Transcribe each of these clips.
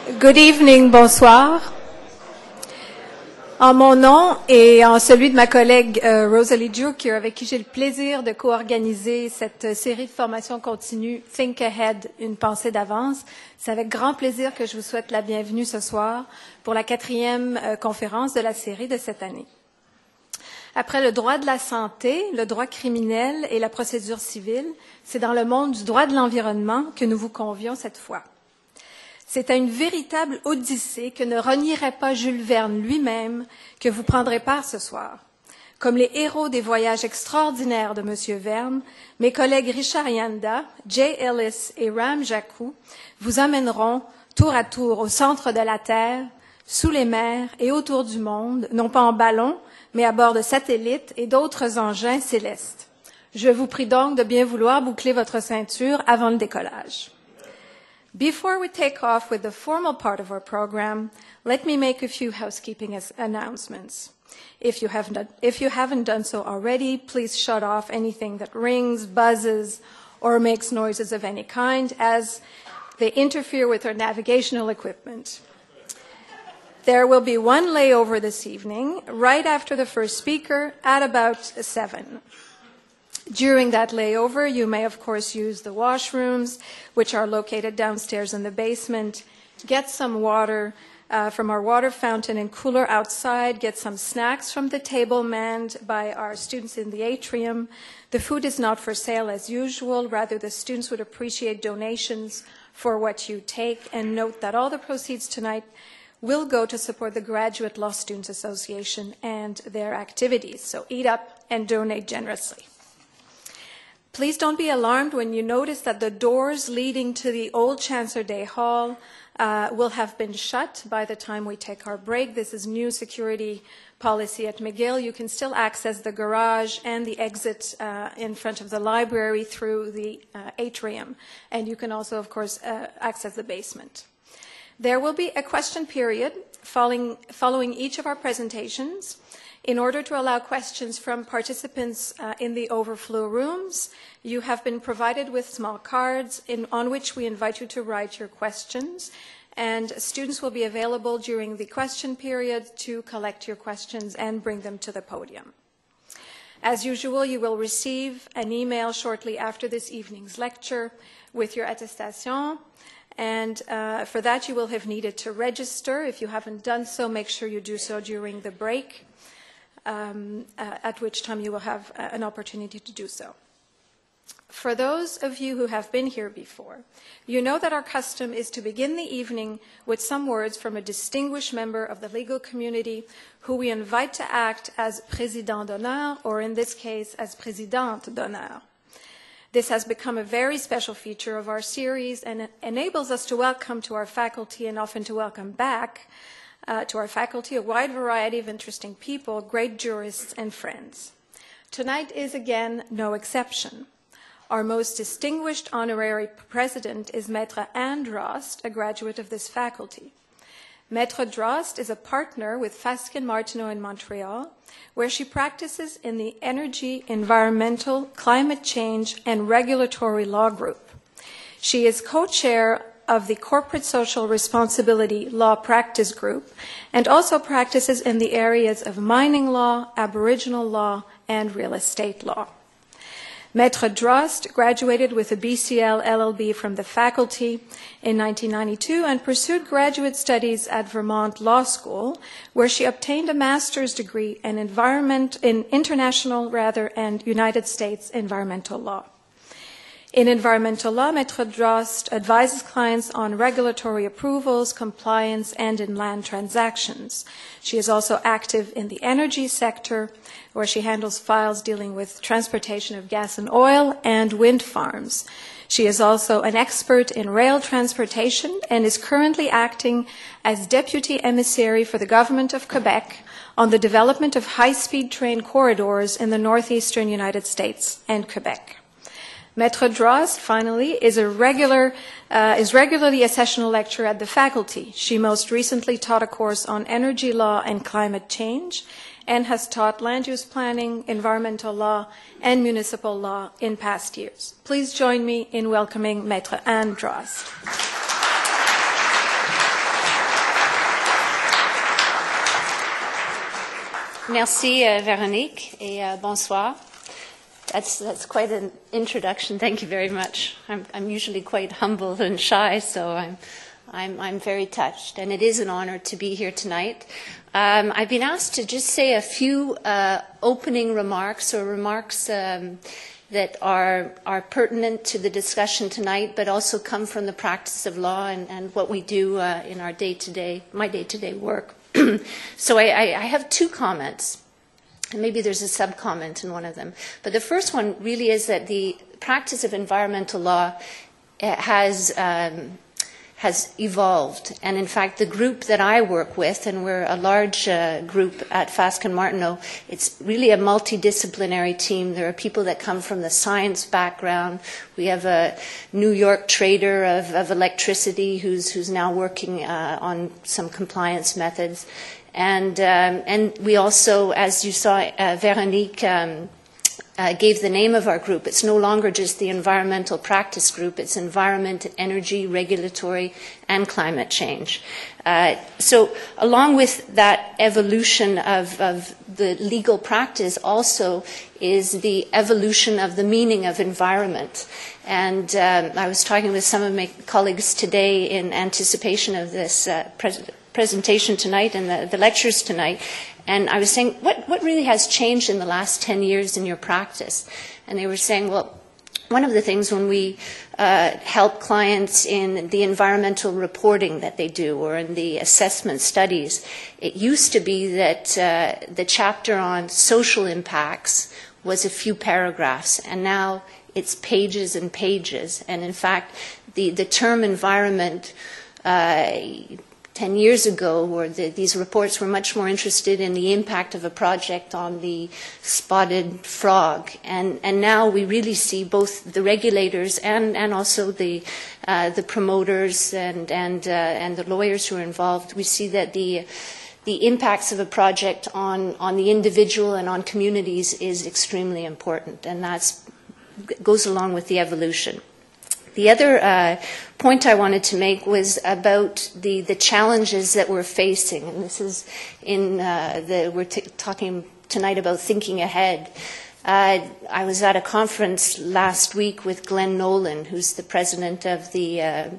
Good evening, bonsoir. En mon nom et en celui de ma collègue Rosalie Duke, avec qui j'ai le plaisir de co-organiser cette série de formation continue Think Ahead, une pensée d'avance, c'est avec grand plaisir que je vous souhaite la bienvenue ce soir pour la 4e conférence de la série de cette année. Après le droit de la santé, le droit criminel et la procédure civile, c'est dans le monde du droit de l'environnement que nous vous convions cette fois. C'est à une véritable odyssée que ne renierait pas Jules Verne lui-même que vous prendrez part ce soir. Comme les héros des voyages extraordinaires de M. Verne, mes collègues Richard Yanda, Jay Ellis et Ram Jacou vous amèneront tour à tour au centre de la Terre, sous les mers et autour du monde, non pas en ballon, mais à bord de satellites et d'autres engins célestes. Je vous prie donc de bien vouloir boucler votre ceinture avant le décollage. Before we take off with the formal part of our program, let me make a few housekeeping announcements. If you haven't done so already, please shut off anything that rings, buzzes, or makes noises of any kind, as they interfere with our navigational equipment. There will be one layover this evening, right after the first speaker, at about 7. During that layover, you may, of course, use the washrooms, which are located downstairs in the basement. Get some water from our water fountain and cooler outside. Get some snacks from the table manned by our students in the atrium. The food is not for sale as usual. Rather, the students would appreciate donations for what you take. And note that all the proceeds tonight will go to support the Graduate Law Students Association and their activities. So eat up and donate generously. Please don't be alarmed when you notice that the doors leading to the old Chancellor Day Hall will have been shut by the time we take our break. This is new security policy at McGill. You can still access the garage and the exit in front of the library through the atrium. And you can also, of course, access the basement. There will be a question period following each of our presentations. In order to allow questions from participants in the overflow rooms, you have been provided with small cards on which we invite you to write your questions. And students will be available during the question period to collect your questions and bring them to the podium. As usual, you will receive an email shortly after this evening's lecture with your attestation. And for that, you will have needed to register. If you haven't done so, make sure you do so during the break. At which time you will have an opportunity to do so. For those of you who have been here before, you know that our custom is to begin the evening with some words from a distinguished member of the legal community who we invite to act as président d'honneur, or in this case, as présidente d'honneur. This has become a very special feature of our series and it enables us to welcome to our faculty and often to welcome back to our faculty, a wide variety of interesting people, great jurists and friends. Tonight is again no exception. Our most distinguished honorary president is Maître Anne Drost, a graduate of this faculty. Maître Drost is a partner with Fasken Martineau in Montreal, where she practices in the Energy, Environmental, Climate Change, and Regulatory Law Group. She is co-chair of the Corporate Social Responsibility Law Practice Group, and also practices in the areas of mining law, Aboriginal law, and real estate law. Maître Drost graduated with a BCL LLB from the faculty in 1992 and pursued graduate studies at Vermont Law School, where she obtained a master's degree in international and United States environmental law. In environmental law, Maître Drost advises clients on regulatory approvals, compliance, and in land transactions. She is also active in the energy sector, where she handles files dealing with transportation of gas and oil and wind farms. She is also an expert in rail transportation and is currently acting as deputy emissary for the government of Quebec on the development of high-speed train corridors in the northeastern United States and Quebec. Maître Drost, finally, is regularly a sessional lecturer at the faculty. She most recently taught a course on energy law and climate change and has taught land use planning, environmental law, and municipal law in past years. Please join me in welcoming Maître Anne Drost. Merci, Véronique, et bonsoir. That's quite an introduction. Thank you very much. I'm usually quite humble and shy, so I'm very touched, and it is an honor to be here tonight. I've been asked to just say a few opening remarks or remarks that are pertinent to the discussion tonight, but also come from the practice of law and what we do in our my day-to-day work. So I have two comments. And maybe there's a sub-comment in one of them. But the first one really is that the practice of environmental law has evolved. And in fact, the group that I work with, and we're a large group at Fasken Martineau, it's really a multidisciplinary team. There are people that come from the science background. We have a New York trader of electricity who's now working on some compliance methods. And we also, as you saw, Véronique gave the name of our group. It's no longer just the environmental practice group. It's environment, energy, regulatory, and climate change. So along with that evolution of the legal practice also is the evolution of the meaning of environment. And I was talking with some of my colleagues today in anticipation of this presentation tonight and the lectures tonight, and I was saying, what really has changed in the last 10 years in your practice? And they were saying, well, one of the things when we help clients in the environmental reporting that they do or in the assessment studies, it used to be that the chapter on social impacts was a few paragraphs, and now it's pages and pages. And in fact, the term environment 10 years ago, where these reports were much more interested in the impact of a project on the spotted frog. And now we really see both the regulators and also the promoters and the lawyers who are involved. We see that the impacts of a project on the individual and on communities is extremely important, and that goes along with the evolution. The other point I wanted to make was about the challenges that we're facing, and this is we're talking tonight about thinking ahead. I was at a conference last week with Glenn Nolan, who's the president of the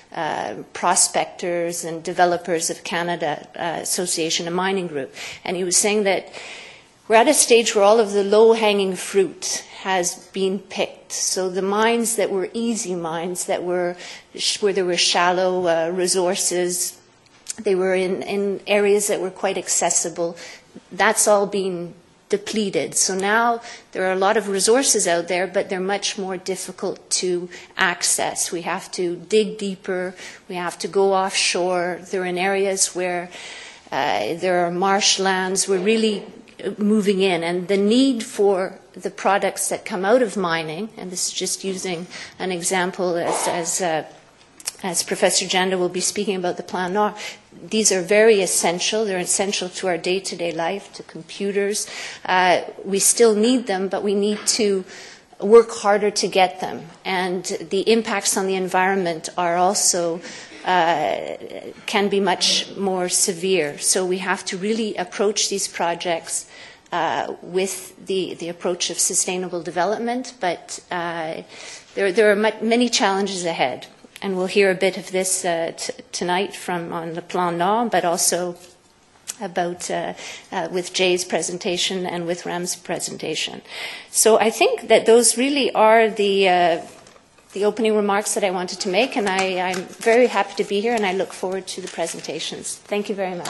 Prospectors and Developers of Canada Association, a mining group, and he was saying that we're at a stage where all of the low-hanging fruit has been picked. So the mines that were easy mines, where there were shallow resources, they were in areas that were quite accessible, that's all been depleted. So now there are a lot of resources out there, but they're much more difficult to access. We have to dig deeper, we have to go offshore. They're in areas where there are marshlands. We're really moving in, and the need for the products that come out of mining, and this is just using an example as Professor Janda will be speaking about the Plan Nord, these are very essential. They're essential to our day-to-day life, to computers. We still need them, but we need to work harder to get them. And the impacts on the environment are also can be much more severe. So we have to really approach these projects with the approach of sustainable development, but there are many challenges ahead. And we'll hear a bit of this tonight on the Plan Nord, but also about with Jay's presentation and with Ram's presentation. So I think that those really are the opening remarks that I wanted to make, and I'm very happy to be here, and I look forward to the presentations. Thank you very much.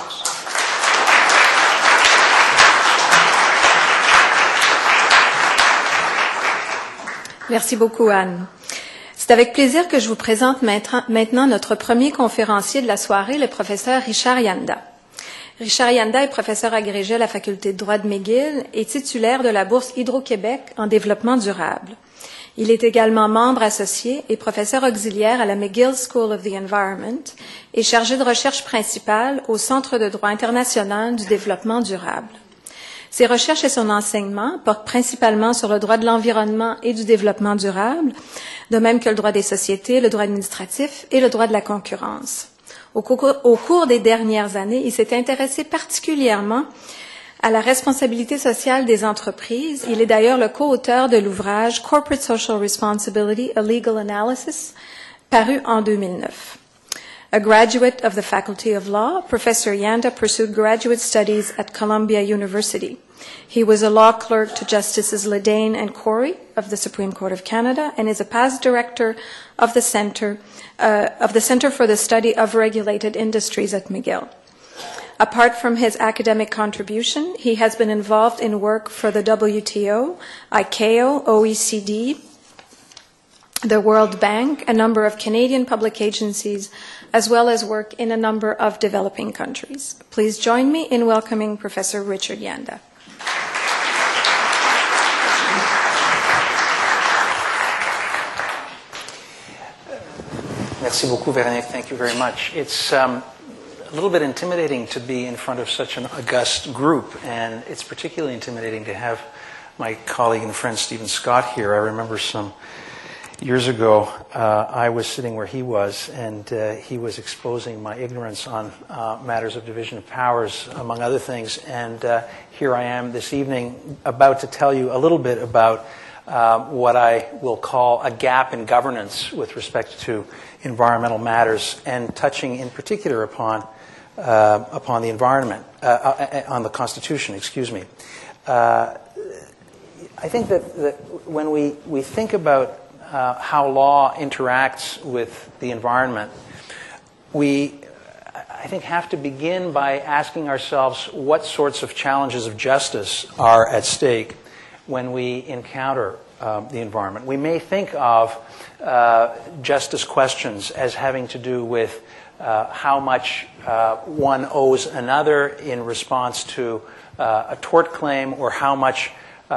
Merci beaucoup, Anne. C'est avec plaisir que je vous présente maintenant notre premier conférencier de la soirée, le professeur Richard Yanda. Richard Yanda est professeur agrégé à la Faculté de droit de McGill et titulaire de la bourse Hydro-Québec en développement durable. Il est également membre associé et professeur auxiliaire à la McGill School of the Environment et chargé de recherche principale au Centre de droit international du développement durable. Ses recherches et son enseignement portent principalement sur le droit de l'environnement et du développement durable, de même que le droit des sociétés, le droit administratif et le droit de la concurrence. Au cours des dernières années, il s'est intéressé particulièrement à la responsabilité sociale des entreprises. Il est d'ailleurs le co-auteur de l'ouvrage Corporate Social Responsibility, a Legal Analysis, paru en 2009. A graduate of the Faculty of Law, Professor Yanda pursued graduate studies at Columbia University. He was a law clerk to Justices Ledane and Corey of the Supreme Court of Canada and is a past director of the Center for the Study of Regulated Industries at McGill. Apart from his academic contribution, he has been involved in work for the WTO, ICAO, OECD, the World Bank, a number of Canadian public agencies, as well as work in a number of developing countries. Please join me in welcoming Professor Richard Yanda. Merci beaucoup, Véronique. Thank you very much. It's a little bit intimidating to be in front of such an august group, and it's particularly intimidating to have my colleague and friend Stephen Scott here. I remember some years ago, I was sitting where he was, and he was exposing my ignorance on matters of division of powers, among other things. And here I am this evening about to tell you a little bit about what I will call a gap in governance with respect to environmental matters, and touching in particular upon the environment, on the Constitution, excuse me. I think that when we think about how law interacts with the environment, we, I think, have to begin by asking ourselves what sorts of challenges of justice are at stake when we encounter the environment. We may think of justice questions as having to do with how much one owes another in response to a tort claim, or how much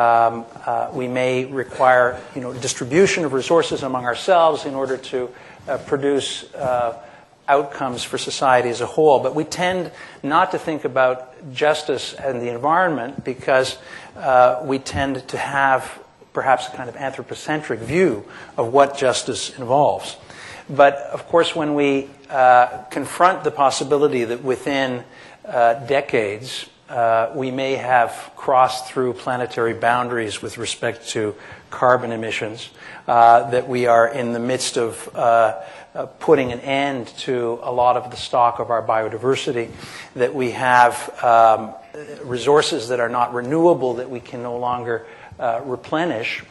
we may require, distribution of resources among ourselves in order to produce outcomes for society as a whole. But we tend not to think about justice and the environment because we tend to have perhaps a kind of anthropocentric view of what justice involves. But of course, when we confront the possibility that within decades we may have crossed through planetary boundaries with respect to carbon emissions, that we are in the midst of putting an end to a lot of the stock of our biodiversity, that we have resources that are not renewable that we can no longer replenish,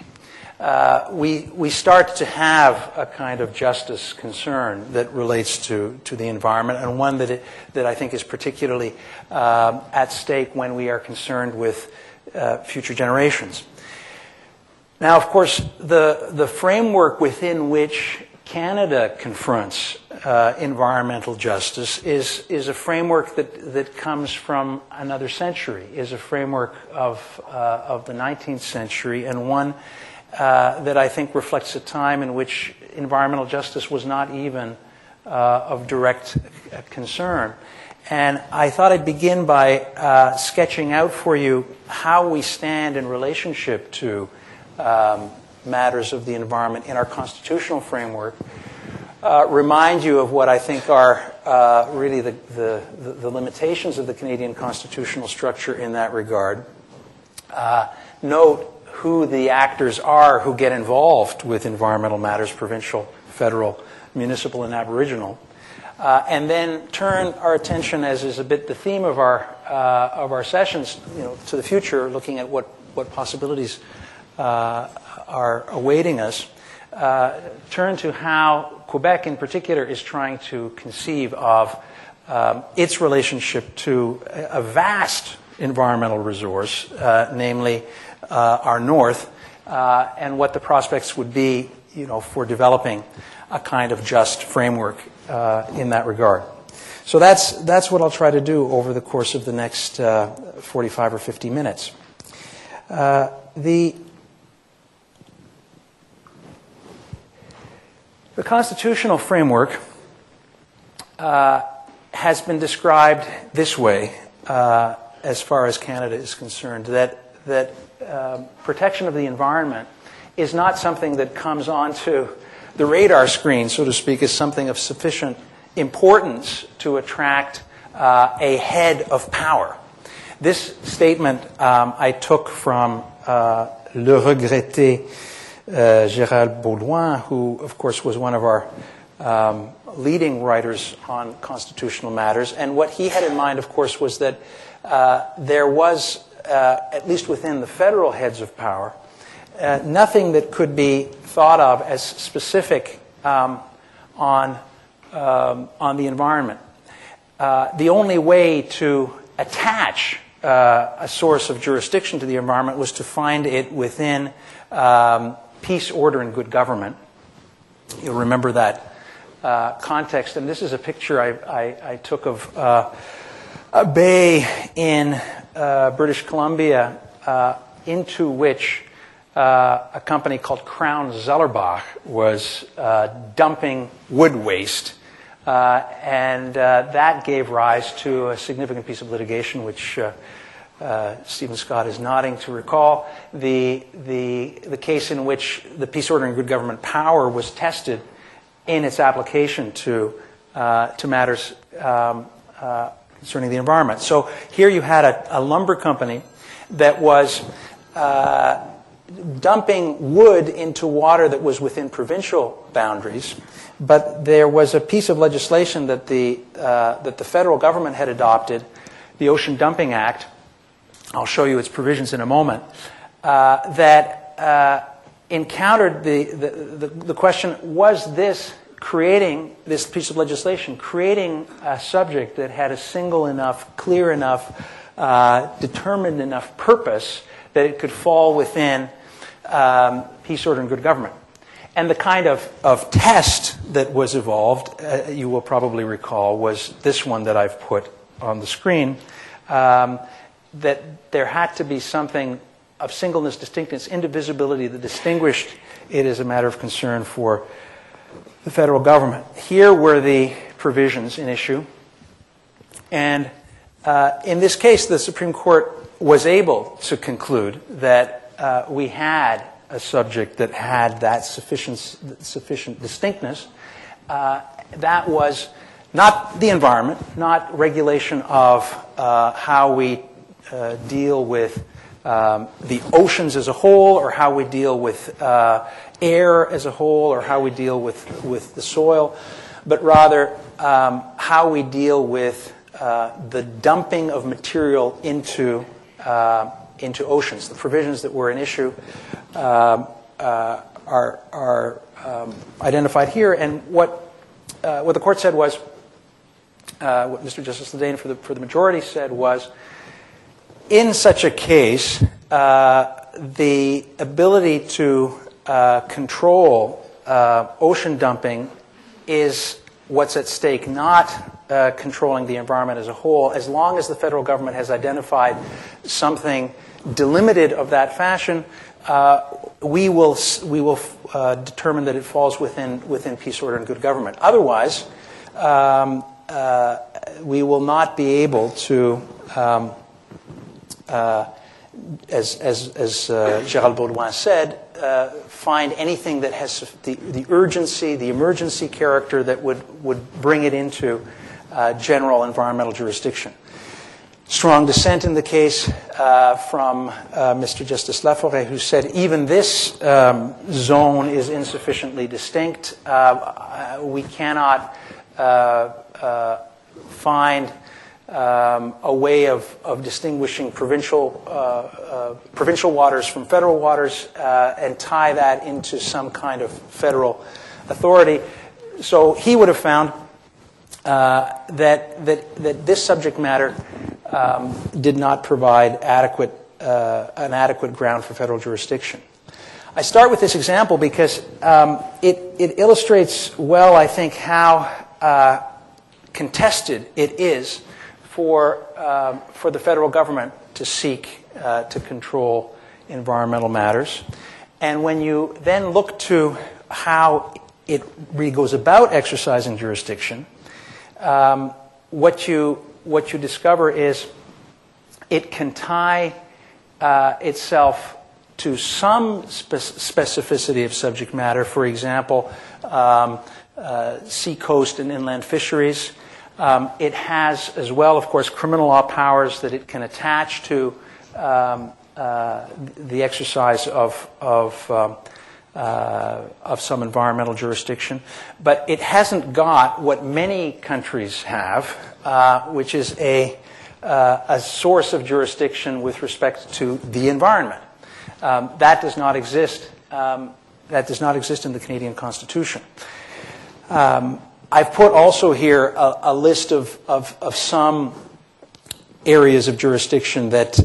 we start to have a kind of justice concern that relates to the environment, and one that I think is particularly at stake when we are concerned with future generations. Now, of course, the framework within which Canada confronts environmental justice is a framework that comes from another century, is a framework of the 19th century, and one that I think reflects a time in which environmental justice was not even of direct concern. And I thought I'd begin by sketching out for you how we stand in relationship to matters of the environment in our constitutional framework, remind you of what I think are really the limitations of the Canadian constitutional structure in that regard, note who the actors are who get involved with environmental matters, provincial, federal, municipal, and Aboriginal, and then turn our attention, as is a bit the theme of our sessions, to the future, looking at what possibilities are awaiting us. Turn to how Quebec, in particular, is trying to conceive of its relationship to a vast environmental resource, namely our north, and what the prospects would be, for developing a kind of just framework in that regard. So that's what I'll try to do over the course of the next 45 or 50 minutes. The constitutional framework has been described this way, as far as Canada is concerned, that protection of the environment is not something that comes onto the radar screen, so to speak, as something of sufficient importance to attract a head of power. This statement I took from le regretté Gérald Baudouin, who, of course, was one of our leading writers on constitutional matters. And what he had in mind, of course, was that there was, at least within the federal heads of power, nothing that could be thought of as specific on the environment. The only way to attach a source of jurisdiction to the environment was to find it within peace, order, and good government. You'll remember that context. And this is a picture I took of a bay in British Columbia into which a company called Crown Zellerbach was dumping wood waste. And that gave rise to a significant piece of litigation, which Stephen Scott is nodding to recall. The case in which the peace, order, and good government power was tested in its application to matters concerning the environment. So here you had a lumber company that was dumping wood into water that was within provincial boundaries, but there was a piece of legislation that the federal government had adopted, the Ocean Dumping Act. I'll show you its provisions in a moment. That encountered the question: was this piece of legislation creating a subject that had a single enough, clear enough, determined enough purpose that it could fall within peace, order, and good government? And the kind of test that was evolved, you will probably recall, was this one that I've put on the screen, that there had to be something of singleness, distinctness, indivisibility that distinguished it as a matter of concern for the federal government. Here were the provisions in issue. And in this case, the Supreme Court was able to conclude that we had a subject that had that sufficient distinctness. That was not the environment, not regulation of how we deal with the oceans as a whole, or how we deal with air as a whole, or how we deal with the soil, but rather how we deal with the dumping of material into oceans. The provisions that were in issue are identified here, and what the court said was, what Mr. Justice Ledane for the majority said was, in such a case, the ability to control ocean dumping is what's at stake, not controlling the environment as a whole. As long as the federal government has identified something delimited of that fashion, we will determine that it falls within peace, order, and good government. Otherwise, we will not be able to, as Gérald Baudouin said, find anything that has the urgency, the emergency character that would bring it into general environmental jurisdiction. Strong dissent in the case from Mr. Justice Laforêt, who said even this zone is insufficiently distinct. We cannot find a way of distinguishing provincial waters from federal waters and tie that into some kind of federal authority. So he would have found that this subject matter did not provide an adequate ground for federal jurisdiction. I start with this example because it illustrates well, I think, how contested it is for the federal government to seek to control environmental matters. And when you then look to how it really goes about exercising jurisdiction, what you discover is it can tie itself to some specificity of subject matter. For example, sea coast and inland fisheries. It has, as well, of course, criminal law powers that it can attach to the exercise of some environmental jurisdiction. But it hasn't got what many countries have, which is a source of jurisdiction with respect to the environment. That does not exist. That does not exist in the Canadian Constitution. I've put also here a list of some areas of jurisdiction that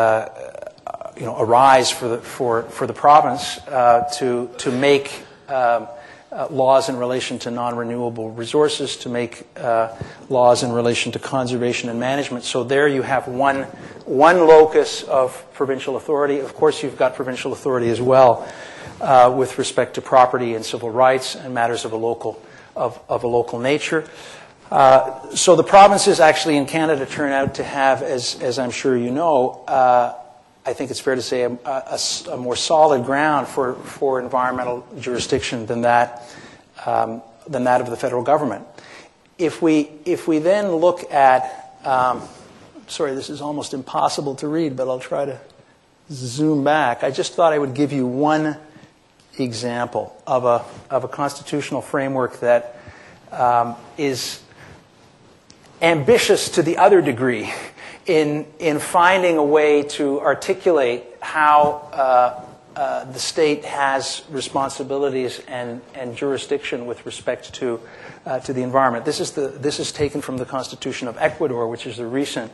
arise for the province to make laws in relation to non-renewable resources, to make laws in relation to conservation and management. So there you have one locus of provincial authority. Of course, you've got provincial authority as well with respect to property and civil rights and matters of a local nature. So the provinces actually in Canada turn out to have, as I'm sure you know, I think it's fair to say a more solid ground for environmental jurisdiction than that of the federal government. If we then look at, sorry, this is almost impossible to read, but I'll try to zoom back. I just thought I would give you one example of a constitutional framework that is ambitious to the other degree in finding a way to articulate how the state has responsibilities and jurisdiction with respect to the environment. This is taken from the Constitution of Ecuador, which is the recent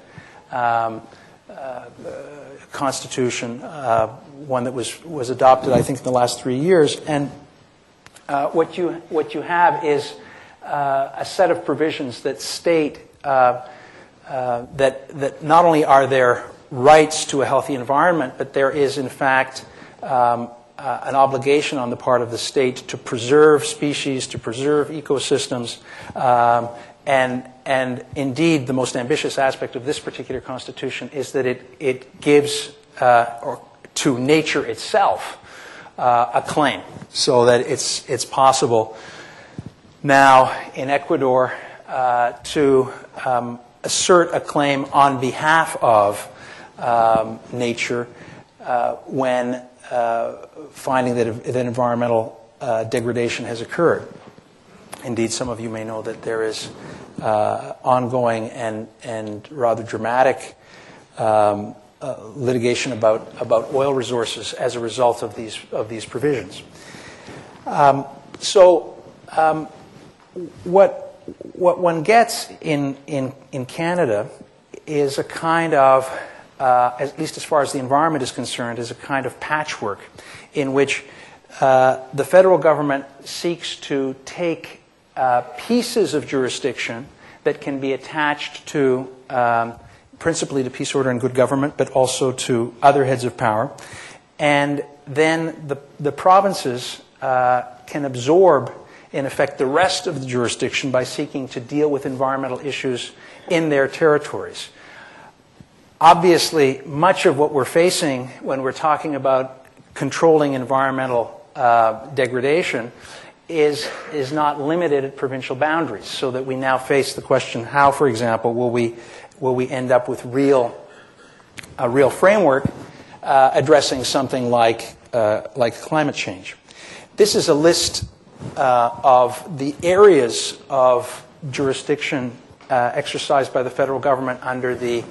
constitution, one that was adopted, I think, in the last 3 years. And what you have is a set of provisions that state that not only are there rights to a healthy environment, but there is, in fact, an obligation on the part of the state to preserve species, to preserve ecosystems, and indeed, the most ambitious aspect of this particular constitution is that it gives to nature itself a claim, so that it's possible now in Ecuador to assert a claim on behalf of nature when finding that environmental degradation has occurred. Indeed, some of you may know that there is ongoing and rather dramatic litigation about oil resources as a result of these provisions. What one gets in Canada is a kind of, at least as far as the environment is concerned, is a kind of patchwork in which the federal government seeks to take pieces of jurisdiction that can be attached to principally to peace, order, and good government, but also to other heads of power. And then the provinces can absorb, in effect, the rest of the jurisdiction by seeking to deal with environmental issues in their territories. Obviously, much of what we're facing when we're talking about controlling environmental degradation is not limited at provincial boundaries, so that we now face the question, how, for example, will we end up with a real framework addressing something like climate change. This is a list of the areas of jurisdiction exercised by the federal government under the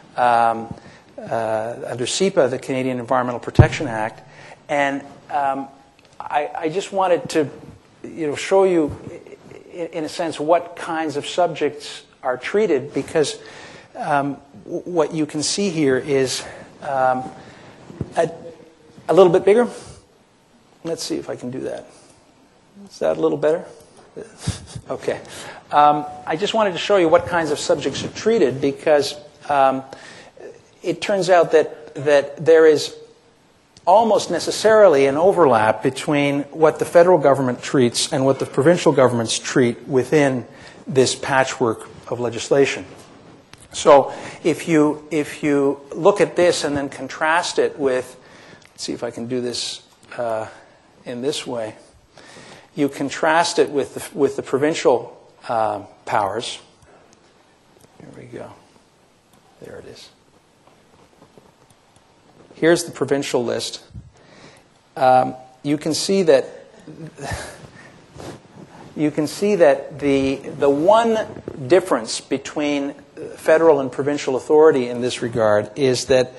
under CEPA, the Canadian Environmental Protection Act, and I just wanted to show you, in a sense, what kinds of subjects are treated, because what you can see here is a little bit bigger. Let's see if I can do that. Is that a little better? Okay. I just wanted to show you what kinds of subjects are treated, because it turns out that there is almost necessarily an overlap between what the federal government treats and what the provincial governments treat within this patchwork of legislation. So if you look at this and then contrast it with, let's see if I can do this in this way, you contrast it with the provincial powers, go. There it is. Here's the provincial list. You can see that the one difference between federal and provincial authority in this regard is that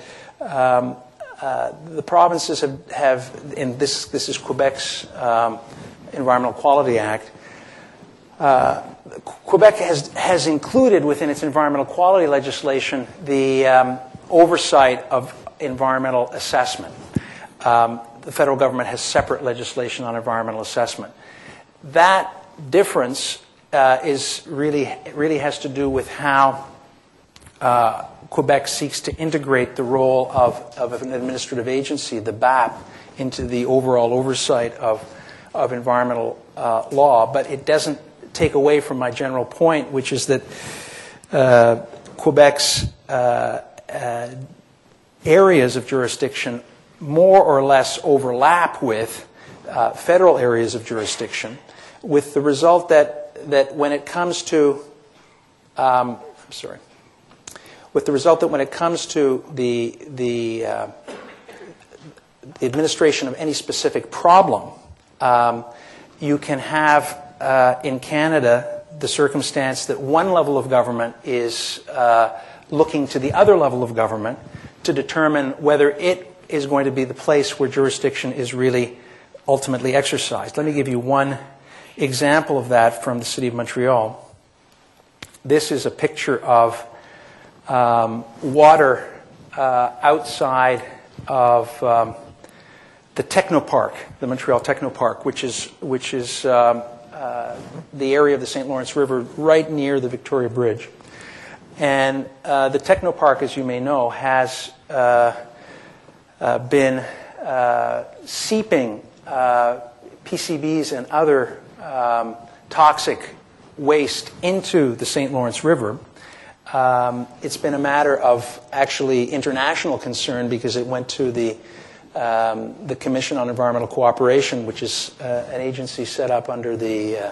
the provinces have and this is Quebec's Environmental Quality Act. Quebec has included within its environmental quality legislation the oversight of environmental assessment. The federal government has separate legislation on environmental assessment. That difference is really has to do with how Quebec seeks to integrate the role of an administrative agency, the BAP, into the overall oversight of environmental law. But it doesn't take away from my general point, which is that Quebec's areas of jurisdiction more or less overlap with federal areas of jurisdiction, with the result that when it comes to the administration of any specific problem, you can have in Canada the circumstance that one level of government is looking to the other level of government to determine whether it is going to be the place where jurisdiction is really ultimately exercised. Let me give you one example of that from the City of Montreal. This is a picture of water outside of the Technopark, the Montreal Technopark, which is the area of the St. Lawrence River right near the Victoria Bridge. And the Technopark, as you may know, has been seeping PCBs and other toxic waste into the St. Lawrence River. It's been a matter of actually international concern because it went to the Commission on Environmental Cooperation, which is an agency set up under the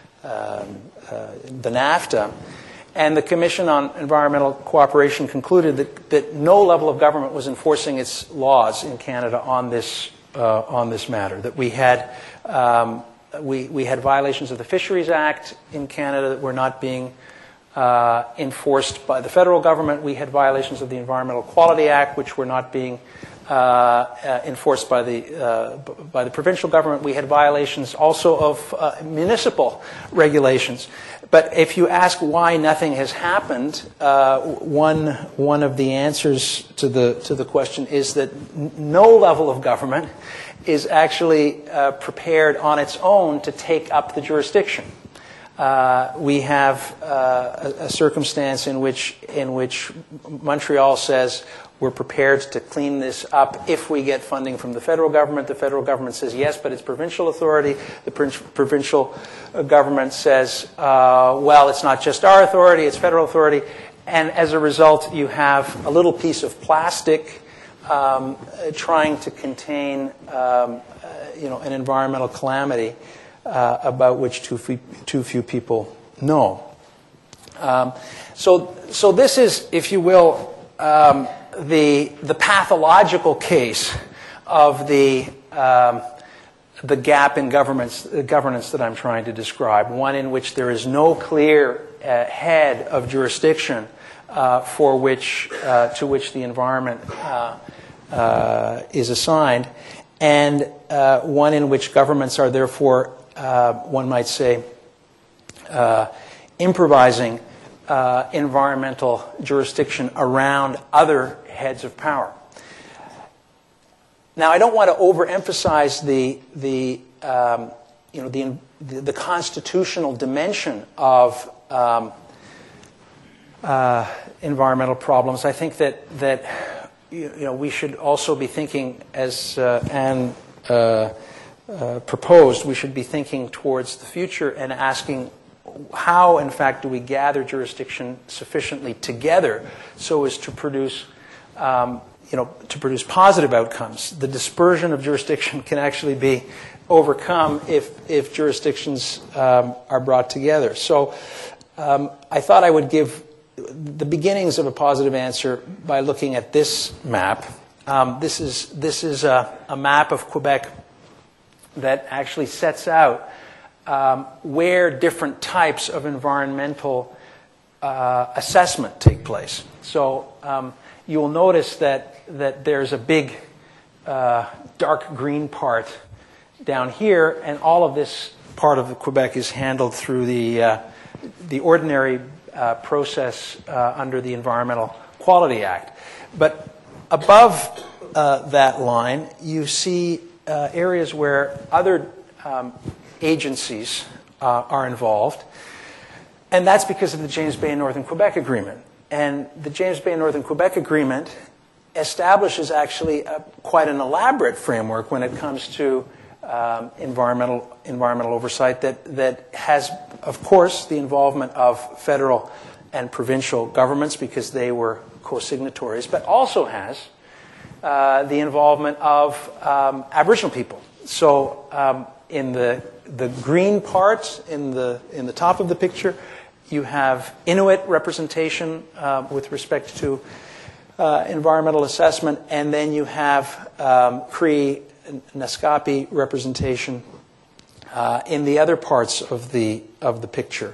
NAFTA. And the Commission on Environmental Cooperation concluded that no level of government was enforcing its laws in Canada on this matter. That we had violations of the Fisheries Act in Canada that were not being enforced by the federal government. We had violations of the Environmental Quality Act, which were not being enforced by the provincial government. We had violations also of municipal regulations. But if you ask why nothing has happened, one of the answers to the question is that no level of government is actually prepared on its own to take up the jurisdiction. We have a circumstance in which Montreal says we're prepared to clean this up if we get funding from the federal government. The federal government says yes, but it's provincial authority. The provincial government says, well, it's not just our authority, it's federal authority. And as a result, you have a little piece of plastic trying to contain an environmental calamity about which too few people know. So this is, if you will, the pathological case of the gap in governance that I'm trying to describe. One in which there is no clear head of jurisdiction to which the environment is assigned, and one in which governments are therefore, one might say, improvising environmental jurisdiction around other heads of power. Now, I don't want to overemphasize the constitutional dimension of environmental problems. I think that we should also be thinking, as Anne proposed, we should be thinking towards the future and asking, how, in fact, do we gather jurisdiction sufficiently together so as to produce, positive outcomes? The dispersion of jurisdiction can actually be overcome if jurisdictions are brought together. So I thought I would give the beginnings of a positive answer by looking at this map. This is a map of Quebec that actually sets out where different types of environmental assessment take place. So you will notice that there's a big dark green part down here, and all of this part of Quebec is handled through the ordinary process under the Environmental Quality Act. But above that line, you see areas where other agencies are involved, and that's because of the James Bay and Northern Quebec Agreement. And the James Bay and Northern Quebec Agreement establishes actually quite an elaborate framework when it comes to environmental oversight that has, of course, the involvement of federal and provincial governments because they were co-signatories, but also has the involvement of Aboriginal people. So in the green part in the top of the picture, you have Inuit representation with respect to environmental assessment, and then you have Cree Naskapi representation in the other parts of the picture.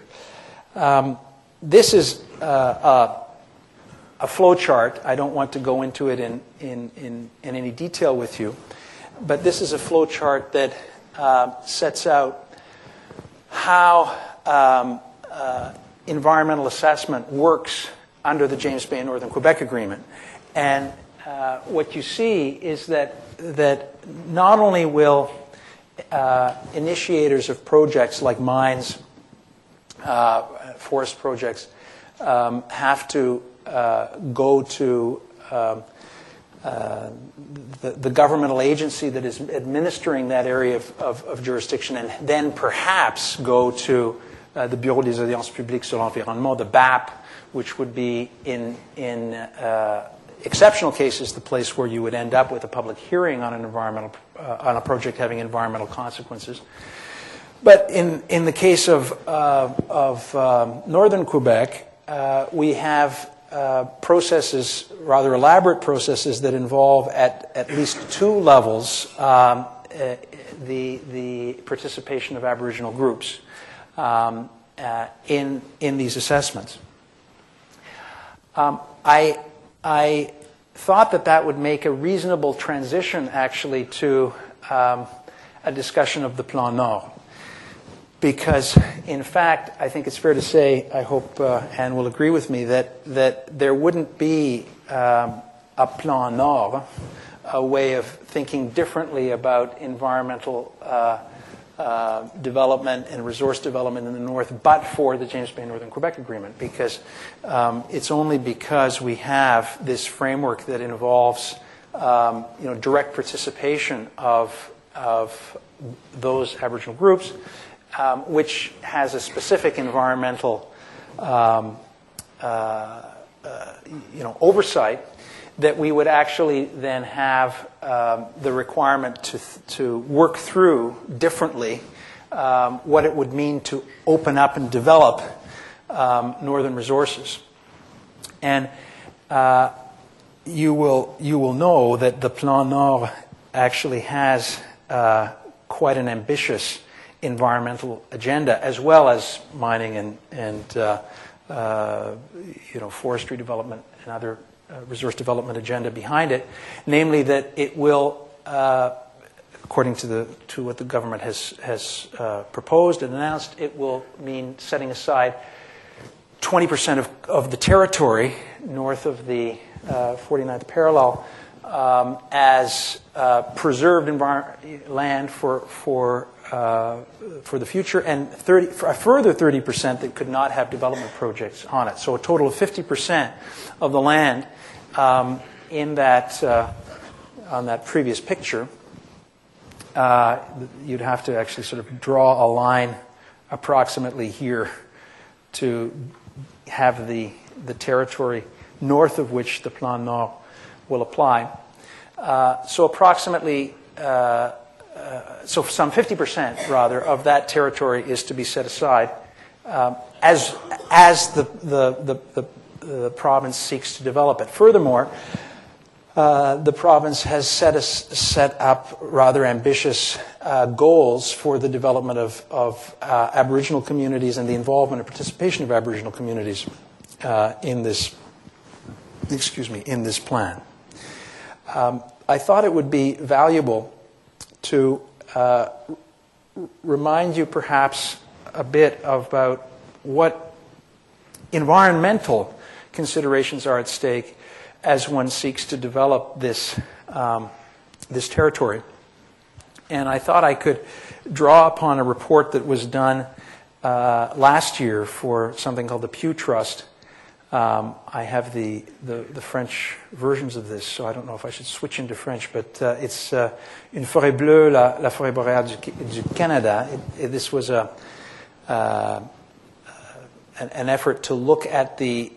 This is a flow chart. I don't want to go into it in any detail with you, but this is a flow chart that sets out how environmental assessment works under the James Bay and Northern Quebec Agreement. And what you see is that not only will initiators of projects like mines, forest projects, have to go to the governmental agency that is administering that area of jurisdiction, and then perhaps go to the Bureau des Audiences Publiques sur l'Environnement, the BAP, which would be in exceptional cases the place where you would end up with a public hearing on on a project having environmental consequences. But in the case of northern Quebec, we have processes, rather elaborate processes, that involve at least two levels the participation of Aboriginal groups in these assessments. I thought that would make a reasonable transition, actually, to a discussion of the Plan Nord. Because, in fact, I think it's fair to say, I hope Anne will agree with me, that there wouldn't be a Plan Nord, a way of thinking differently about environmental development and resource development in the north, but for the James Bay Northern Quebec Agreement, because it's only because we have this framework that involves direct participation of those Aboriginal groups, which has a specific environmental oversight, that we would actually then have the requirement to work through differently what it would mean to open up and develop northern resources. And you will know that the Plan Nord actually has quite an ambitious environmental agenda, as well as mining and forestry development and other resource development agenda behind it, namely that it will, according to what the government has proposed and announced, it will mean setting aside 20% of the territory north of the 49th parallel as preserved land for the future, and a further 30% that could not have development projects on it. So a total of 50% of the land in that on that previous picture. You'd have to actually sort of draw a line approximately here to have the territory north of which the Plan Nord will apply. So approximately, so some 50% rather of that territory is to be set aside as the the province seeks to develop it. Furthermore, the province has set up rather ambitious goals for the development of Aboriginal communities and the involvement and participation of Aboriginal communities in this plan. I thought it would be valuable to remind you perhaps a bit about what environmental considerations are at stake as one seeks to develop this territory. And I thought I could draw upon a report that was done last year for something called the Pew Trust. I have the French versions of this, so I don't know if I should switch into French, but it's Une forêt bleue, la forêt boréale du Canada. This was an effort to look at the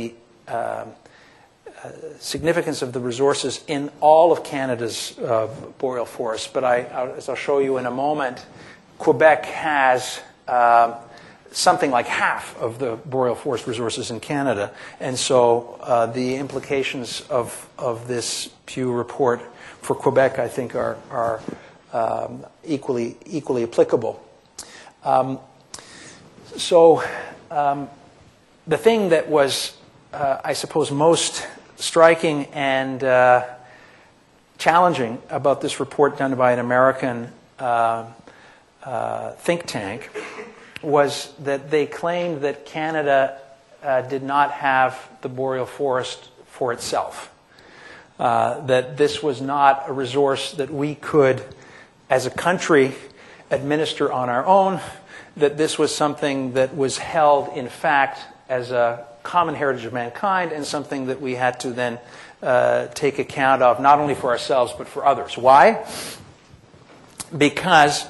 significance of the resources in all of Canada's boreal forests. But as I'll show you in a moment, Quebec has something like half of the boreal forest resources in Canada. And so the implications of this Pew report for Quebec, I think, are equally applicable. So the thing that was, I suppose, most striking and challenging about this report done by an American think tank was that they claimed that Canada did not have the boreal forest for itself. That this was not a resource that we could, as a country, administer on our own, that this was something that was held, in fact, as a common heritage of mankind and something that we had to then take account of, not only for ourselves, but for others. Why? Because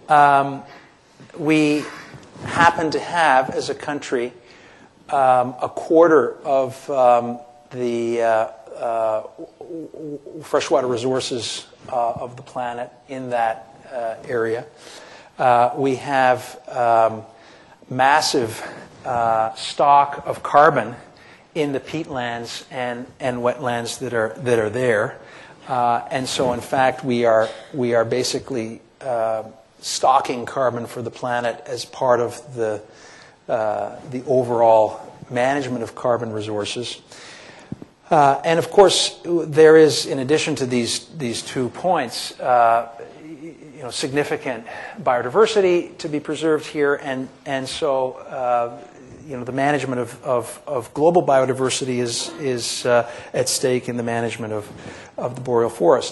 we happen to have, as a country, a quarter of the freshwater resources of the planet in that area. We have massive stock of carbon in the peatlands and wetlands that are there, and so in fact we are basically stocking carbon for the planet as part of the overall management of carbon resources. And of course, there is, in addition to these 2 points, significant biodiversity to be preserved here, and so the management of global biodiversity is at stake in the management of the boreal forest.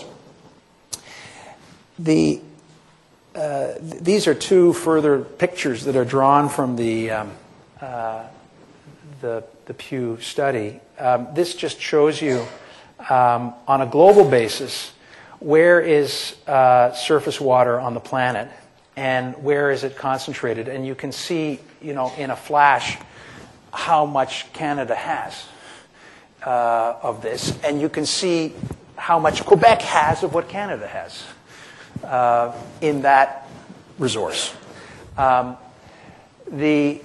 These are 2 further pictures that are drawn from the Pew study. This just shows you, on a global basis, where is surface water on the planet and where is it concentrated. And you can see, in a flash, how much Canada has of this. And you can see how much Quebec has of what Canada has in that resource. The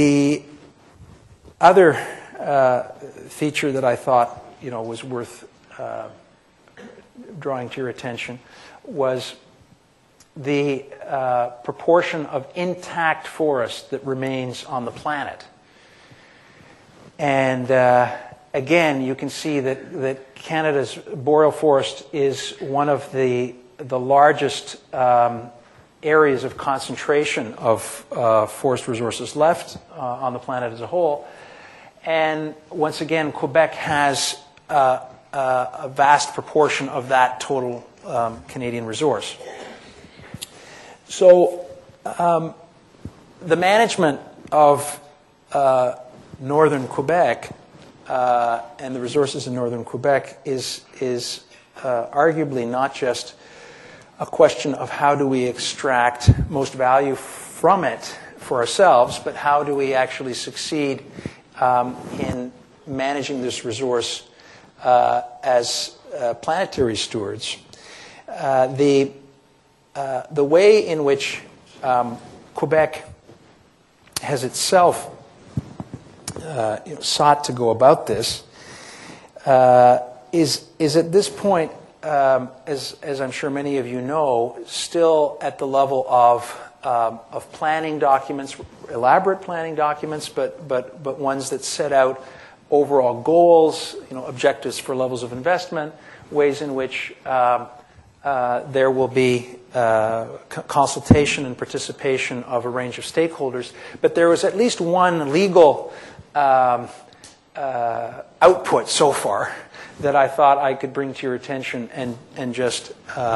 other feature that I thought was worth drawing to your attention was the proportion of intact forest that remains on the planet. And again, you can see that Canada's boreal forest is one of the largest areas of concentration of forest resources left on the planet as a whole. And once again, Quebec has a vast proportion of that total Canadian resource. So the management of northern Quebec and the resources in northern Quebec is arguably not just a question of how do we extract most value from it for ourselves, but how do we actually succeed in managing this resource as planetary stewards. The way in which Quebec has itself sought to go about this is at this point, as I'm sure many of you know, still at the level of planning documents, elaborate planning documents, but ones that set out overall goals, objectives for levels of investment, ways in which there will be consultation and participation of a range of stakeholders. But there was at least one legal output so far that I thought I could bring to your attention and just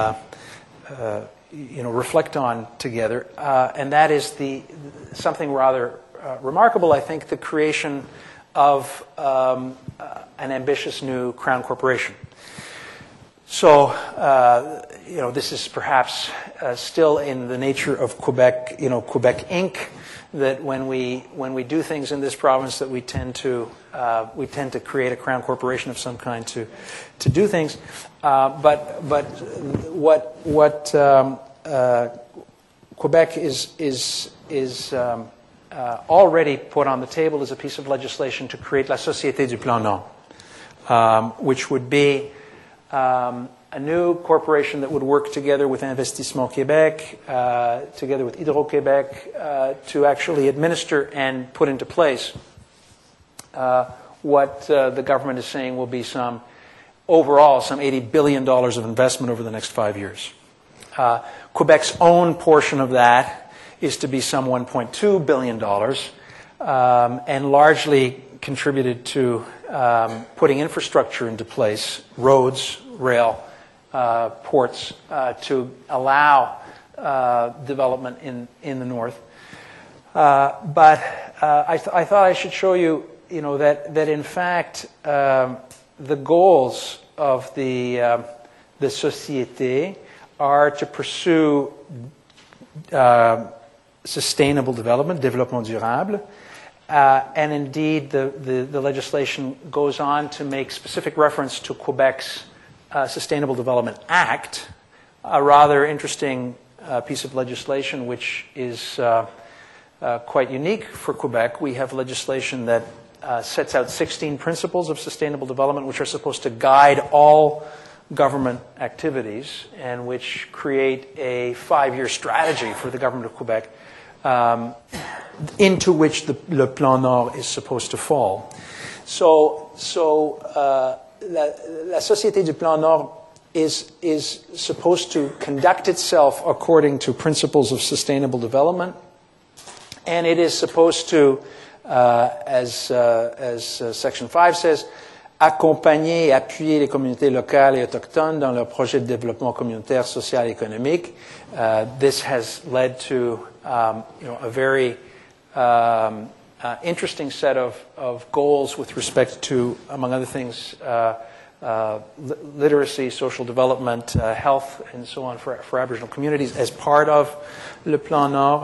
reflect on together, and that is something rather remarkable, I think, the creation of an ambitious new Crown Corporation. So, this is perhaps still in the nature of Quebec, Quebec Inc., that when we do things in this province, that we tend to create a Crown Corporation of some kind to do things. But what Quebec is already put on the table is a piece of legislation to create La Société du Plan Nord, which would be a new corporation that would work together with Investissement Québec, together with Hydro-Québec, to actually administer and put into place what the government is saying will be overall some $80 billion of investment over the next 5 years. Quebec's own portion of that is to be some $1.2 billion, and largely contributed to putting infrastructure into place, roads, rail, ports, to allow development in the north. But I thought I should show you, that in fact the goals of the Société are to pursue sustainable development, développement durable, and indeed the legislation goes on to make specific reference to Quebec's Sustainable Development Act, a rather interesting piece of legislation which is quite unique for Quebec. We have legislation that sets out 16 principles of sustainable development which are supposed to guide all government activities and which create a 5-year strategy for the government of Quebec, into which Le Plan Nord is supposed to fall. So La Société du Plan Nord is supposed to conduct itself according to principles of sustainable development, and it is supposed to, as Section 5 says, accompagner et appuyer les communautés locales et autochtones dans leurs projets de développement communautaire, social et économique. This has led to a very interesting set of goals with respect to, among other things, literacy, social development, health, and so on for Aboriginal communities as part of Le Plan Nord.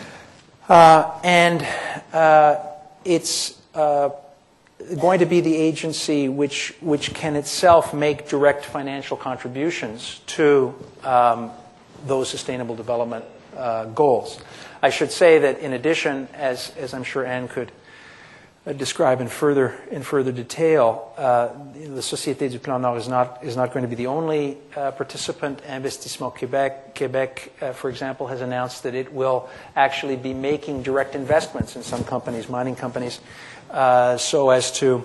And it's going to be the agency which can itself make direct financial contributions to those sustainable development goals. I should say that in addition, as I'm sure Anne could describe in further detail, the Société du Plan Nord is not going to be the only participant. Investissement Québec, for example, has announced that it will actually be making direct investments in some companies, mining companies, so as to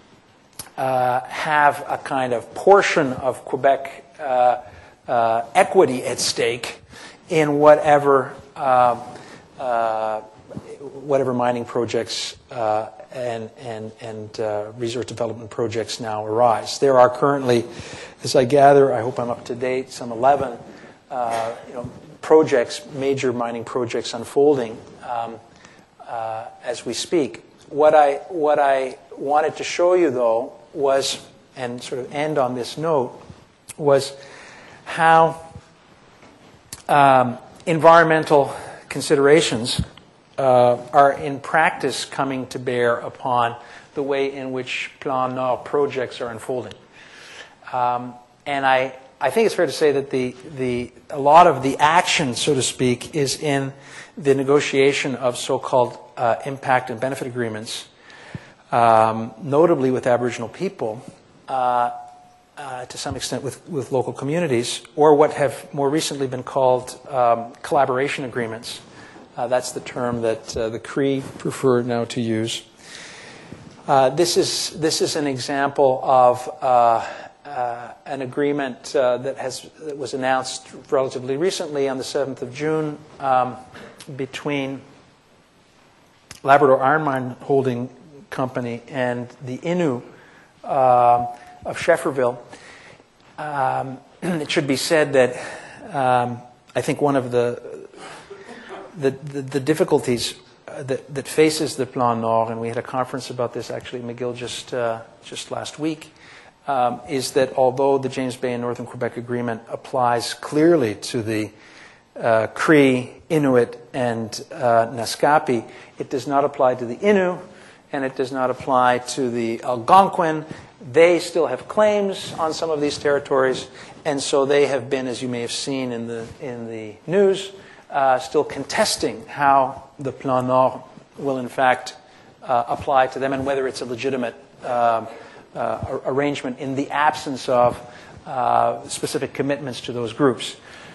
have a kind of portion of Quebec equity at stake in whatever mining projects and resource development projects now arise. There are currently, as I gather, I hope I'm up to date, some 11 projects, major mining projects unfolding as we speak. What I wanted to show you, though, was, and sort of end on this note, was how environmental considerations are in practice coming to bear upon the way in which Plan Nord projects are unfolding. And I think it's fair to say that a lot of the action, so to speak, is in the negotiation of so-called impact and benefit agreements notably with Aboriginal people, to some extent with local communities, or what have more recently been called collaboration agreements. That's the term that the Cree prefer now to use. This is an example of an agreement that was announced relatively recently on the 7th of June between Labrador Iron Mine Holding Company and the Innu of Schefferville. It should be said that I think one of the difficulties that faces the Plan Nord, and we had a conference about this actually, McGill, just last week, is that although the James Bay and Northern Quebec Agreement applies clearly to the Cree, Inuit, and Naskapi, it does not apply to the Innu, and it does not apply to the Algonquin. They still have claims on some of these territories, and so they have been, as you may have seen in the news, still contesting how the Plan Nord will in fact apply to them and whether it's a legitimate arrangement in the absence of specific commitments to those groups.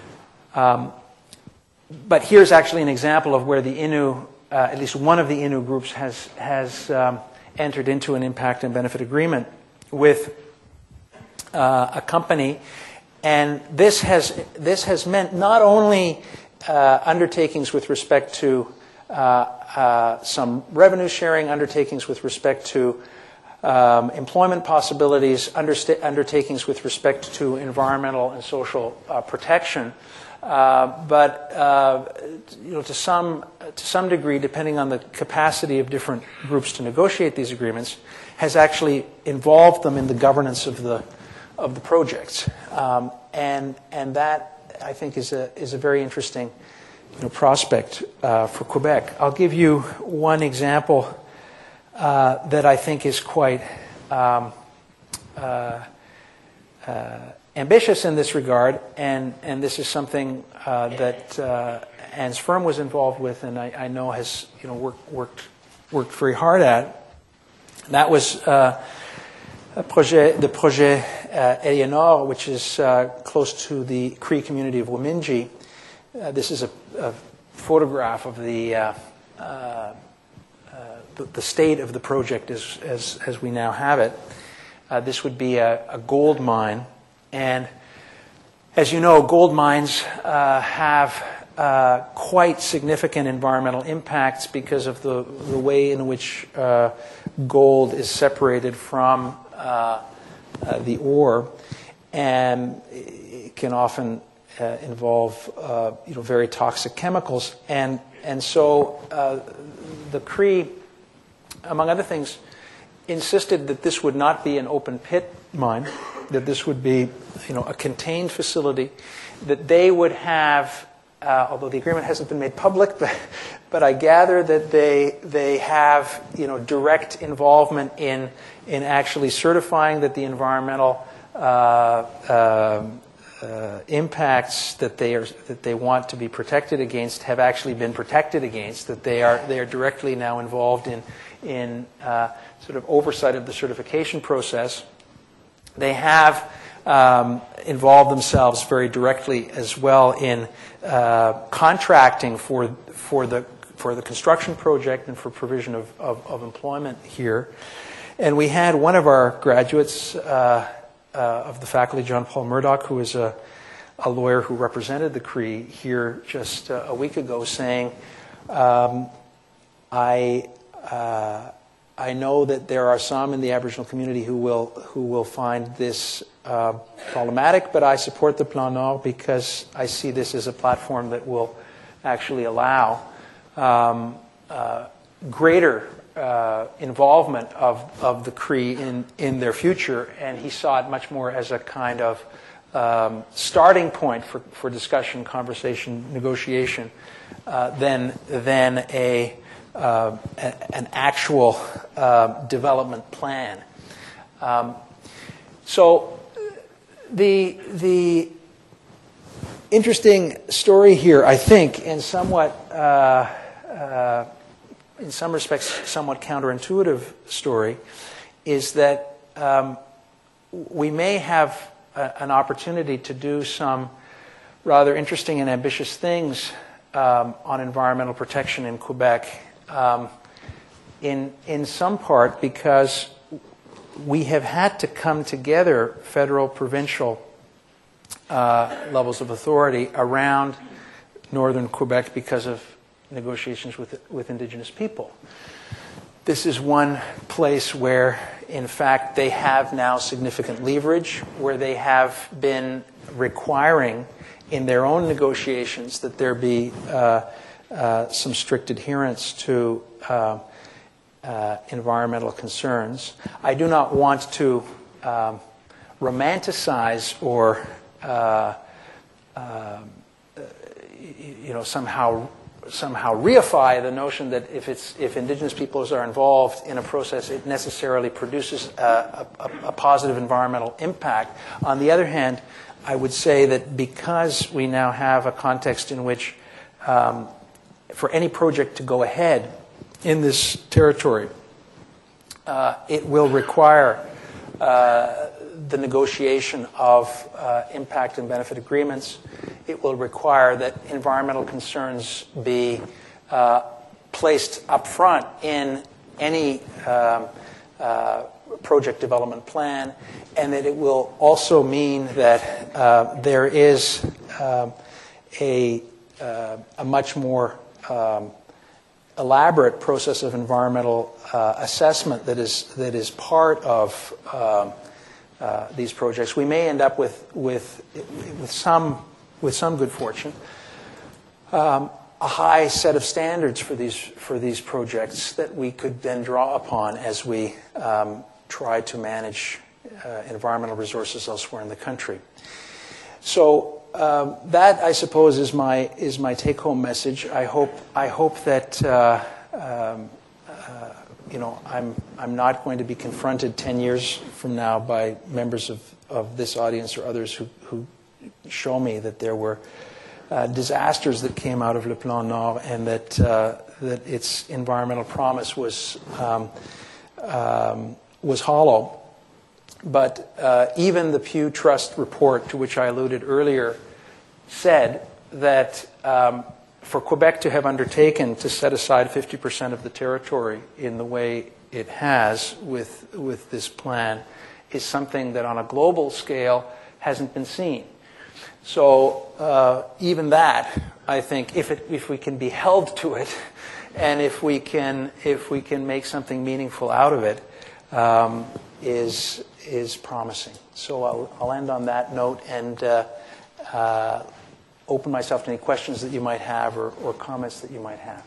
But here's actually an example of where the Innu, at least one of the Innu groups, has entered into an impact and benefit agreement with a company, and this has meant not only undertakings with respect to some revenue sharing, undertakings with respect to employment possibilities, undertakings with respect to environmental and social protection, but to some degree, depending on the capacity of different groups to negotiate these agreements, has actually involved them in the governance of the projects, and that I think is a very interesting prospect for Quebec. I'll give you one example that I think is quite ambitious in this regard, and this is something that Anne's firm was involved with, and I know has worked very hard at. That was the projet Eleanor, which is close to the Cree community of Wamingji. This is a photograph of the state of the project as we now have it. This would be a gold mine, and as you know, gold mines have quite significant environmental impacts because of the way in which gold is separated from the ore, and it can often involve very toxic chemicals, and so the Cree, among other things, insisted that this would not be an open pit mine, that this would be a contained facility, that they would have, although the agreement hasn't been made public, but I gather that they have direct involvement in actually certifying that the environmental impacts that they want to be protected against have actually been protected against, that they are directly now involved in sort of oversight of the certification process. They have involved themselves very directly as well in contracting for the construction project and for provision of employment here. And we had one of our graduates of the faculty, John Paul Murdoch, who is a lawyer who represented the Cree here just a week ago, saying, I know that there are some in the Aboriginal community who will find this problematic, but I support the Plan Nord because I see this as a platform that will actually allow greater involvement of the Cree in their future, and he saw it much more as a kind of starting point for discussion, conversation, negotiation than an actual development plan. So the interesting story here, I think, and somewhat in some respects, somewhat counterintuitive story is that we may have an opportunity to do some rather interesting and ambitious things on environmental protection in Quebec, in some part because we have had to come together, federal, provincial levels of authority, around northern Quebec because of negotiations with Indigenous people. This is one place where, in fact, they have now significant leverage, where they have been requiring in their own negotiations that there be some strict adherence to environmental concerns. I do not want to romanticize or somehow reify the notion that if Indigenous peoples are involved in a process, it necessarily produces a positive environmental impact. On the other hand, I would say that because we now have a context in which, for any project to go ahead in this territory, it will require the negotiation of impact and benefit agreements. It will require that environmental concerns be placed up front in any project development plan, and that it will also mean that there is a much more elaborate process of environmental assessment that is part of these projects. We may end up with some good fortune, a high set of standards for these projects that we could then draw upon as we try to manage environmental resources elsewhere in the country. So that, I suppose, is my take-home message. I hope that I'm not going to be confronted 10 years from now by members of this audience or others who show me that there were disasters that came out of Le Plan Nord and that its environmental promise was hollow. But even the Pew Trust report, to which I alluded earlier, said that for Quebec to have undertaken to set aside 50% of the territory in the way it has with this plan is something that on a global scale hasn't been seen. So even that, I think, if we can be held to it, and if we can make something meaningful out of it, is promising. So I'll end on that note and open myself to any questions that you might have or comments that you might have.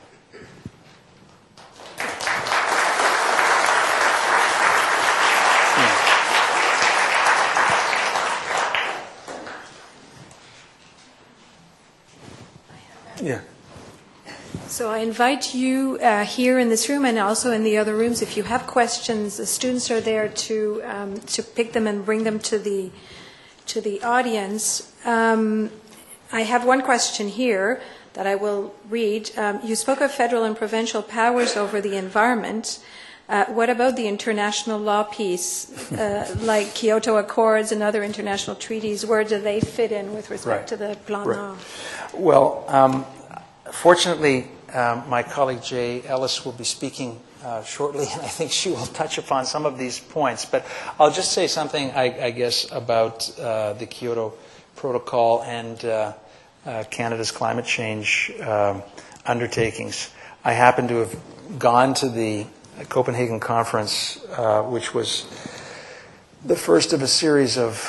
Yeah. So I invite you here in this room and also in the other rooms, if you have questions, the students are there to pick them and bring them to the audience. I have one question here that I will read. You spoke of federal and provincial powers over the environment. What about the international law piece, like Kyoto Accords and other international treaties? Where do they fit in with respect to the Plan Nord? Well, fortunately, my colleague Jay Ellis will be speaking shortly, and I think she will touch upon some of these points. But I'll just say something, I guess, about the Kyoto Protocol and Canada's climate change undertakings. I happen to have gone to the Copenhagen conference, which was the first of a series of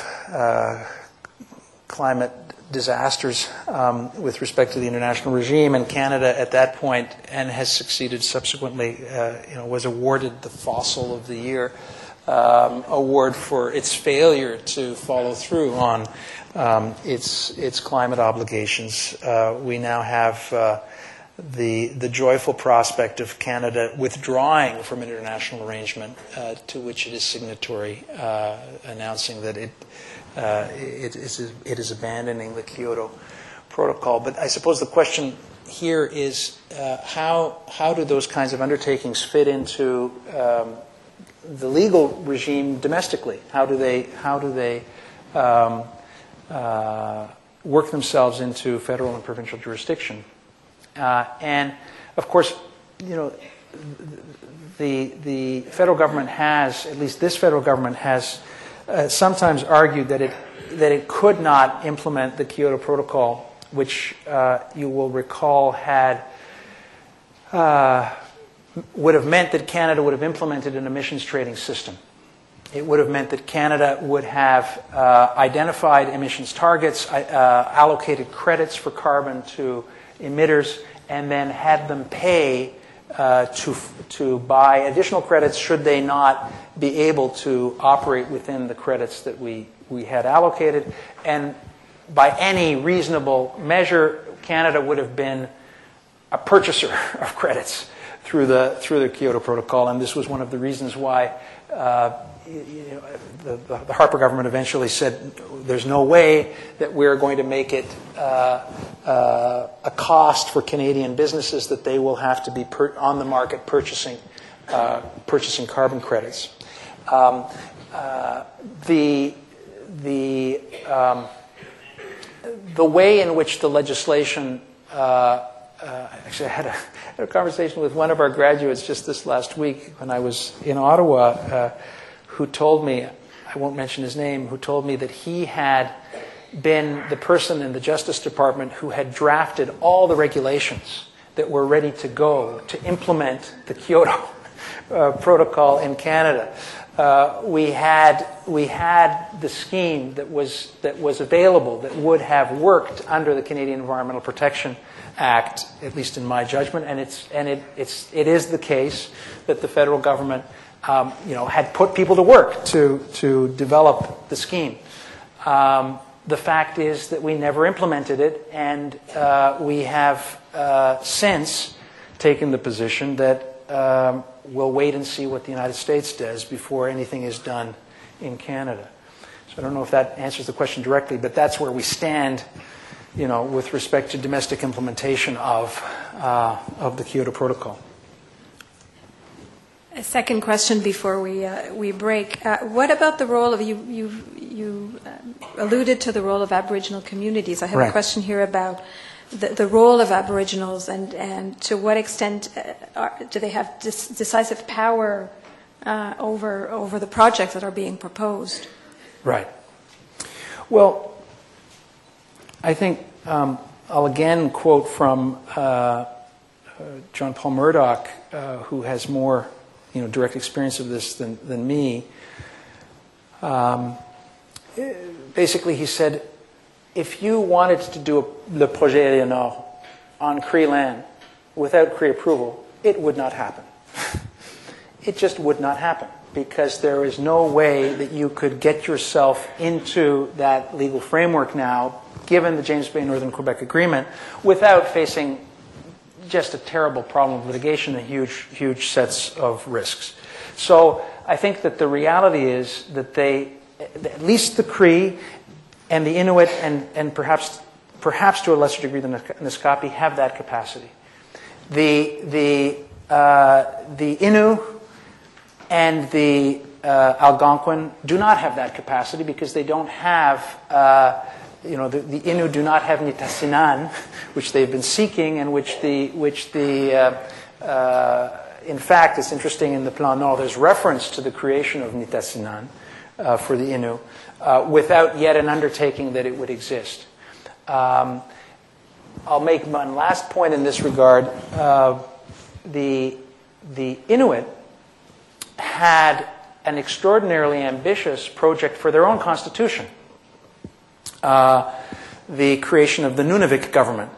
climate disasters with respect to the international regime, and Canada at that point, and has succeeded subsequently, was awarded the Fossil of the Year award for its failure to follow through on its climate obligations. We now have the joyful prospect of Canada withdrawing from an international arrangement to which it is signatory, announcing that it is abandoning the Kyoto Protocol. But I suppose the question here is how do those kinds of undertakings fit into the legal regime domestically? How do they work themselves into federal and provincial jurisdiction? And of course, the federal government has, at least this federal government has, sometimes argued that it could not implement the Kyoto Protocol, which you will recall would have meant that Canada would have implemented an emissions trading system. It would have meant that Canada would have identified emissions targets, allocated credits for carbon to emitters, and then had them pay to buy additional credits should they not be able to operate within the credits that we had allocated. And by any reasonable measure, Canada would have been a purchaser of credits through the Kyoto Protocol, and this was one of the reasons why the Harper government eventually said there's no way that we're going to make it a cost for Canadian businesses that they will have to be on the market purchasing carbon credits. The way in which the legislation, actually I had a conversation with one of our graduates just this last week when I was in Ottawa, who told me, I won't mention his name, who told me that he had been the person in the Justice Department who had drafted all the regulations that were ready to go to implement the Kyoto Protocol in Canada. We had the scheme that was available that would have worked under the Canadian Environmental Protection Act, at least in my judgment, and it is the case that the federal government had put people to work to develop the scheme. The fact is that we never implemented it, and we have since taken the position that we'll wait and see what the United States does before anything is done in Canada. So I don't know if that answers the question directly, but that's where we stand, with respect to domestic implementation of the Kyoto Protocol. A second question before we break. What about the role of you alluded to the role of Aboriginal communities. I have a question here about the role of Aboriginals and to what extent do they have decisive power over the projects that are being proposed? Right. Well, I think I'll again quote from John Paul Murdoch, who has more direct experience of this than me. Basically, he said, if you wanted to do Le Projet Éléonore on Cree land without Cree approval, it would not happen. It just would not happen, because there is no way that you could get yourself into that legal framework now, given the James Bay Northern Quebec Agreement, without facing just a terrible problem of litigation and huge sets of risks. So I think that the reality is that at least the Cree and the Inuit and perhaps to a lesser degree than the Naskapi have that capacity. The Innu and the Algonquin do not have that capacity because they don't have, the Innu do not have Nitassinan, which they've been seeking, and which in fact, it's interesting, in the Plan Nord, there's reference to the creation of Nitassinan for the Innu, without yet an undertaking that it would exist. I'll make one last point in this regard. The Inuit had an extraordinarily ambitious project for their own constitution, the creation of the Nunavik government.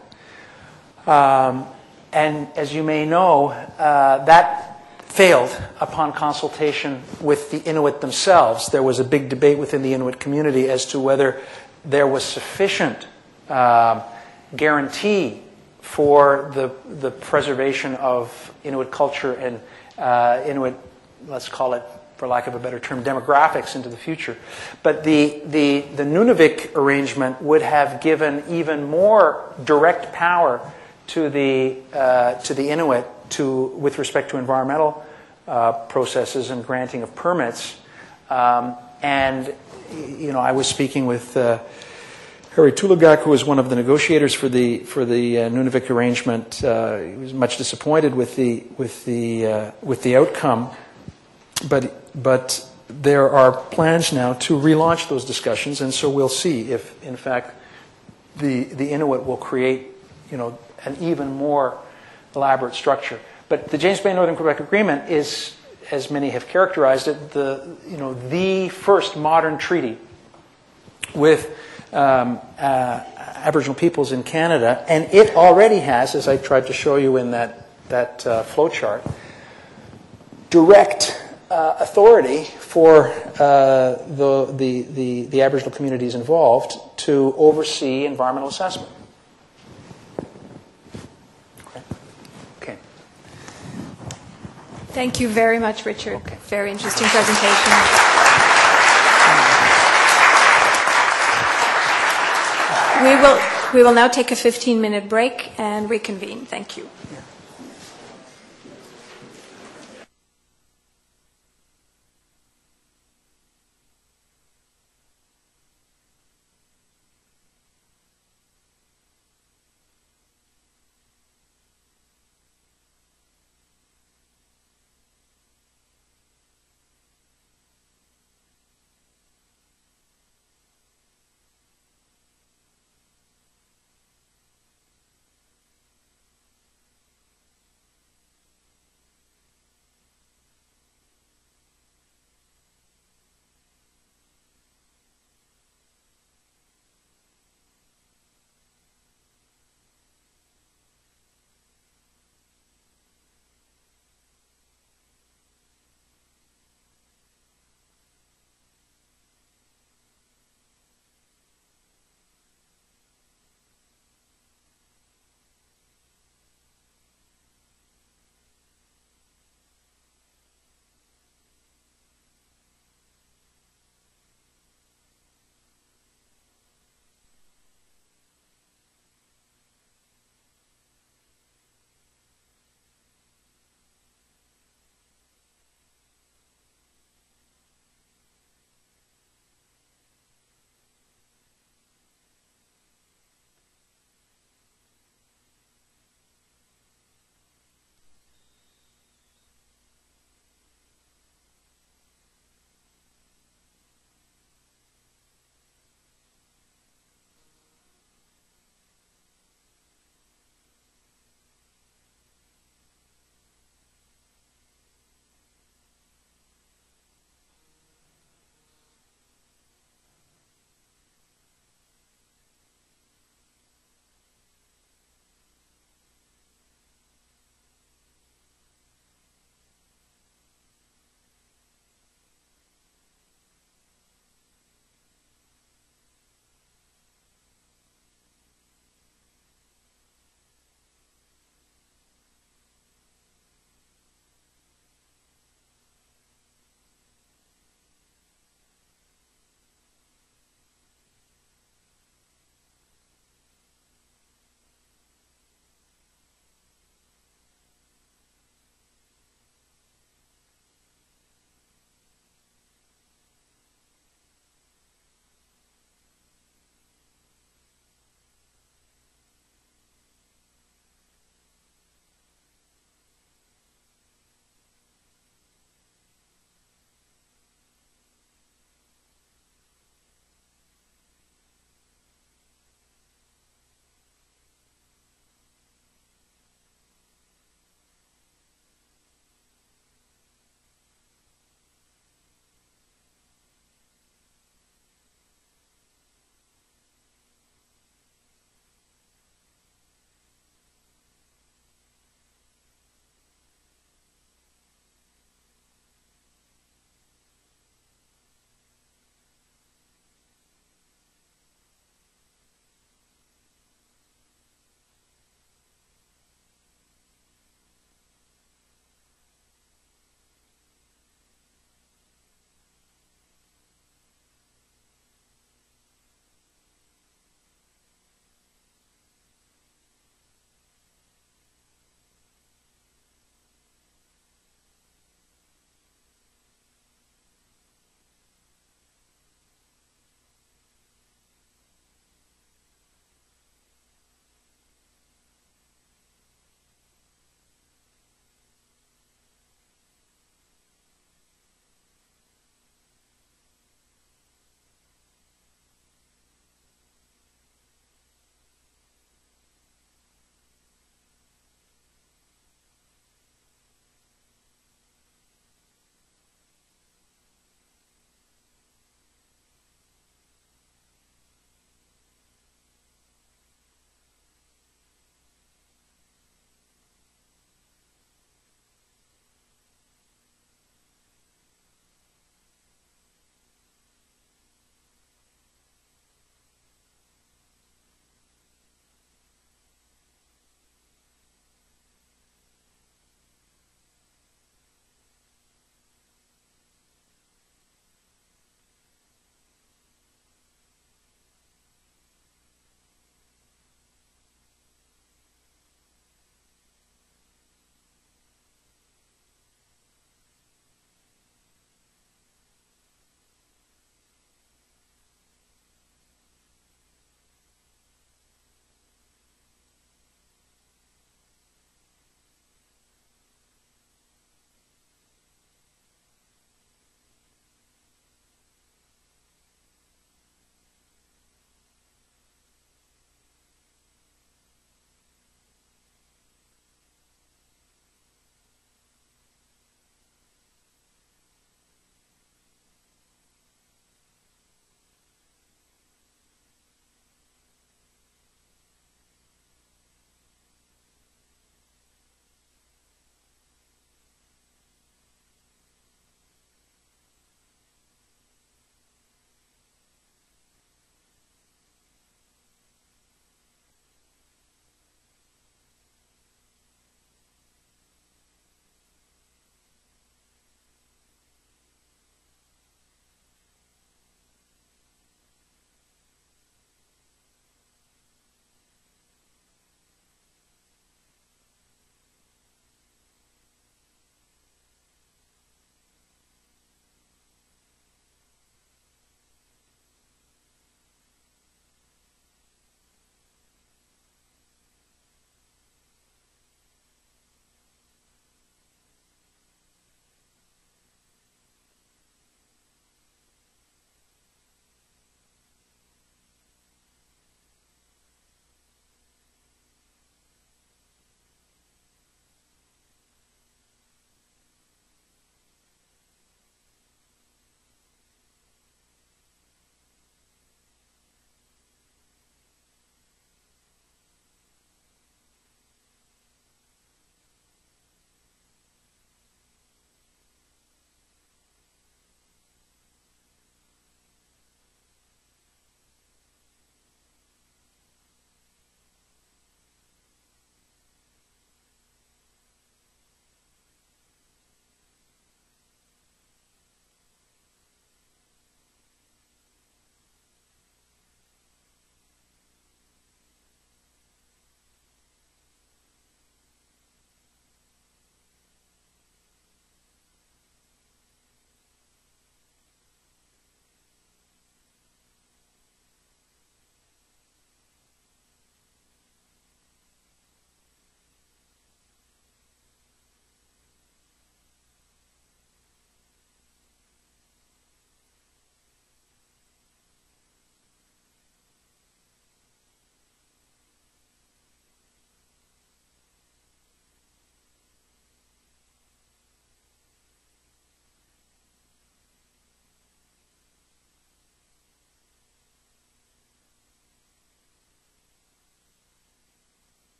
And as you may know, that failed upon consultation with the Inuit themselves. There was a big debate within the Inuit community as to whether there was sufficient guarantee for the preservation of Inuit culture and Inuit, let's call it, for lack of a better term, demographics into the future. But the Nunavik arrangement would have given even more direct power to the Inuit with respect to environmental processes and granting of permits. And I was speaking with Harry Tulugak, who was one of the negotiators for the Nunavik arrangement. He was much disappointed with the outcome, but there are plans now to relaunch those discussions, and so we'll see if, in fact, the Inuit will create, an even more elaborate structure. But the James Bay Northern Quebec Agreement is, as many have characterized it, the first modern treaty with Aboriginal peoples in Canada, and it already has, as I tried to show you in that flow chart, direct authority for the Aboriginal communities involved to oversee environmental assessment. Okay. Thank you very much, Richard. Okay. Very interesting presentation. We will now take a 15-minute break and reconvene. Thank you.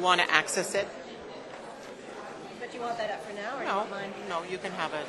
want to access it. But you want that up for now, or No, you don't mind? no, you can have it.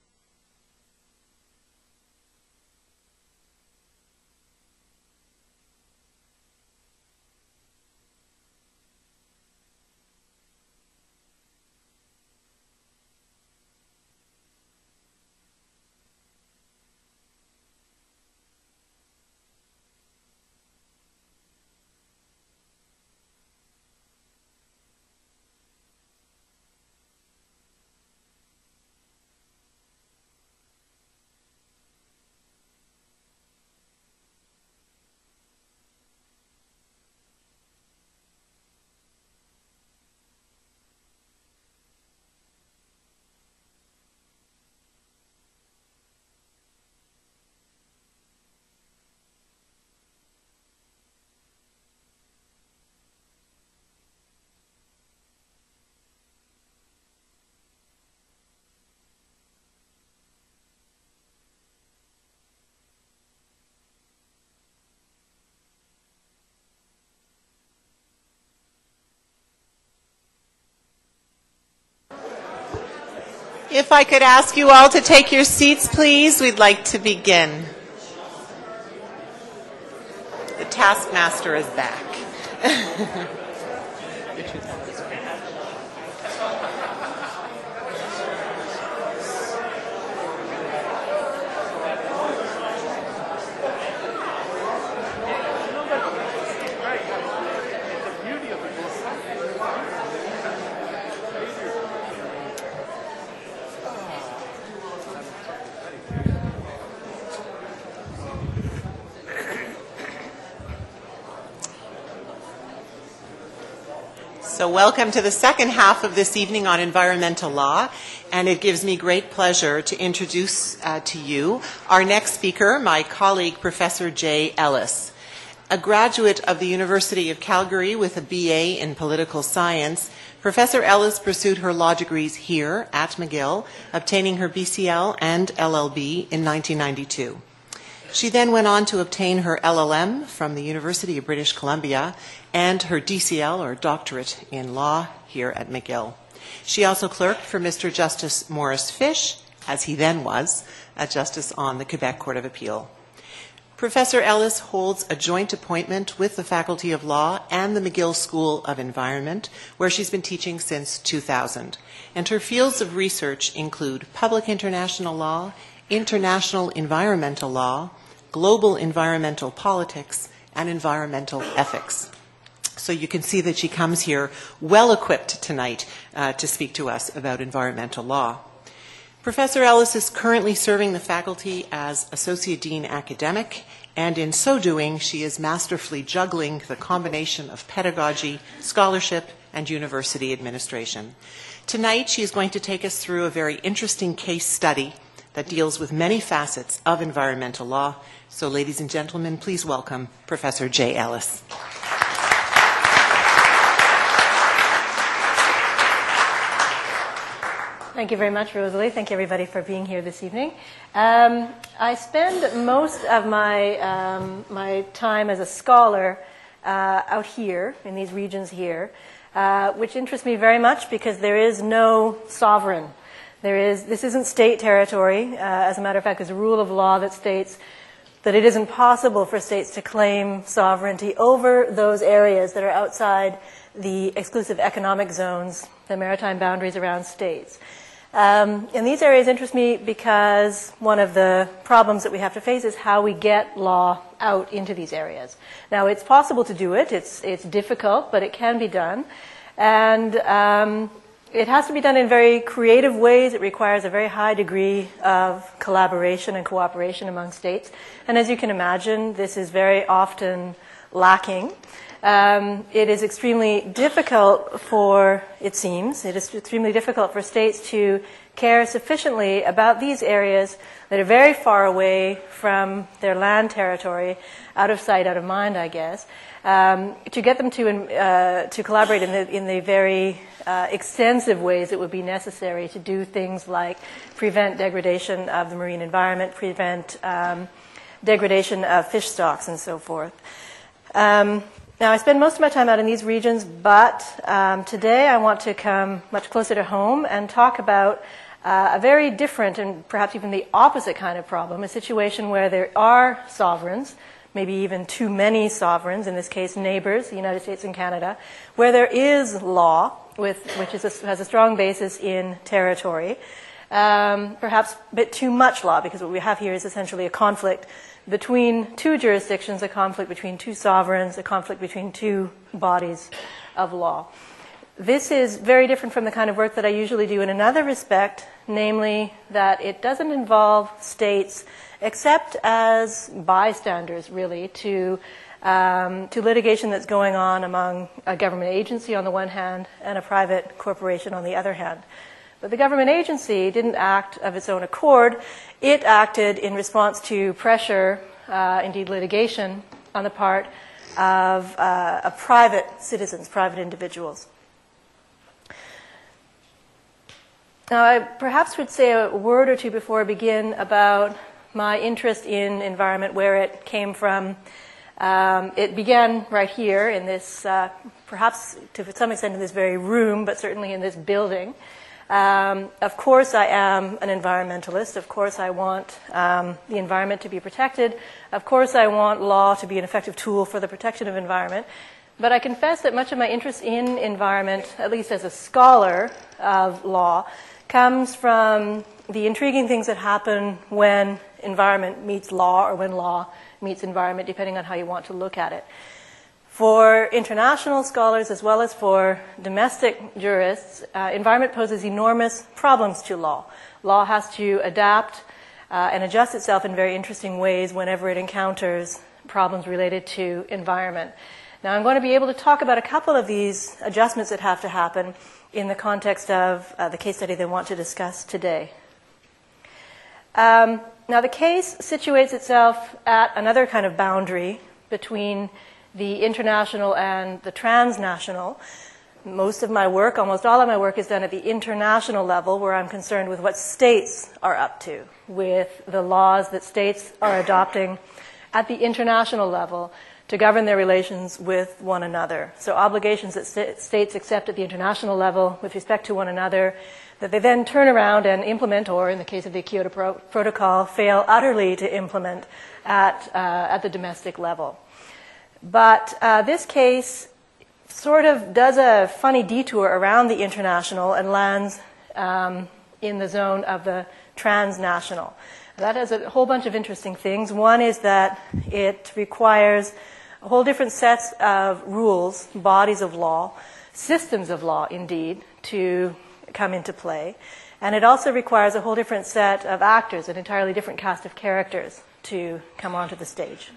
If I could ask you all to take your seats, please, we'd like to begin. The taskmaster is back. So welcome to the second half of this evening on environmental law, and it gives me great pleasure to introduce to you our next speaker, my colleague, Professor Jay Ellis. A graduate of the University of Calgary with a BA in political science, Professor Ellis pursued her law degrees here at McGill, obtaining her BCL and LLB in 1992. She then went on to obtain her LLM from the University of British Columbia and her DCL, or doctorate in law, here at McGill. She also clerked for Mr. Justice Maurice Fish, as he then was, a justice on the Quebec Court of Appeal. Professor Ellis holds a joint appointment with the Faculty of Law and the McGill School of Environment, where she's been teaching since 2000. And her fields of research include public international law, international environmental law, global environmental politics, and environmental ethics. So you can see that she comes here well equipped tonight to speak to us about environmental law. Professor Ellis is currently serving the faculty as Associate Dean Academic, and in so doing, she is masterfully juggling the combination of pedagogy, scholarship, and university administration. Tonight, she is going to take us through a very interesting case study that deals with many facets of environmental law. So, ladies and gentlemen, please welcome Professor Jay Ellis. Thank you very much, Rosalie. Thank you, everybody, for being here this evening. I spend most of my time as a scholar out here, in these regions here, which interests me very much because there is no sovereign. This isn't state territory. As a matter of fact, there's a rule of law that states that it isn't possible for states to claim sovereignty over those areas that are outside the exclusive economic zones, the maritime boundaries around states. And these areas interest me because one of the problems that we have to face is how we get law out into these areas. Now, it's possible to do it. It's difficult, but it can be done. And it has to be done in very creative ways. It requires a very high degree of collaboration and cooperation among states. And as you can imagine, this is very often lacking. It is extremely difficult extremely difficult for states to care sufficiently about these areas that are very far away from their land territory, out of sight, out of mind, I guess, to get them to collaborate in the very extensive ways that would be necessary to do things like prevent degradation of the marine environment, prevent degradation of fish stocks, and so forth. Now, I spend most of my time out in these regions, but today I want to come much closer to home and talk about a very different and perhaps even the opposite kind of problem, a situation where there are sovereigns, maybe even too many sovereigns, in this case neighbors, the United States and Canada, where there is law, which has a strong basis in territory, perhaps a bit too much law, because what we have here is essentially a conflict between two jurisdictions, a conflict between two sovereigns, a conflict between two bodies of law. This is very different from the kind of work that I usually do in another respect, namely that it doesn't involve states except as bystanders, really, to litigation that's going on among a government agency on the one hand and a private corporation on the other hand. But the government agency didn't act of its own accord. It acted in response to pressure, indeed litigation, on the part of private citizens, private individuals. Now, I perhaps would say a word or two before I begin about my interest in environment, where it came from. It began right here in this, perhaps to some extent in this very room, but certainly in this building. Of course, I am an environmentalist. Of course, I want the environment to be protected. Of course, I want law to be an effective tool for the protection of environment. But I confess that much of my interest in environment, at least as a scholar of law, comes from the intriguing things that happen when environment meets law, or when law meets environment, depending on how you want to look at it. For international scholars as well as for domestic jurists, environment poses enormous problems to law. Law has to adapt and adjust itself in very interesting ways whenever it encounters problems related to environment. Now, I'm going to be able to talk about a couple of these adjustments that have to happen in the context of the case study that I want to discuss today. Now, the case situates itself at another kind of boundary between the international and the transnational. Most of my work, almost all of my work, is done at the international level, where I'm concerned with what states are up to, with the laws that states are adopting at the international level to govern their relations with one another. So obligations that states accept at the international level with respect to one another, that they then turn around and implement, or in the case of the Kyoto Protocol, fail utterly to implement at the domestic level. But this case sort of does a funny detour around the international and lands in the zone of the transnational. That has a whole bunch of interesting things. One is that it requires a whole different sets of rules, bodies of law, systems of law, indeed, to come into play. And it also requires a whole different set of actors, an entirely different cast of characters to come onto the stage.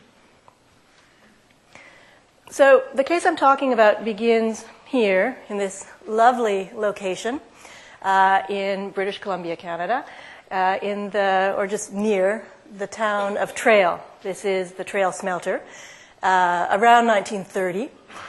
So the case I'm talking about begins here in this lovely location in British Columbia, Canada, or just near the town of Trail. This is the Trail smelter, around 1930.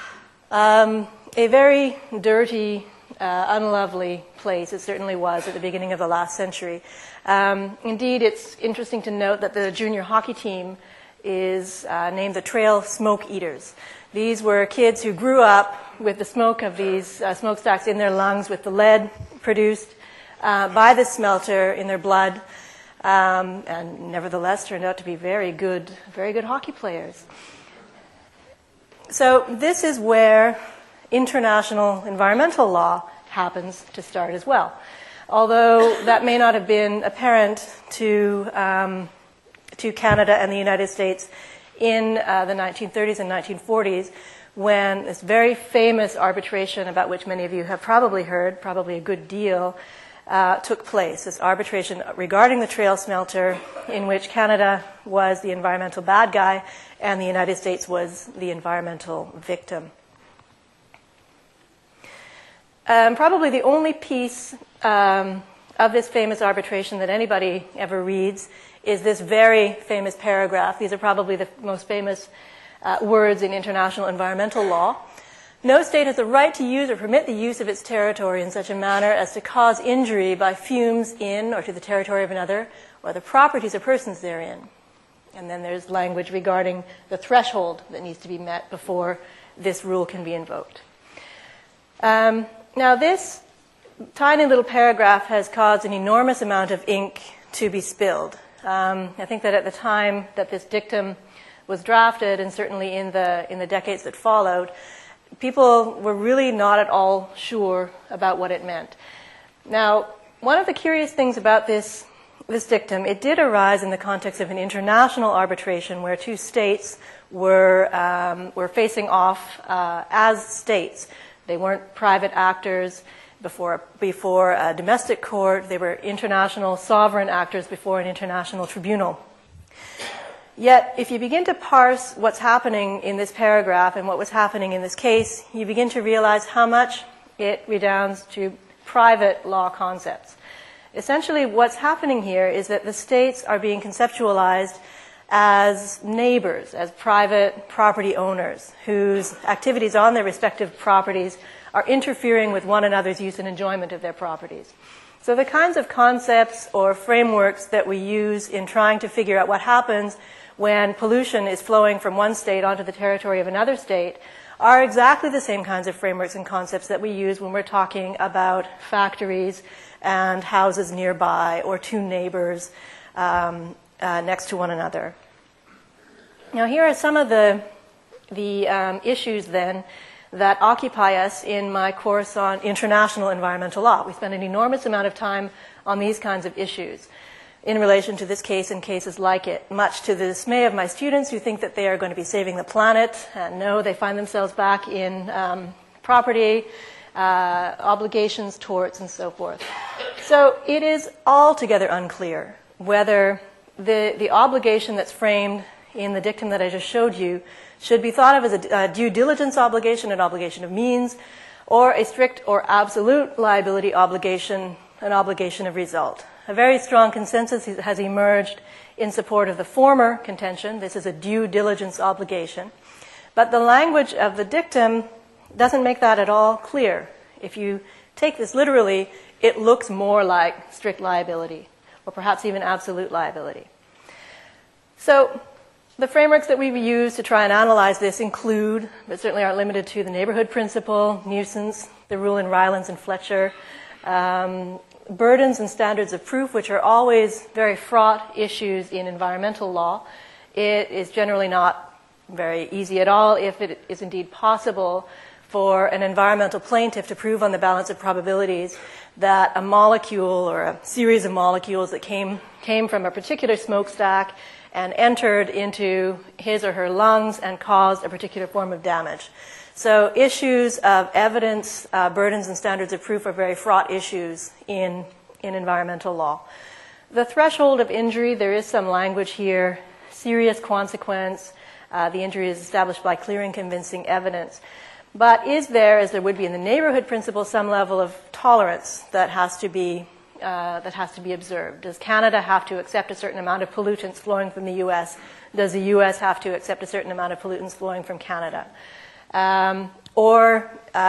A very dirty, unlovely place. It certainly was at the beginning of the last century. Indeed, it's interesting to note that the junior hockey team is named the Trail Smoke Eaters. These were kids who grew up with the smoke of these smokestacks in their lungs, with the lead produced by the smelter in their blood, and nevertheless turned out to be very good hockey players. So this is where international environmental law happens to start as well. Although that may not have been apparent to Canada and the United States in the 1930s and 1940s, when this very famous arbitration, about which many of you have probably heard, probably a good deal, took place. This arbitration regarding the Trail smelter, in which Canada was the environmental bad guy and the United States was the environmental victim. Probably the only piece of this famous arbitration that anybody ever reads is this very famous paragraph. These are probably the most famous words in international environmental law. No state has the right to use or permit the use of its territory in such a manner as to cause injury by fumes in or to the territory of another, or the properties or persons therein. And then there's language regarding the threshold that needs to be met before this rule can be invoked. Now, this tiny little paragraph has caused an enormous amount of ink to be spilled. I think that at the time that this dictum was drafted, and certainly in the decades that followed, people were really not at all sure about what it meant. Now, one of the curious things about this dictum, it did arise in the context of an international arbitration where two states were facing off as states. They weren't private actors before a domestic court. They were international sovereign actors before an international tribunal. Yet, if you begin to parse what's happening in this paragraph and what was happening in this case, you begin to realize how much it redounds to private law concepts. Essentially, what's happening here is that the states are being conceptualized as neighbors, as private property owners, whose activities on their respective properties are interfering with one another's use and enjoyment of their properties. So the kinds of concepts or frameworks that we use in trying to figure out what happens when pollution is flowing from one state onto the territory of another state are exactly the same kinds of frameworks and concepts that we use when we're talking about factories and houses nearby or two neighbors next to one another. Now, here are some of the issues then that occupy us in my course on international environmental law. We spend an enormous amount of time on these kinds of issues in relation to this case and cases like it, much to the dismay of my students who think that they are going to be saving the planet. And no, they find themselves back in property, obligations, torts, and so forth. So it is altogether unclear whether the obligation that's framed in the dictum that I just showed you should be thought of as a due diligence obligation, an obligation of means, or a strict or absolute liability obligation, an obligation of result. A very strong consensus has emerged in support of the former contention. This is a due diligence obligation. But the language of the dictum doesn't make that at all clear. If you take this literally, it looks more like strict liability, or perhaps even absolute liability. So the frameworks that we've used to try and analyze this include, but certainly aren't limited to, the neighborhood principle, nuisance, the rule in Rylands and Fletcher, burdens and standards of proof, which are always very fraught issues in environmental law. It is generally not very easy at all, if it is indeed possible, for an environmental plaintiff to prove on the balance of probabilities that a molecule or a series of molecules that came from a particular smokestack and entered into his or her lungs and caused a particular form of damage. So issues of evidence, burdens, and standards of proof are very fraught issues in environmental law. The threshold of injury, there is some language here, serious consequence, the injury is established by clear and convincing evidence. But is there, as there would be in the neighborhood principle, some level of tolerance that has to be observed? Does Canada have to accept a certain amount of pollutants flowing from the U.S.? Does the U.S. have to accept a certain amount of pollutants flowing from Canada? Or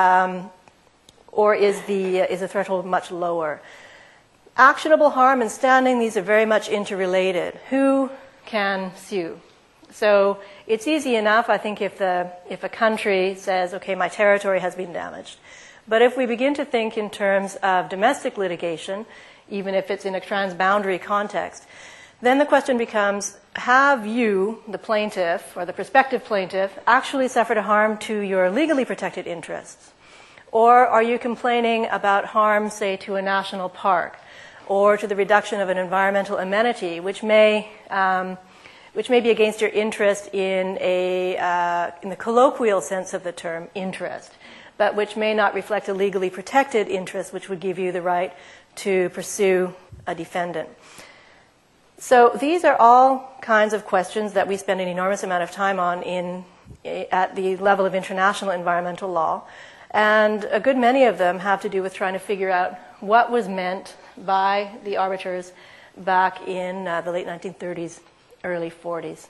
is the threshold much lower? Actionable harm and standing, these are very much interrelated. Who can sue? So it's easy enough, I think, if a country says, okay, my territory has been damaged. But if we begin to think in terms of domestic litigation, even if it's in a transboundary context, then the question becomes, have you, the plaintiff or the prospective plaintiff, actually suffered a harm to your legally protected interests? Or are you complaining about harm, say, to a national park or to the reduction of an environmental amenity, which may be against your interest in the colloquial sense of the term interest, but which may not reflect a legally protected interest, which would give you the right to pursue a defendant. So these are all kinds of questions that we spend an enormous amount of time on at the level of international environmental law. And a good many of them have to do with trying to figure out what was meant by the arbiters back in the late 1930s, early 40s.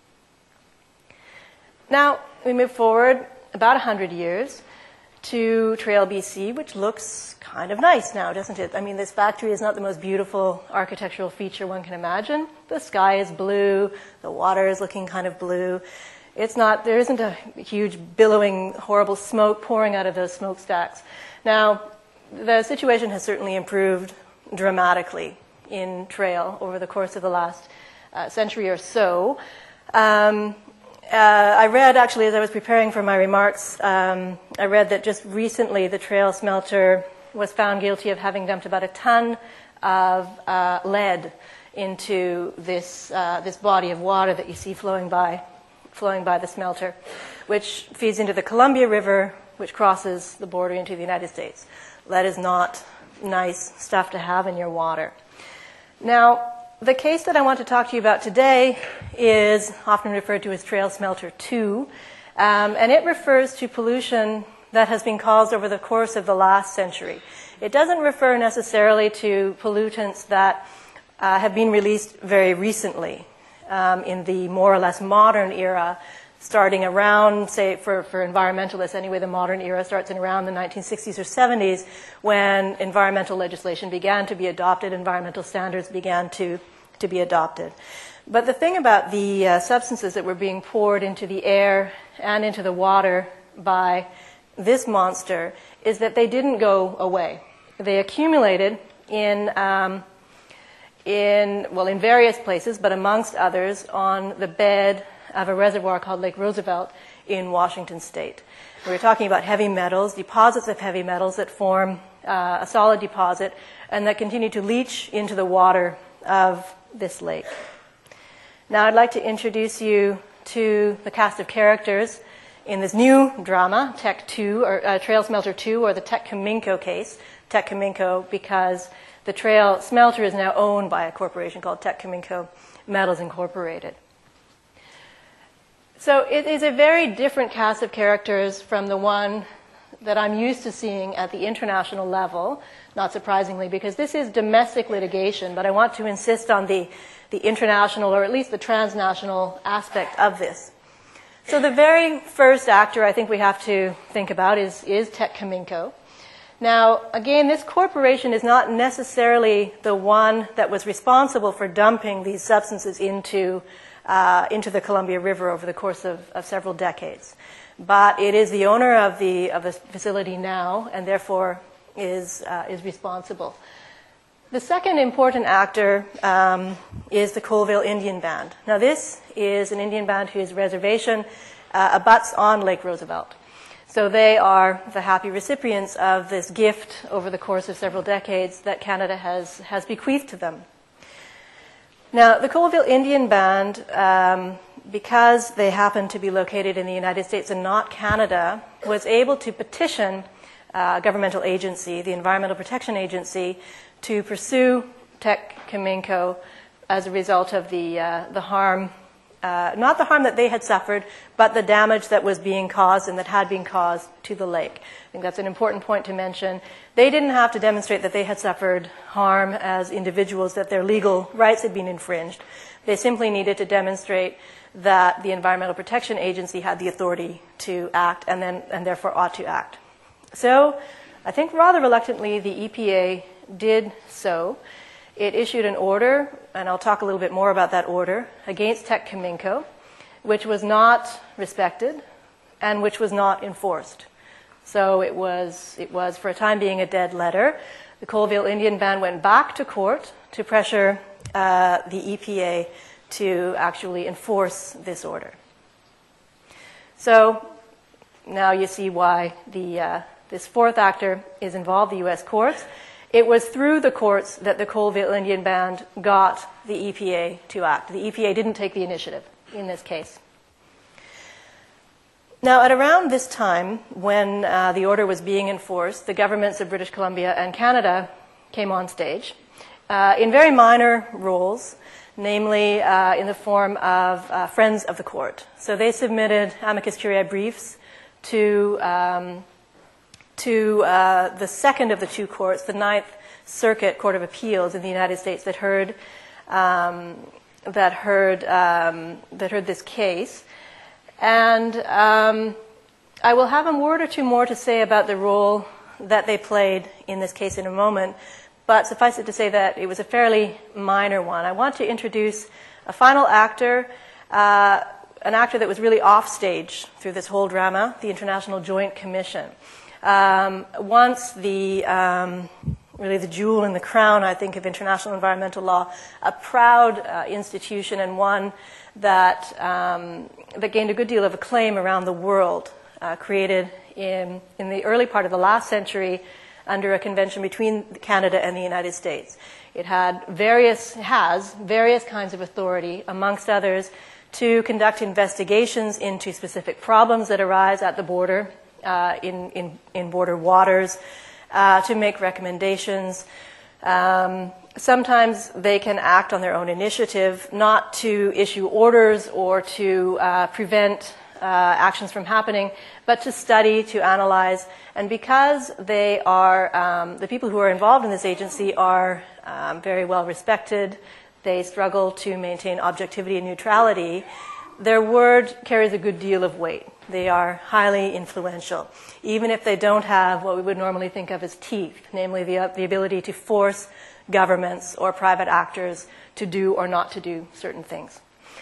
Now, we move forward about 100 years to Trail, BC, which looks kind of nice now, doesn't it? I mean, this factory is not the most beautiful architectural feature one can imagine. The sky is blue, the water is looking kind of blue. There isn't a huge billowing, horrible smoke pouring out of those smokestacks. Now, the situation has certainly improved dramatically in Trail over the course of the last century or so. I read, actually, as I was preparing for my remarks, I read that just recently the Trail smelter was found guilty of having dumped about a ton of lead into this body of water that you see flowing by the smelter, which feeds into the Columbia River, which crosses the border into the United States. Lead is not nice stuff to have in your water. Now, the case that I want to talk to you about today is often referred to as Trail Smelter 2, and it refers to pollution that has been caused over the course of the last century. It doesn't refer necessarily to pollutants that have been released very recently in the more or less modern era, starting around, say, for environmentalists anyway, the modern era starts in around the 1960s or 70s when environmental legislation began to be adopted, environmental standards began to be adopted. But the thing about the substances that were being poured into the air and into the water by this monster is that they didn't go away. They accumulated in various places, but amongst others on the bed of a reservoir called Lake Roosevelt in Washington State. We're talking about heavy metals, deposits of heavy metals that form a solid deposit and that continue to leach into the water of this lake. Now I'd like to introduce you to the cast of characters in this new drama, Teck 2, or Trail Smelter 2, or the Teck Cominco case. Teck Cominco because the Trail Smelter is now owned by a corporation called Teck Cominco Metals Incorporated. So it is a very different cast of characters from the one that I'm used to seeing at the international level, not surprisingly, because this is domestic litigation, but I want to insist on the international, or at least the transnational aspect of this. So the very first actor I think we have to think about is Teck Cominco. Now, again, this corporation is not necessarily the one that was responsible for dumping these substances into the Columbia River over the course of several decades. But it is the owner of the facility now, and therefore is responsible. The second important actor is the Colville Indian Band. Now, this is an Indian band whose reservation abuts on Lake Roosevelt. So they are the happy recipients of this gift over the course of several decades that Canada has bequeathed to them. Now, the Colville Indian Band, because they happen to be located in the United States and not Canada, was able to petition a governmental agency, the Environmental Protection Agency, to pursue Teck Cominco as a result of the harm, not the harm that they had suffered, but the damage that was being caused and that had been caused to the lake. I think that's an important point to mention. They didn't have to demonstrate that they had suffered harm as individuals, that their legal rights had been infringed. They simply needed to demonstrate that the Environmental Protection Agency had the authority to act and therefore ought to act. So I think rather reluctantly the EPA did so. It issued an order, and I'll talk a little bit more about that order, against Teck Cominco, which was not respected and which was not enforced. So it was for a time being a dead letter. The Colville Indian Band went back to court to pressure the EPA to actually enforce this order. So now you see why this fourth actor is involved, the U.S. courts. It was through the courts that the Colville Indian Band got the EPA to act. The EPA didn't take the initiative in this case. Now, at around this time, when the order was being enforced, the governments of British Columbia and Canada came on stage in very minor roles, namely in the form of friends of the court. So they submitted amicus curiae briefs to the second of the two courts, the Ninth Circuit Court of Appeals in the United States, that heard this case. And I will have a word or two more to say about the role that they played in this case in a moment, but suffice it to say that it was a fairly minor one. I want to introduce a final actor, an actor that was really off stage through this whole drama, the International Joint Commission. Once really the jewel in the crown, I think, of international environmental law, a proud institution and one that gained a good deal of acclaim around the world, created in the early part of the last century under a convention between Canada and the United States. It has various kinds of authority, amongst others, to conduct investigations into specific problems that arise at the border, in border waters, to make recommendations. Sometimes they can act on their own initiative, not to issue orders or to prevent actions from happening, but to study, to analyze. And because they are, the people who are involved in this agency are very well respected, they struggle to maintain objectivity and neutrality, their word carries a good deal of weight. They are highly influential, even if they don't have what we would normally think of as teeth, namely the ability to force governments or private actors to do or not to do certain things.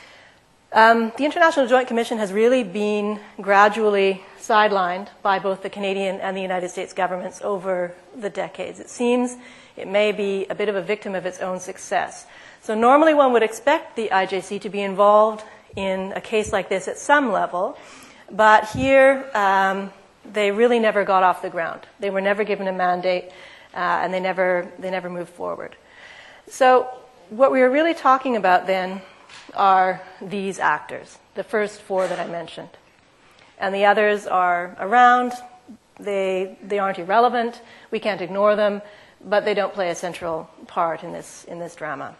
The International Joint Commission has really been gradually sidelined by both the Canadian and the United States governments over the decades. It seems it may be a bit of a victim of its own success. So normally one would expect the IJC to be involved in a case like this at some level, but here they really never got off the ground. They were never given a mandate, and they never moved forward. So what we are really talking about then are these actors, the first four that I mentioned. And the others are around. They aren't irrelevant. We can't ignore them, but they don't play a central part in this drama.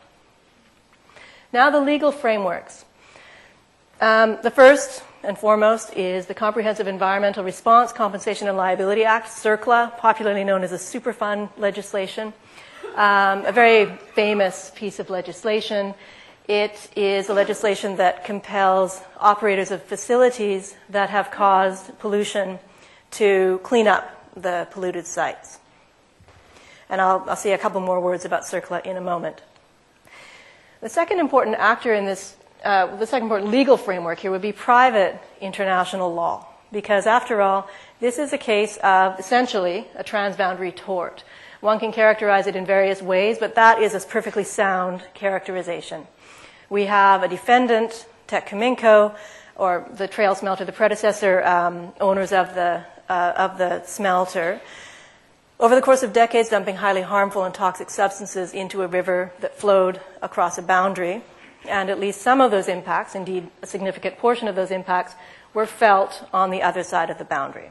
Now the legal frameworks. The first and foremost is the Comprehensive Environmental Response, Compensation and Liability Act, CERCLA, popularly known as the Superfund legislation. A very famous piece of legislation. It is a legislation that compels operators of facilities that have caused pollution to clean up the polluted sites. And I'll say a couple more words about CERCLA in a moment. The second important actor in this, the second important legal framework here would be private international law, because after all, this is a case of essentially a transboundary tort. One can characterize it in various ways, but that is a perfectly sound characterization. We have a defendant, Teck Cominco, or the Trail Smelter, the predecessor owners of the smelter, over the course of decades dumping highly harmful and toxic substances into a river that flowed across a boundary. And at least some of those impacts, indeed a significant portion of those impacts, were felt on the other side of the boundary.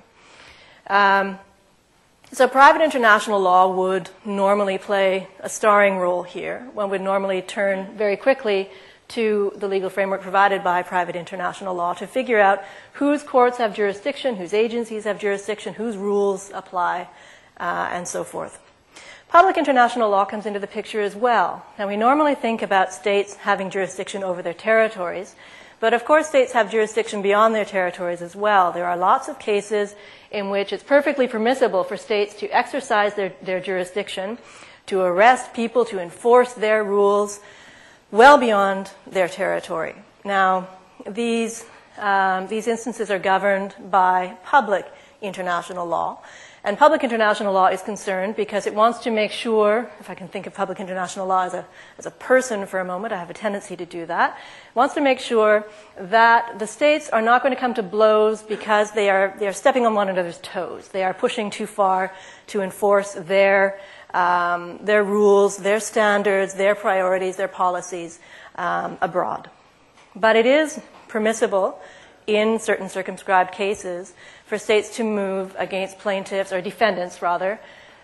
So private international law would normally play a starring role here. One would normally turn very quickly to the legal framework provided by private international law to figure out whose courts have jurisdiction, whose agencies have jurisdiction, whose rules apply, and so forth. Public international law comes into the picture as well. Now, we normally think about states having jurisdiction over their territories, but of course states have jurisdiction beyond their territories as well. There are lots of cases in which it's perfectly permissible for states to exercise their jurisdiction, to arrest people, to enforce their rules well beyond their territory. Now, these instances are governed by public international law. And public international law is concerned because it wants to make sure, if I can think of public international law as a person for a moment, I have a tendency to do that, it wants to make sure that the states are not going to come to blows because they are stepping on one another's toes. They are pushing too far to enforce their rules, their standards, their priorities, their policies abroad. But it is permissible in certain circumscribed cases for states to move against plaintiffs, or defendants rather,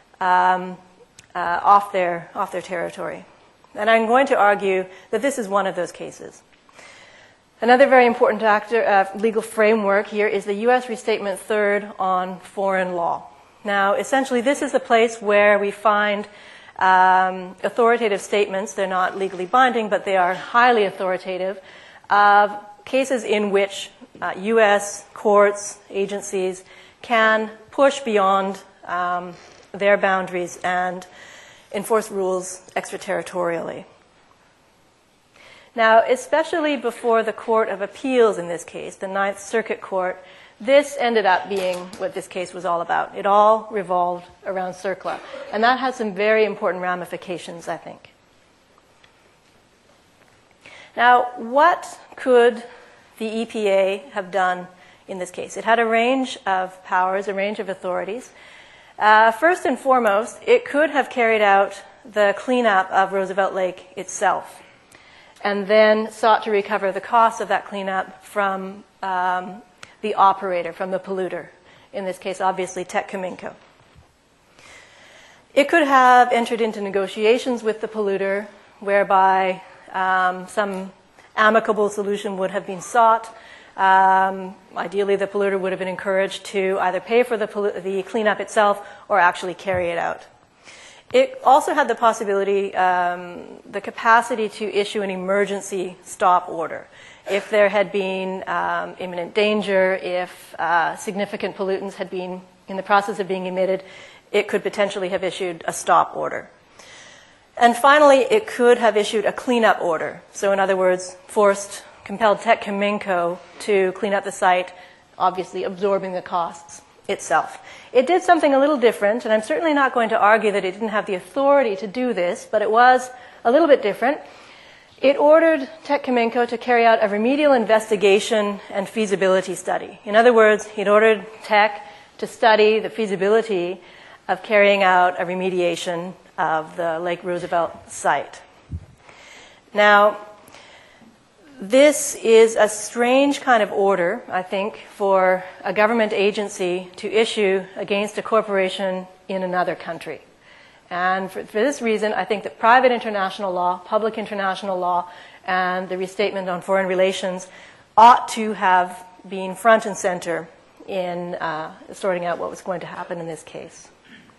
off their territory. And I'm going to argue that this is one of those cases. Another very important legal framework here is the U.S. Restatement Third on foreign law. Now, essentially, this is a place where we find authoritative statements. They're not legally binding, but they are highly authoritative, of cases in which U.S. courts, agencies can push beyond their boundaries and enforce rules extraterritorially. Now, especially before the Court of Appeals in this case, the Ninth Circuit Court, this ended up being what this case was all about. It all revolved around CERCLA. And that has some very important ramifications, I think. Now, what could the EPA have done in this case? It had a range of powers, a range of authorities. First and foremost, it could have carried out the cleanup of Roosevelt Lake itself, and then sought to recover the cost of that cleanup from the operator, from the polluter, in this case, obviously, Teck Cominco. It could have entered into negotiations with the polluter, whereby some amicable solution would have been sought. Ideally, the polluter would have been encouraged to either pay for the cleanup itself or actually carry it out. It also had the possibility, the capacity to issue an emergency stop order. If there had been imminent danger, if significant pollutants had been in the process of being emitted, it could potentially have issued a stop order. And finally, it could have issued a cleanup order. So in other words, compelled Teck Cominco to clean up the site, obviously absorbing the costs itself. It did something a little different, and I'm certainly not going to argue that it didn't have the authority to do this, but it was a little bit different. It ordered Teck Cominco to carry out a remedial investigation and feasibility study. In other words, it ordered Teck to study the feasibility of carrying out a remediation of the Lake Roosevelt site. Now, this is a strange kind of order, I think, for a government agency to issue against a corporation in another country. And for this reason, I think that private international law, public international law, and the Restatement on Foreign Relations ought to have been front and center in sorting out what was going to happen in this case.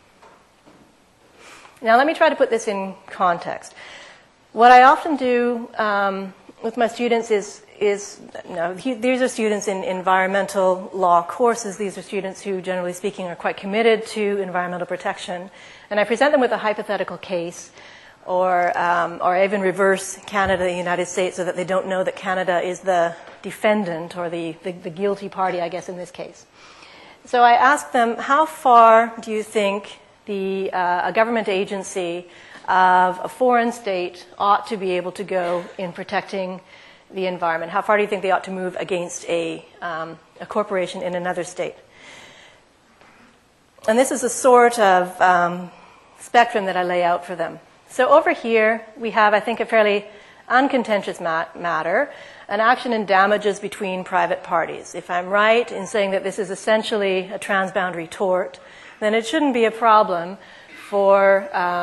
Now, let me try to put this in context. What I often do with my students is these are students in environmental law courses. These are students who, generally speaking, are quite committed to environmental protection. And I present them with a hypothetical case, or I even reverse Canada and the United States so that they don't know that Canada is the defendant or the guilty party, I guess, in this case. So I ask them, how far do you think a government agency of a foreign state ought to be able to go in protecting the environment? How far do you think they ought to move against a corporation in another state? And this is a sort of spectrum that I lay out for them. So over here, we have, I think, a fairly uncontentious matter, an action in damages between private parties. If I'm right in saying that this is essentially a transboundary tort, then it shouldn't be a problem for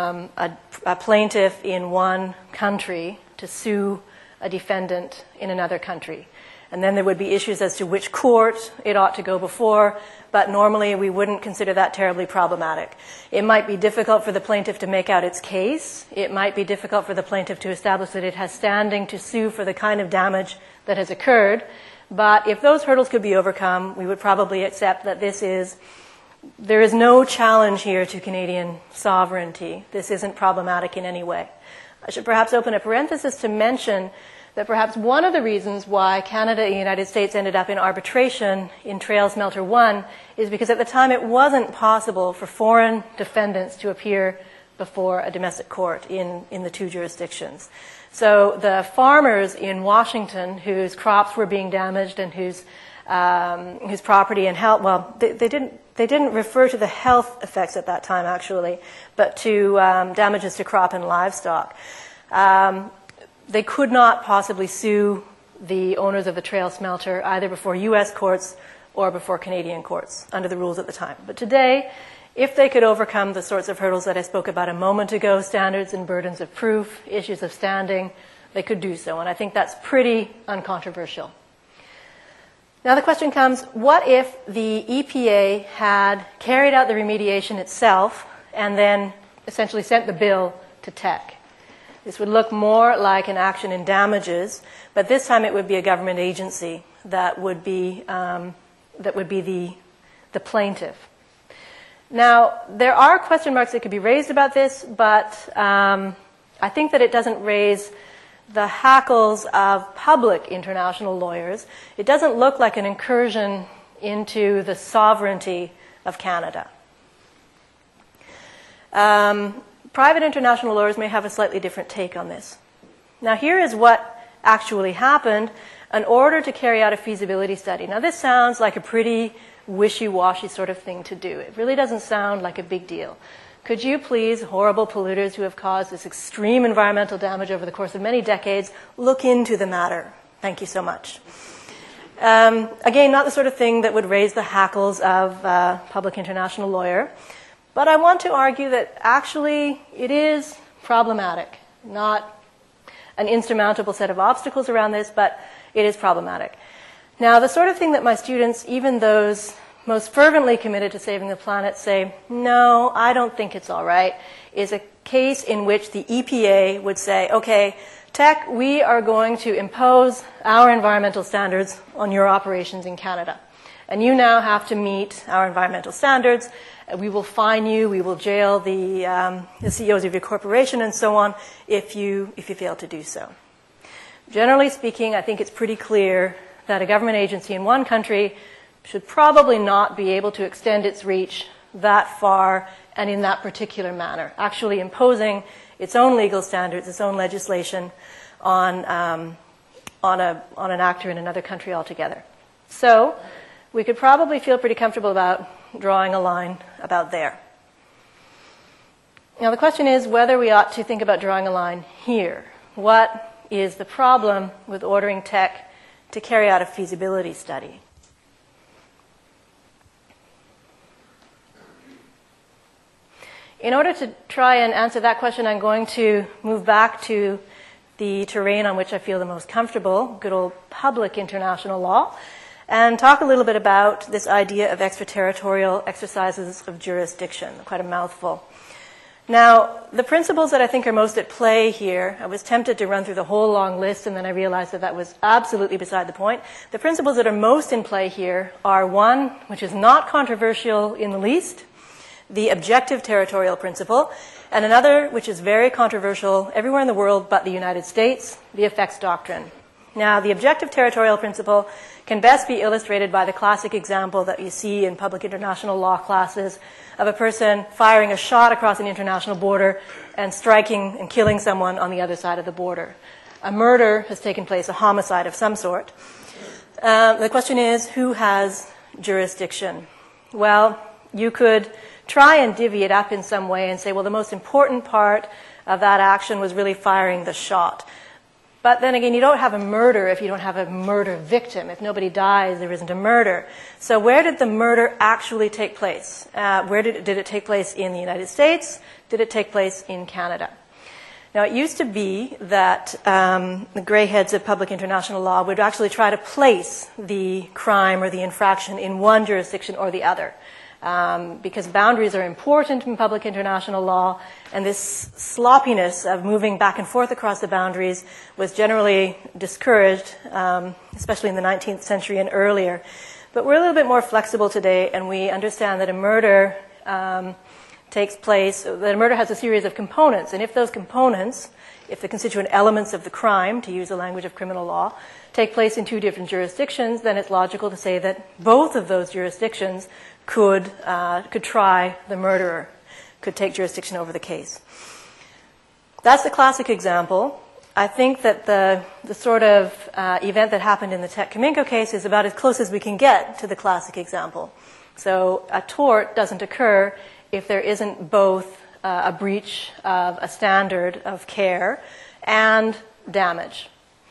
a plaintiff in one country to sue a defendant in another country. And then there would be issues as to which court it ought to go before, but normally we wouldn't consider that terribly problematic. It might be difficult for the plaintiff to make out its case. It might be difficult for the plaintiff to establish that it has standing to sue for the kind of damage that has occurred. But if those hurdles could be overcome, we would probably accept that there is no challenge here to Canadian sovereignty. This isn't problematic in any way. I should perhaps open a parenthesis to mention that perhaps one of the reasons why Canada and the United States ended up in arbitration in Trail Smelter 1 is because at the time it wasn't possible for foreign defendants to appear before a domestic court in the two jurisdictions. So the farmers in Washington whose crops were being damaged and whose property and health, well, they didn't refer to the health effects at that time, actually, but to damages to crop and livestock. They could not possibly sue the owners of the Trail Smelter either before U.S. courts or before Canadian courts under the rules at the time. But today, if they could overcome the sorts of hurdles that I spoke about a moment ago, standards and burdens of proof, issues of standing, they could do so. And I think that's pretty uncontroversial. Now the question comes, what if the EPA had carried out the remediation itself and then essentially sent the bill to Teck? This would look more like an action in damages, but this time it would be a government agency that would be the plaintiff. Now, there are question marks that could be raised about this, but I think that it doesn't raise the hackles of public international lawyers, it doesn't look like an incursion into the sovereignty of Canada. Private international lawyers may have a slightly different take on this. Now, here is what actually happened in order to carry out a feasibility study. Now, this sounds like a pretty wishy-washy sort of thing to do. It really doesn't sound like a big deal. Could you please, horrible polluters who have caused this extreme environmental damage over the course of many decades, look into the matter? Thank you so much. Again, not the sort of thing that would raise the hackles of a public international lawyer. But I want to argue that actually it is problematic. Not an insurmountable set of obstacles around this, but it is problematic. Now, the sort of thing that my students, even those most fervently committed to saving the planet, say, no, I don't think it's all right, is a case in which the EPA would say, okay, Teck, we are going to impose our environmental standards on your operations in Canada. And you now have to meet our environmental standards. We will fine you, we will jail the CEOs of your corporation and so on if you fail to do so. Generally speaking, I think it's pretty clear that a government agency in one country should probably not be able to extend its reach that far and in that particular manner, actually imposing its own legal standards, its own legislation on an actor in another country altogether. So we could probably feel pretty comfortable about drawing a line about there. Now the question is whether we ought to think about drawing a line here. What is the problem with ordering Teck to carry out a feasibility study? In order to try and answer that question, I'm going to move back to the terrain on which I feel the most comfortable, good old public international law, and talk a little bit about this idea of extraterritorial exercises of jurisdiction, quite a mouthful. Now, the principles that I think are most at play here, I was tempted to run through the whole long list, and then I realized that that was absolutely beside the point. The principles that are most in play here are one, which is not controversial in the least, the objective territorial principle, and another, which is very controversial everywhere in the world but the United States, the effects doctrine. Now, the objective territorial principle can best be illustrated by the classic example that you see in public international law classes of a person firing a shot across an international border and striking and killing someone on the other side of the border. A murder has taken place, a homicide of some sort. The question is, who has jurisdiction? Well, you could try and divvy it up in some way and say, well, the most important part of that action was really firing the shot. But then again, you don't have a murder if you don't have a murder victim. If nobody dies, there isn't a murder. So where did the murder actually take place? Where did it take place in the United States? Did it take place in Canada? Now, it used to be that the gray heads of public international law would actually try to place the crime or the infraction in one jurisdiction or the other. Because boundaries are important in public international law, and this sloppiness of moving back and forth across the boundaries was generally discouraged, especially in the 19th century and earlier. But we're a little bit more flexible today, and we understand that a murder takes place, that a murder has a series of components, and if those components, if the constituent elements of the crime, to use the language of criminal law, take place in two different jurisdictions, then it's logical to say that both of those jurisdictions could try the murderer, could take jurisdiction over the case. That's the classic example. I think that the sort of event that happened in the Teck Kaminko case is about as close as we can get to the classic example. So a tort doesn't occur if there isn't both a breach of a standard of care and damage.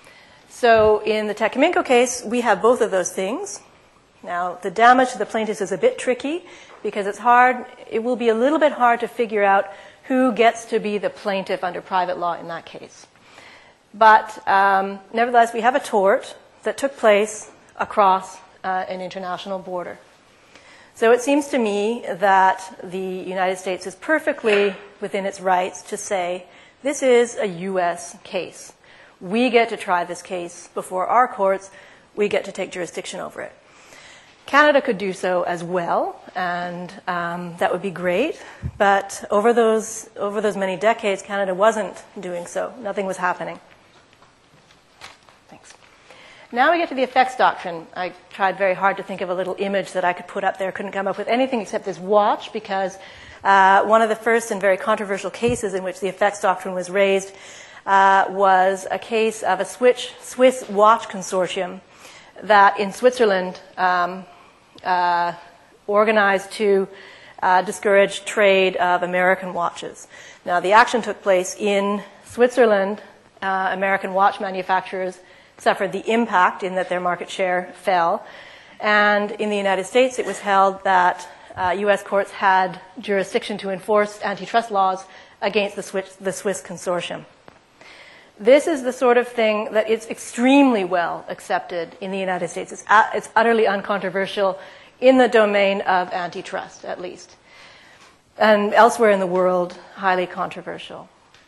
So in the Teck Kaminko case, we have both of those things. Now, the damage to the plaintiffs is a bit tricky because it will be a little bit hard to figure out who gets to be the plaintiff under private law in that case. But nevertheless, we have a tort that took place across an international border. So it seems to me that the United States is perfectly within its rights to say, this is a U.S. case. We get to try this case before our courts. We get to take jurisdiction over it. Canada could do so as well, and that would be great. But over those many decades, Canada wasn't doing so. Nothing was happening. Thanks. Now we get to the effects doctrine. I tried very hard to think of a little image that I could put up there. Couldn't come up with anything except this watch, because one of the first and very controversial cases in which the effects doctrine was raised was a case of a Swiss watch consortium that in Switzerland organized to discourage trade of American watches. Now, the action took place in Switzerland. American watch manufacturers suffered the impact in that their market share fell. And in the United States, it was held that U.S. courts had jurisdiction to enforce antitrust laws against the Swiss consortium. This is the sort of thing that is extremely well accepted in the United States. It's utterly uncontroversial in the domain of antitrust, at least. And elsewhere in the world, highly controversial.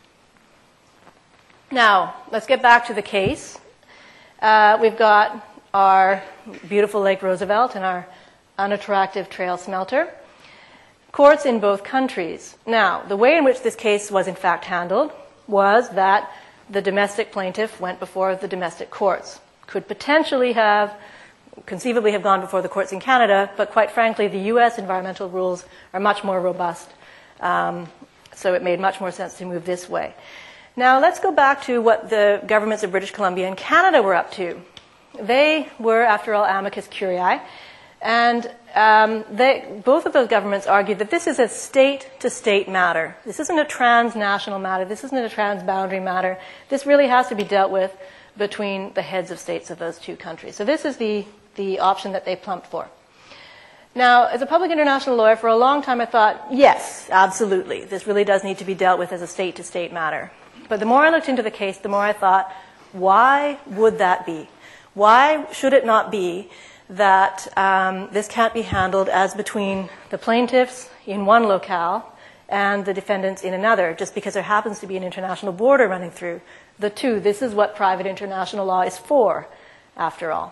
Now, let's get back to the case. We've got our beautiful Lake Roosevelt and our unattractive Trail smelter. Courts in both countries. Now, the way in which this case was in fact handled was that the domestic plaintiff went before the domestic courts. Could potentially conceivably have gone before the courts in Canada, but quite frankly, the U.S. environmental rules are much more robust. So it made much more sense to move this way. Now, let's go back to what the governments of British Columbia and Canada were up to. They were, after all, amicus curiae, and both of those governments argued that this is a state-to-state matter. This isn't a transnational matter. This isn't a transboundary matter. This really has to be dealt with between the heads of states of those two countries. So this is the option that they plumped for. Now, as a public international lawyer, for a long time I thought, yes, absolutely, this really does need to be dealt with as a state-to-state matter. But the more I looked into the case, the more I thought, why would that be? Why should it not be that this can't be handled as between the plaintiffs in one locale and the defendants in another, just because there happens to be an international border running through the two? This is what private international law is for, after all.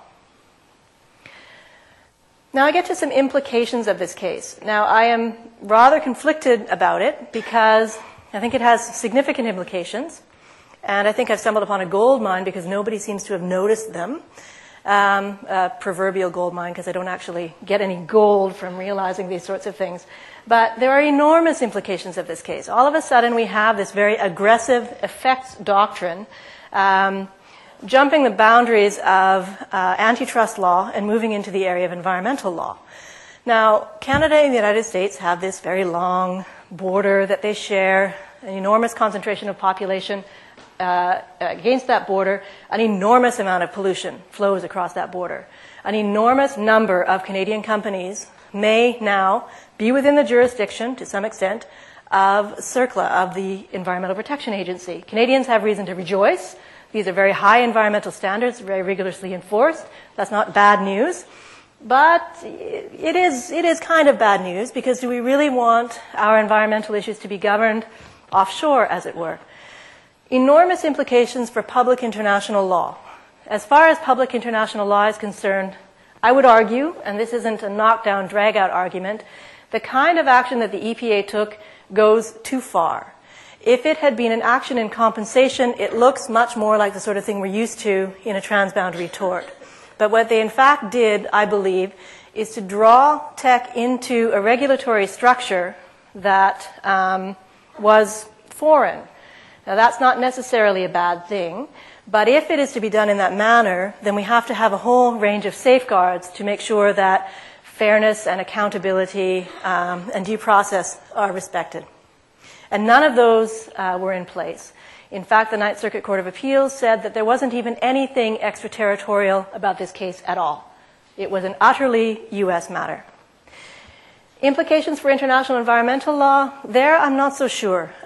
Now I get to some implications of this case. Now I am rather conflicted about it because I think it has significant implications, and I think I've stumbled upon a gold mine because nobody seems to have noticed them. A proverbial gold mine, because I don't actually get any gold from realizing these sorts of things. But there are enormous implications of this case. All of a sudden we have this very aggressive effects doctrine jumping the boundaries of antitrust law and moving into the area of environmental law. Now, Canada and the United States have this very long border that they share, an enormous concentration of population. Against that border, an enormous amount of pollution flows across that border. An enormous number of Canadian companies may now be within the jurisdiction, to some extent, of CERCLA, of the Environmental Protection Agency. Canadians have reason to rejoice. These are very high environmental standards, very rigorously enforced. That's not bad news. But it is kind of bad news, because do we really want our environmental issues to be governed offshore, as it were? Enormous implications for public international law. As far as public international law is concerned, I would argue, and this isn't a knockdown, drag-out argument, the kind of action that the EPA took goes too far. If it had been an action in compensation, it looks much more like the sort of thing we're used to in a transboundary tort. But what they in fact did, I believe, is to draw tech into a regulatory structure that was foreign. Now, that's not necessarily a bad thing, but if it is to be done in that manner, then we have to have a whole range of safeguards to make sure that fairness and accountability and due process are respected. And none of those were in place. In fact, the Ninth Circuit Court of Appeals said that there wasn't even anything extraterritorial about this case at all. It was an utterly U.S. matter. Implications for international environmental law, there I'm not so sure.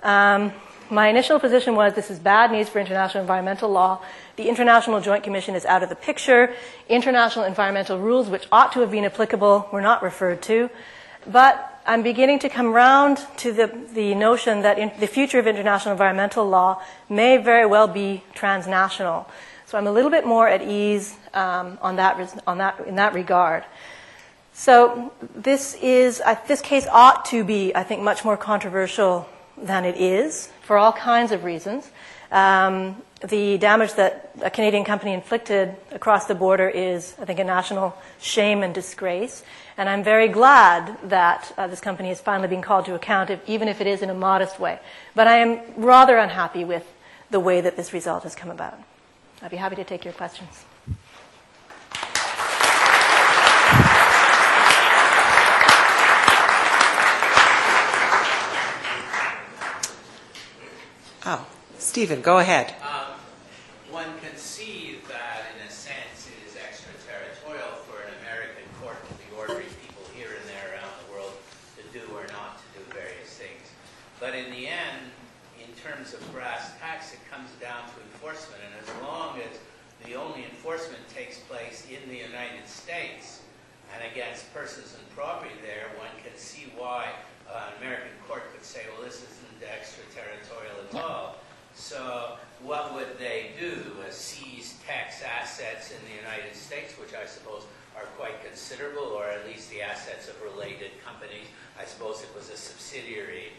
My initial position was this is bad news for international environmental law. The International Joint Commission is out of the picture. International environmental rules, which ought to have been applicable, were not referred to. But I'm beginning to come round to the notion that the future of international environmental law may very well be transnational. So I'm a little bit more at ease in that regard. So this case ought to be, I think, much more controversial than it is, for all kinds of reasons. The damage that a Canadian company inflicted across the border is, I think, a national shame and disgrace. And I'm very glad that this company is finally being called to account, even if it is in a modest way. But I am rather unhappy with the way that this result has come about. I'd be happy to take your questions. Oh, Stephen, go ahead. One can see that, in a sense, it is extraterritorial for an American court to be ordering people here and there around the world to do or not to do various things. But in the end, in terms of brass tacks, it comes down to enforcement. And as long as the only enforcement takes place in the United States and against persons and property there, one can see why an American court could say, well, this isn't extraterritorial at all. So what would they do? Seize tax assets in the United States, which I suppose are quite considerable, or at least the assets of related companies. I suppose it was a subsidiary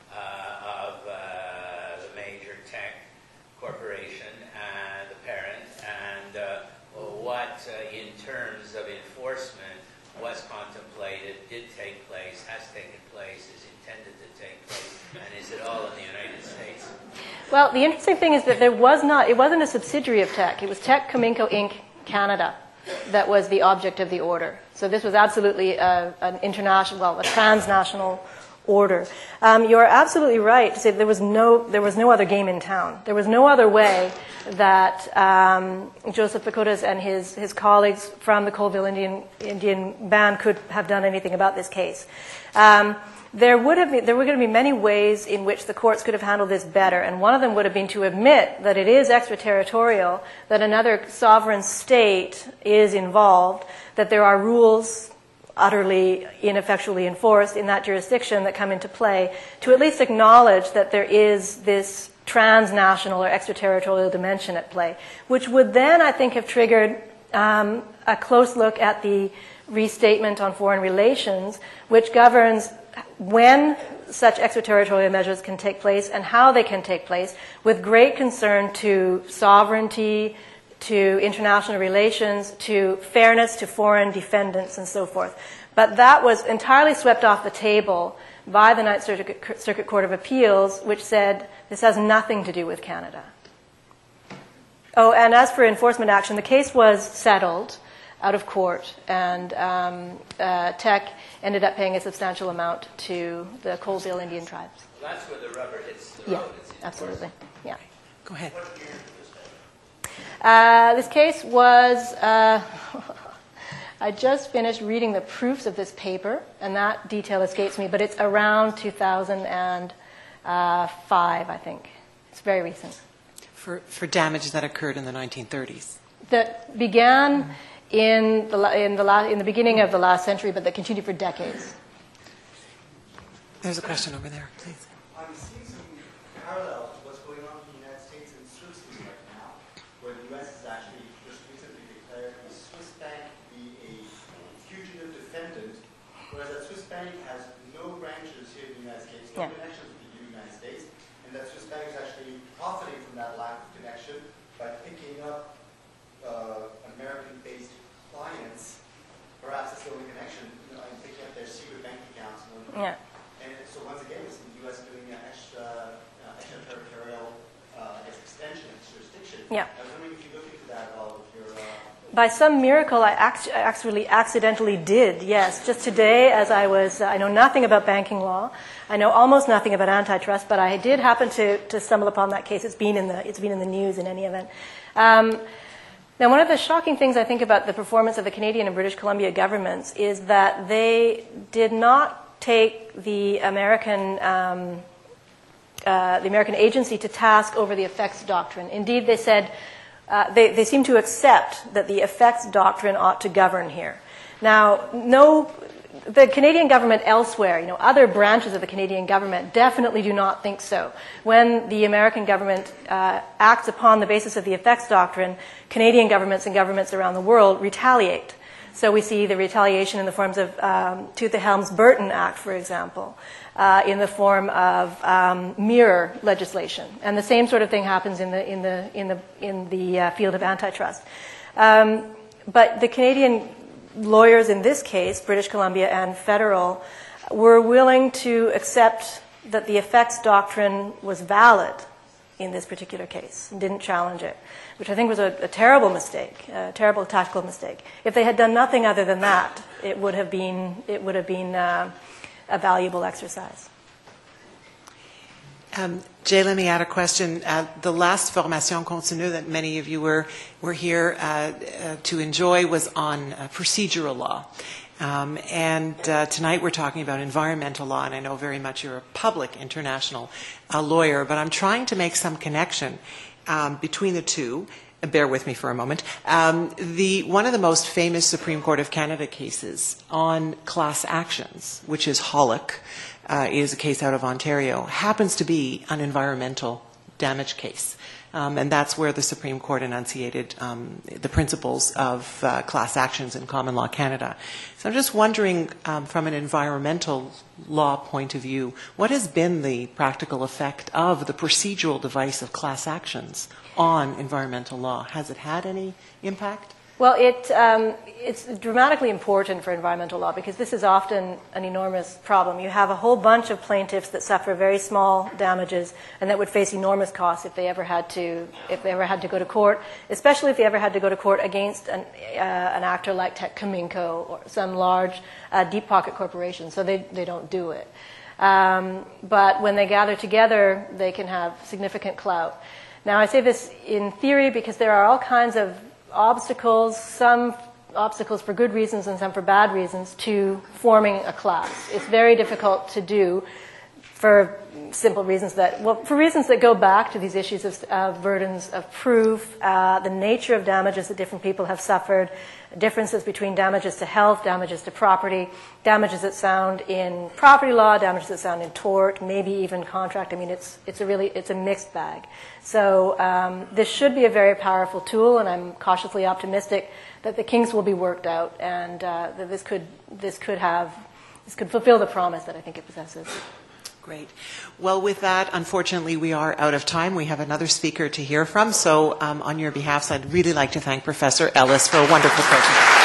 of the major tech corporation and the parent. And what, in terms of enforcement, was contemplated, did take place, has taken place, is intended to take place, and is it all in the United States? Well, the interesting thing is that it wasn't a subsidiary of Teck. It was Teck Cominco Inc. Canada that was the object of the order. So this was absolutely an international, well, a transnational order. You're absolutely right to say there was no other game in town. There was no other way that Joseph Pacotas and his colleagues from the Colville Indian Band could have done anything about this case. There were going to be many ways in which the courts could have handled this better, and one of them would have been to admit that it is extraterritorial, that another sovereign state is involved, that there are rules utterly ineffectually enforced in that jurisdiction that come into play, to at least acknowledge that there is this transnational or extraterritorial dimension at play, which would then, I think, have triggered a close look at the restatement on foreign relations, which governs when such extraterritorial measures can take place and how they can take place, with great concern to sovereignty, to international relations, to fairness to foreign defendants, and so forth. But that was entirely swept off the table by the Ninth Circuit Court of Appeals, which said this has nothing to do with Canada. Oh, and as for enforcement action, the case was settled out of court, and Teck ended up paying a substantial amount to the Colville Indian tribes. Well, that's where the rubber hits the road. Yeah, absolutely. Yeah. Go ahead. What year was that? This case was, I just finished reading the proofs of this paper, and that detail escapes me, but it's around 2005, I think. It's very recent. For damages that occurred in the 1930s. That began in the beginning of the last century, but that continued for decades. There's a question over there, please. I'm seeing some parallels to what's going on in the United States and Switzerland right now, where the U.S. has actually just recently declared the Swiss bank to be a fugitive defendant, whereas that Swiss bank has no branches here in the United States, no connections with the United States, and that Swiss bank is actually profiting from that lack of connection by picking up American-based clients. Perhaps it's the only connection, and picking up their secret bank accounts. Yeah. And so once again, it's the U.S. doing an extraterritorial, extension of its jurisdiction. Yeah. I was wondering if you look into that at all with your... By some miracle, I actually accidentally did, yes. Just today, as I was, I know nothing about banking law. I know almost nothing about antitrust, but I did happen to stumble upon that case. It's been in the news in any event. Now, one of the shocking things I think about the performance of the Canadian and British Columbia governments is that they did not take the American agency to task over the effects doctrine. Indeed, they said they seem to accept that the effects doctrine ought to govern here. Now, the Canadian government elsewhere, other branches of the Canadian government definitely do not think so. When the American government acts upon the basis of the effects doctrine, Canadian governments and governments around the world retaliate. So we see the retaliation in the forms of to the Helms-Burton Act, for example, in the form of mirror legislation, and the same sort of thing happens in the field of antitrust. But the Canadian lawyers in this case, British Columbia and federal, were willing to accept that the effects doctrine was valid in this particular case and didn't challenge it, which I think was a terrible mistake, a terrible tactical mistake. If they had done nothing other than that, it would have been a valuable exercise. Jay, let me add a question. The last formation continue that many of you were here to enjoy was on procedural law. And tonight we're talking about environmental law, and I know very much you're a public international lawyer, but I'm trying to make some connection between the two. Bear with me for a moment. One of the most famous Supreme Court of Canada cases on class actions, which is Hollick, is a case out of Ontario, happens to be an environmental damage case. And that's where the Supreme Court enunciated the principles of class actions in common law Canada. So I'm just wondering, from an environmental law point of view, what has been the practical effect of the procedural device of class actions on environmental law? Has it had any impact? Well, it's dramatically important for environmental law because this is often an enormous problem. You have a whole bunch of plaintiffs that suffer very small damages and that would face enormous costs if they ever had to go to court, especially if they ever had to go to court against an actor like Tech-Cominco or some large deep pocket corporation. So they don't do it. But when they gather together, they can have significant clout. Now, I say this in theory because there are all kinds of obstacles, some obstacles for good reasons and some for bad reasons, to forming a class. It's very difficult to do for simple reasons for reasons that go back to these issues of burdens of proof, the nature of damages that different people have suffered, differences between damages to health, damages to property, damages that sound in property law, damages that sound in tort, maybe even contract. I mean, it's a mixed bag. So this should be a very powerful tool, and I'm cautiously optimistic that the kinks will be worked out, and that this could fulfill the promise that I think it possesses. Great. Well, with that, unfortunately, we are out of time. We have another speaker to hear from. So on your behalf, I'd really like to thank Professor Ellis for a wonderful presentation.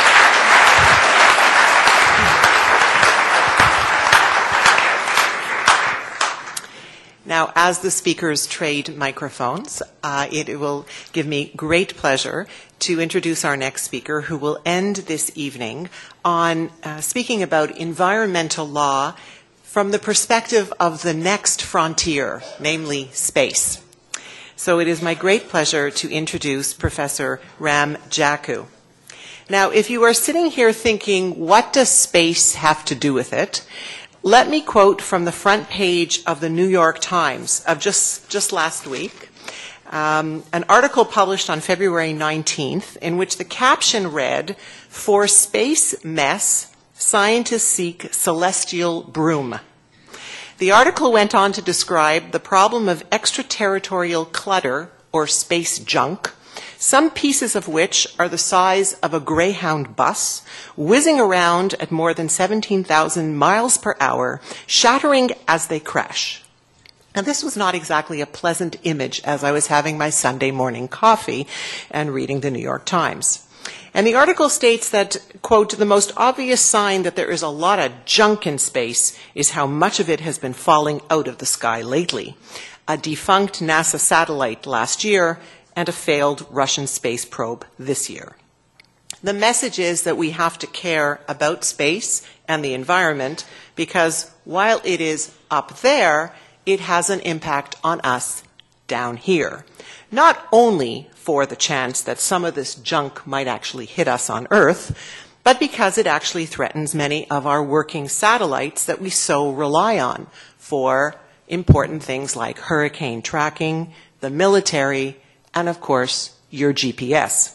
Now, as the speakers trade microphones, it will give me great pleasure to introduce our next speaker, who will end this evening on speaking about environmental law from the perspective of the next frontier, namely space. So it is my great pleasure to introduce Professor Ram Jakku. Now, if you are sitting here thinking, what does space have to do with it? Let me quote from the front page of the New York Times of just last week, an article published on February 19th, in which the caption read, "For space mess, scientists seek celestial broom." The article went on to describe the problem of extraterritorial clutter, or space junk, some pieces of which are the size of a Greyhound bus, whizzing around at more than 17,000 miles per hour, shattering as they crash. And this was not exactly a pleasant image as I was having my Sunday morning coffee and reading the New York Times. And the article states that, quote, "The most obvious sign that there is a lot of junk in space is how much of it has been falling out of the sky lately. A defunct NASA satellite last year and a failed Russian space probe this year." The message is that we have to care about space and the environment because while it is up there, it has an impact on us down here. Not only for the chance that some of this junk might actually hit us on Earth, but because it actually threatens many of our working satellites that we so rely on for important things like hurricane tracking, the military, and of course, your GPS.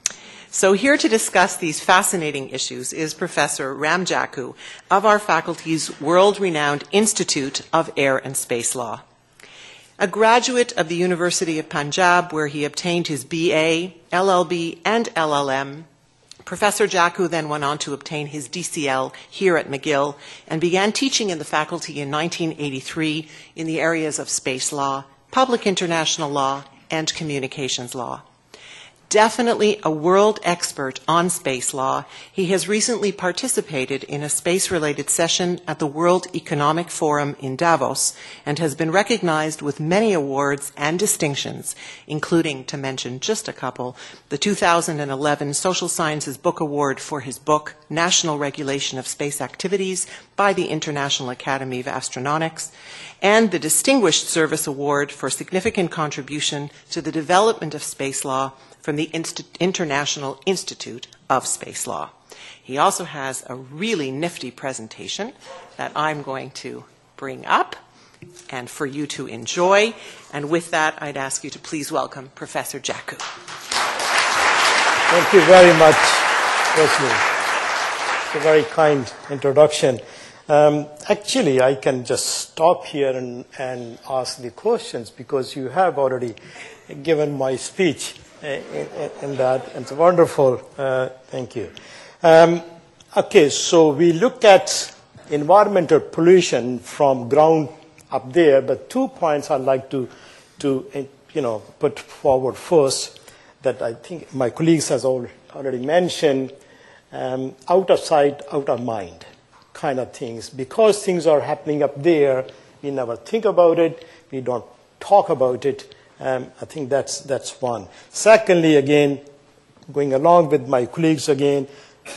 So here to discuss these fascinating issues is Professor Ram Jakku of our faculty's world-renowned Institute of Air and Space Law. A graduate of the University of Punjab, where he obtained his BA, LLB, and LLM, Professor Jackou then went on to obtain his DCL here at McGill and began teaching in the faculty in 1983 in the areas of space law, public international law, and communications law. Definitely a world expert on space law, he has recently participated in a space-related session at the World Economic Forum in Davos and has been recognized with many awards and distinctions, including, to mention just a couple, the 2011 Social Sciences Book Award for his book, National Regulation of Space Activities by the International Academy of Astronautics, and the Distinguished Service Award for significant contribution to the development of space law from the International Institute of Space Law. He also has a really nifty presentation that I'm going to bring up and for you to enjoy. And with that, I'd ask you to please welcome Professor Jackou. Thank you very much, Rosalie. It's a very kind introduction. Actually, I can just stop here and ask the questions because you have already given my speech in that. It's wonderful. Thank you. Okay, so we look at environmental pollution from ground up there, but 2 points I'd like to put forward first that I think my colleagues has already mentioned, out of sight, out of mind kind of things. Because things are happening up there, we never think about it, we don't talk about it. I think that's one. Secondly, again, going along with my colleagues again,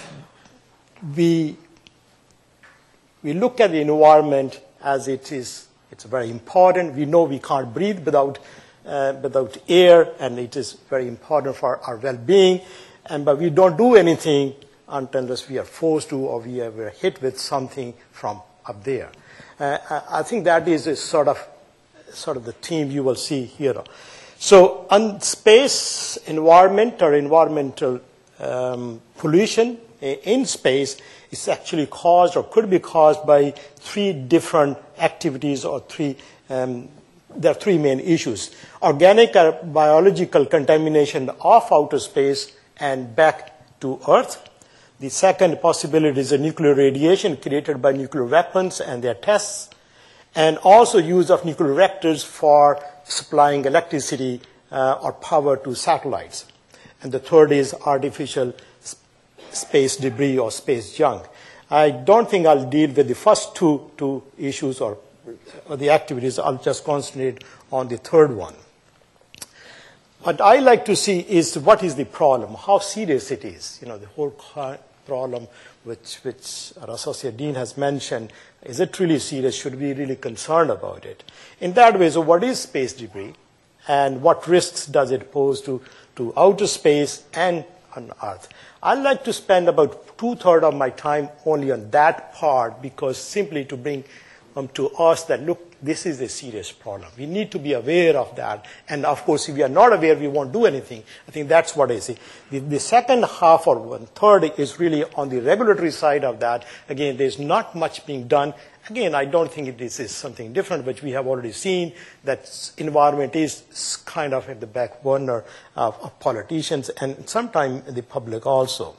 we look at the environment as it is. It's very important. We know we can't breathe without air, and it is very important for our well-being. But we don't do anything unless we are forced to or we are hit with something from up there. I think that is a sort of the theme you will see here. So on space environment or environmental pollution in space is actually caused or could be caused by 3 different activities or there are 3 main issues. Organic or biological contamination of outer space and back to Earth. The second possibility is the nuclear radiation created by nuclear weapons and their tests, and also use of nuclear reactors for supplying electricity or power to satellites. And the third is artificial space debris or space junk. I don't think I'll deal with the first two issues or the activities. I'll just concentrate on the third one. What I like to see is what is the problem, how serious it is. The whole problem which our Associate Dean has mentioned, is it really serious? Should we be really concerned about it? In that way, so what is space debris and what risks does it pose to outer space and on Earth? I'd like to spend about 2/3 of my time only on that part because simply to bring to us that, look, this is a serious problem. We need to be aware of that. And of course, if we are not aware, we won't do anything. I think that's what I see. The second half or 1/3 is really on the regulatory side of that. Again, there's not much being done. Again, I don't think this is something different, but we have already seen that environment is kind of at the back burner of politicians and sometimes the public also.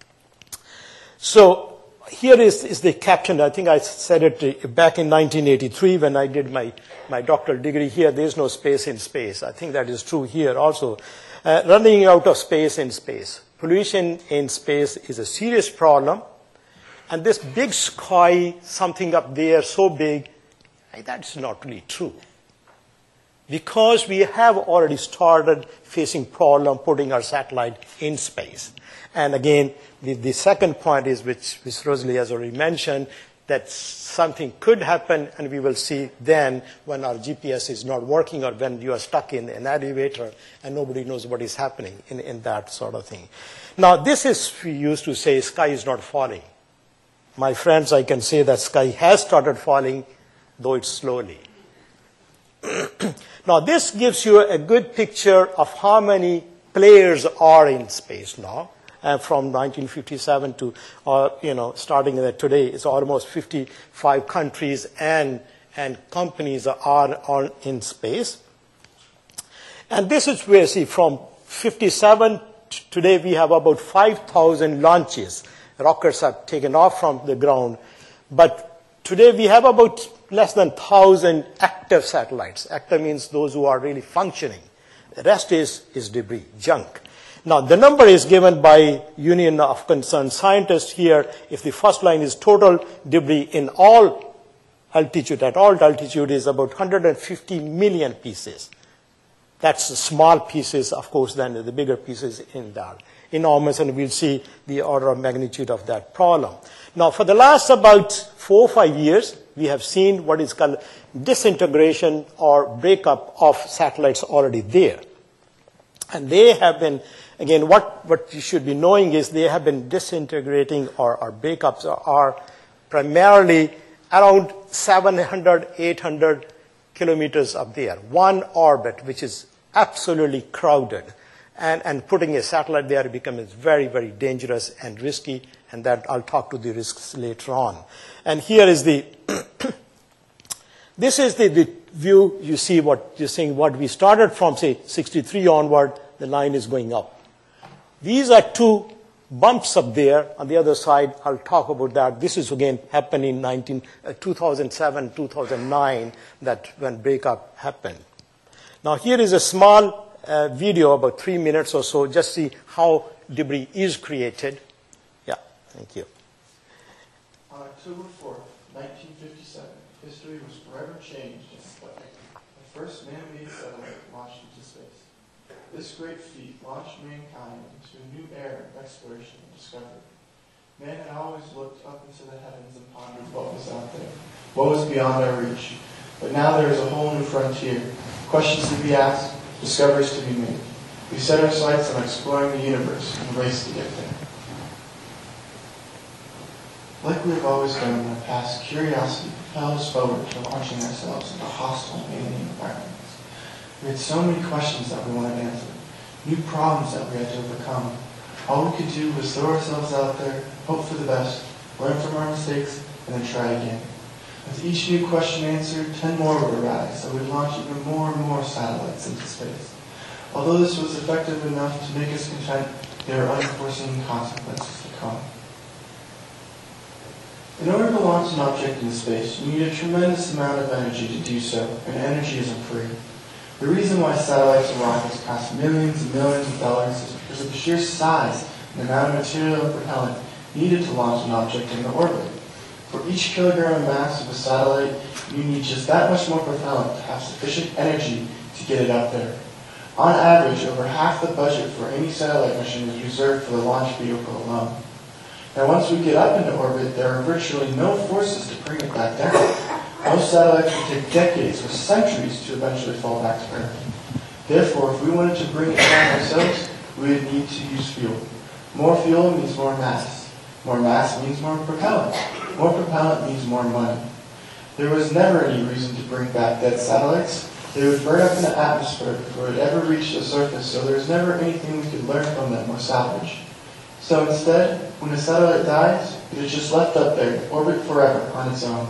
So here is the caption. I think I said it back in 1983 when I did my doctoral degree here. There's no space in space. I think that is true here also. Running out of space in space. Pollution in space is a serious problem. And this big sky, something up there so big, that's not really true. Because we have already started facing problem putting our satellite in space. And again, the second point is, which Rosalie has already mentioned, that something could happen, and we will see then when our GPS is not working or when you are stuck in an elevator and nobody knows what is happening in that sort of thing. Now, this is, we used to say, sky is not falling. My friends, I can say that sky has started falling, though it's slowly. Now, this gives you a good picture of how many players are in space now. From 1957 to, starting today, it's almost 55 countries and companies are in space. And this is where, see, from 57 Today we have about 5,000 launches. Rockets have taken off from the ground. But today we have about less than 1,000 active satellites. Active means those who are really functioning. The rest is debris, junk. Now, the number is given by Union of Concerned Scientists here. If the first line is total debris in all altitude, at all altitude is about 150 million pieces. That's the small pieces, of course, then the bigger pieces in that. Enormous, and we'll see the order of magnitude of that problem. Now, for the last about 4 or 5 years, we have seen what is called disintegration or breakup of satellites already there. And they have been, again, what you should be knowing is they have been disintegrating or breakups are primarily around 700, 800 kilometers up there. One orbit, which is absolutely crowded. And putting a satellite there becomes very, very dangerous and risky, and that I'll talk to the risks later on. And here is the, this is the view. You see what you're saying, what we started from, say, 63 onward, the line is going up. These are two bumps up there. On the other side, I'll talk about that. This is, again, happened in 2007, 2009, that when breakup happened. Now, here is a small video, about 3 minutes or so, just see how debris is created. Yeah, thank you. On October 4th, 1957, history was forever changed in Sputnik, the first man-made satellite launched into space. This great feat launched mankind into a new era of exploration and discovery. Man had always looked up into the heavens and pondered what was out there, what was beyond our reach. But now there is a whole new frontier, questions to be asked, discoveries to be made. We set our sights on exploring the universe and race to get there. Like we have always done in the past, curiosity propelled us forward to launching ourselves into hostile alien environments. We had so many questions that we wanted answered, new problems that we had to overcome. All we could do was throw ourselves out there, hope for the best, learn from our mistakes, and then try again. With each new question answered, 10 more would arise, so we'd launch even more and more satellites into space. Although this was effective enough to make us content, there are unforeseen consequences to come. In order to launch an object into space, you need a tremendous amount of energy to do so, and energy isn't free. The reason why satellites and rockets cost millions and millions of dollars is because of the sheer size and amount of material and propellant needed to launch an object into orbit. For each kilogram of mass of a satellite, you need just that much more propellant to have sufficient energy to get it up there. On average, over half the budget for any satellite mission is reserved for the launch vehicle alone. Now, once we get up into orbit, there are virtually no forces to bring it back down. Most satellites would take decades or centuries to eventually fall back to Earth. Therefore, if we wanted to bring it down ourselves, we would need to use fuel. More fuel means more mass. More mass means more propellant. More propellant means more money. There was never any reason to bring back dead satellites. They would burn up in the atmosphere before it ever reached the surface, so there was never anything we could learn from them or salvage. So instead, when a satellite dies, it is just left up there to orbit forever on its own.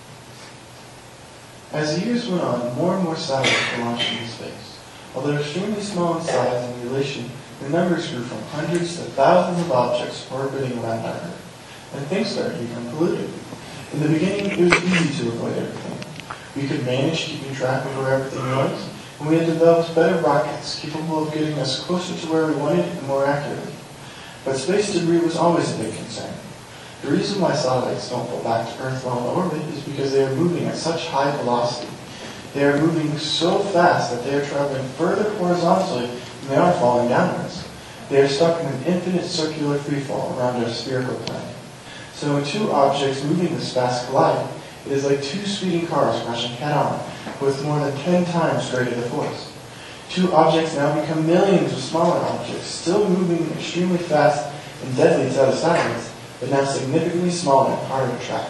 As the years went on, more and more satellites were launched into space. Although extremely small in size and relation, the numbers grew from hundreds to thousands of objects orbiting around our Earth. And things started to become polluted. In the beginning, it was easy to avoid everything. We could manage keeping track of where everything was, and we had developed better rockets capable of getting us closer to where we wanted and more accurately. But space debris was always a big concern. The reason why satellites don't fall back to Earth while in orbit is because they are moving at such high velocity. They are moving so fast that they are traveling further horizontally than they are falling downwards. They are stuck in an infinite circular freefall around our spherical planet. So when two objects moving this fast collide, it is like two speeding cars crashing head-on with more than 10 times greater the force. Two objects now become millions of smaller objects, still moving extremely fast and deadly to other satellites, but now significantly smaller and harder to track.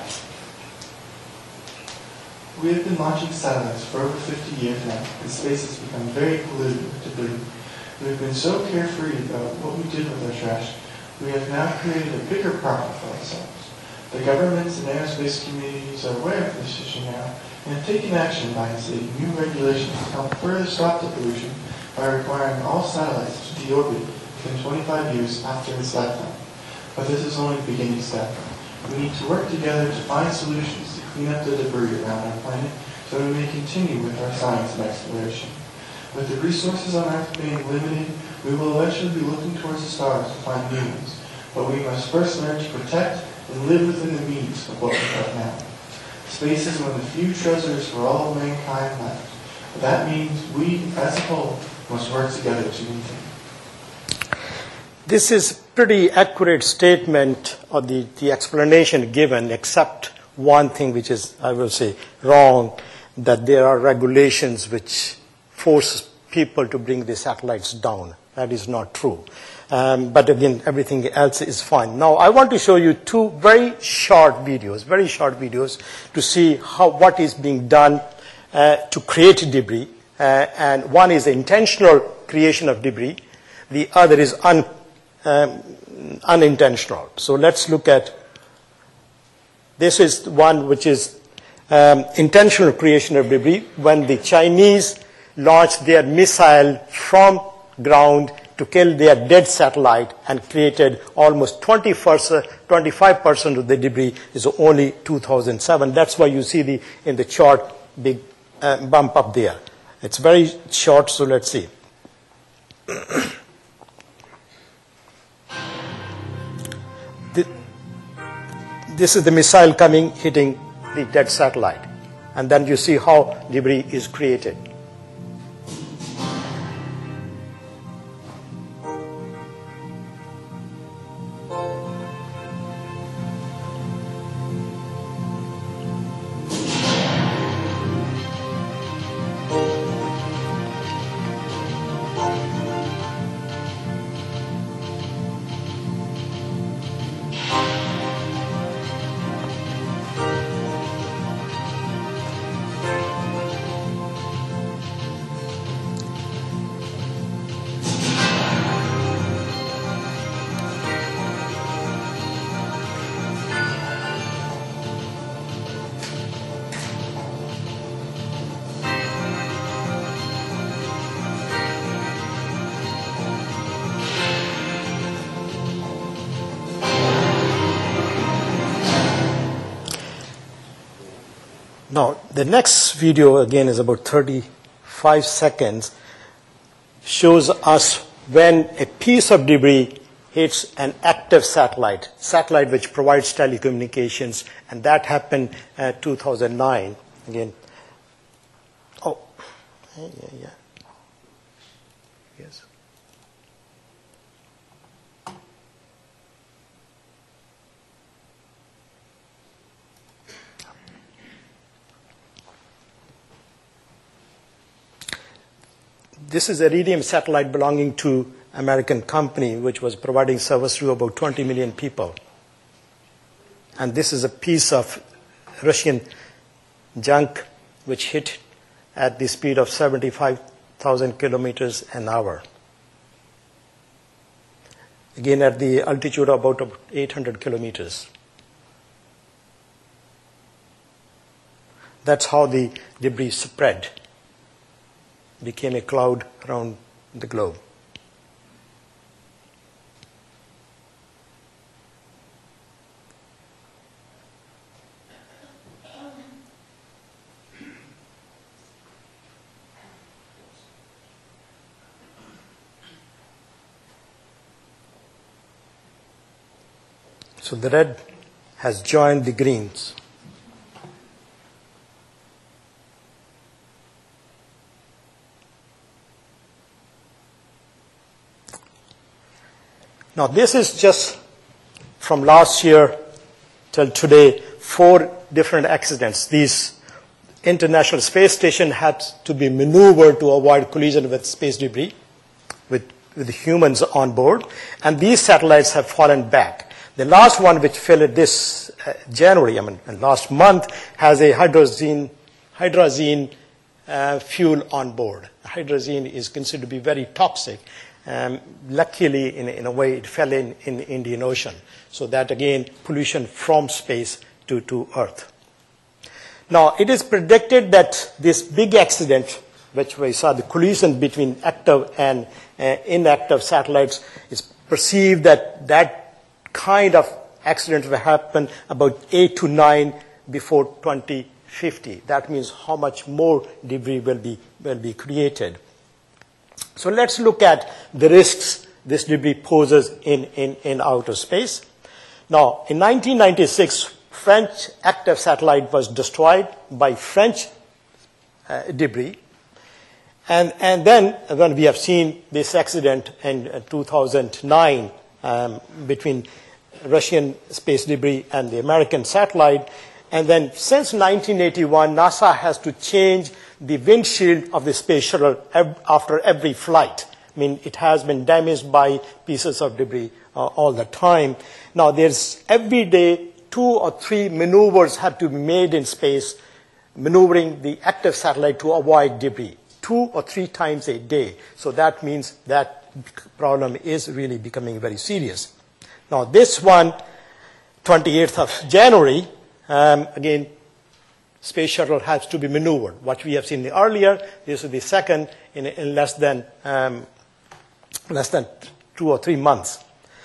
We have been launching satellites for over 50 years now, and space has become very polluted with debris. We have been so carefree about what we did with our trash, we have now created a bigger problem for ourselves. The governments and aerospace communities are aware of this issue now and have taken action by instituting new regulations to help further stop the pollution by requiring all satellites to deorbit within 25 years after its lifetime. But this is only the beginning step. We need to work together to find solutions to clean up the debris around our planet so we may continue with our science and exploration. With the resources on Earth being limited, we will eventually be looking towards the stars to find new ones. But we must first learn to protect and live within the means of what we have now. Space is one of the few treasures for all of mankind left. But that means we, as a whole, must work together to maintain. This is pretty accurate statement of the explanation given, except one thing which is, I will say, wrong, that there are regulations which force people to bring the satellites down. That is not true. But again, everything else is fine. Now, I want to show you two very short videos to see what is being done to create debris. And one is the intentional creation of debris. The other is unintentional. So let's look at, this is one which is intentional creation of debris, when the Chinese launched their missile from ground to kill their dead satellite and created almost 25% of the debris is only 2007. That's why you see in the chart big bump up there. It's very short, so let's see. This is the missile coming, hitting the dead satellite. And then you see how debris is created. Now, the next video, again, is about 35 seconds, shows us when a piece of debris hits an active satellite which provides telecommunications, and that happened in 2009. Again, yeah. Yes. This is a Iridium satellite belonging to American company, which was providing service to about 20 million people. And this is a piece of Russian junk which hit at the speed of 75,000 kilometers an hour. Again, at the altitude of about 800 kilometers. That's how the debris spread. Became a cloud around the globe. So the red has joined the greens. Now, this is just from last year till today, 4 different accidents. These International Space Station had to be maneuvered to avoid collision with space debris, with humans on board, and these satellites have fallen back. The last one, which fell this January, last month, has a hydrazine fuel on board. Hydrazine is considered to be very toxic. Luckily, in a way, it fell in the Indian Ocean. So that, again, pollution from space to Earth. Now, it is predicted that this big accident, which we saw the collision between active and inactive satellites, it's perceived that that kind of accident will happen about 8 to 9 before 2050. That means how much more debris will be created. So let's look at the risks this debris poses in outer space. Now, in 1996, French active satellite was destroyed by French debris. And then when we have seen this accident in 2009 between Russian space debris and the American satellite, and then since 1981, NASA has to change the windshield of the space shuttle after every flight. I mean, it has been damaged by pieces of debris all the time. Now, there's every day 2 or 3 maneuvers have to be made in space, maneuvering the active satellite to avoid debris, 2 or 3 times a day. So that means that problem is really becoming very serious. Now, this one, 28th of January, again, space shuttle has to be maneuvered. What we have seen earlier, this is the second in less than 2 or 3 months.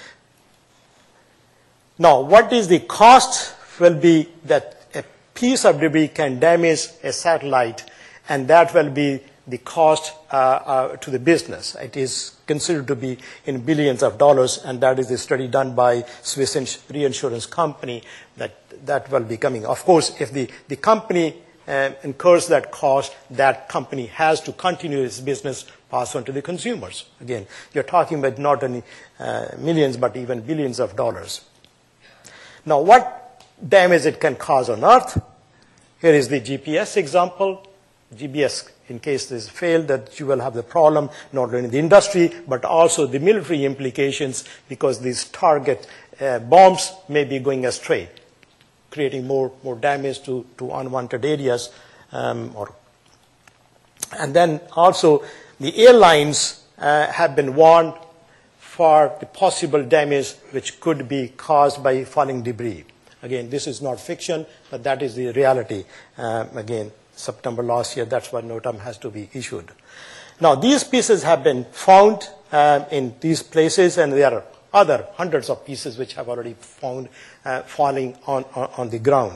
Now, what is the cost? Will be that a piece of debris can damage a satellite, and that will be the cost to the business. It is considered to be in billions of dollars, and that is a study done by Swiss reinsurance company that will be coming. Of course, if the company incurs that cost, that company has to continue its business, pass on to the consumers. Again, you're talking about not only millions, but even billions of dollars. Now, what damage it can cause on Earth? Here is the GPS example. GPS, in case this failed, that you will have the problem not only in the industry, but also the military implications, because these target bombs may be going astray, creating more damage to unwanted areas. And then also the airlines have been warned for the possible damage which could be caused by falling debris. Again, this is not fiction, but that is the reality. Again, September last year, that's why NOTAM has to be issued. Now, these pieces have been found in these places, and there are other hundreds of pieces which have already found falling on the ground.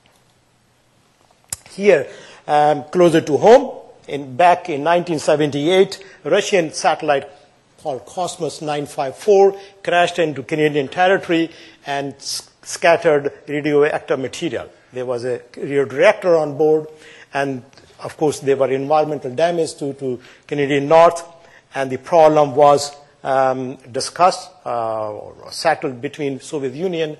Here, closer to home, back in 1978, a Russian satellite called Cosmos 954 crashed into Canadian territory and scattered radioactive material. There was a reactor on board, and of course there were environmental damage to Canadian North, and the problem was discussed or settled between Soviet Union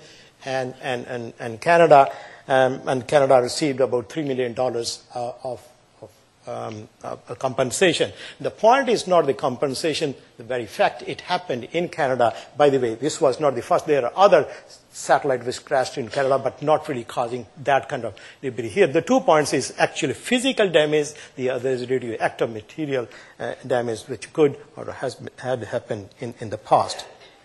and Canada, and Canada received about $3 million of compensation. The point is not the compensation, the very fact it happened in Canada. By the way, this was not the first. There are other satellites which crashed in Canada, but not really causing that kind of debris. Here, the 2 points is actually physical damage. The other is radioactive material damage, which could or had happened in the past.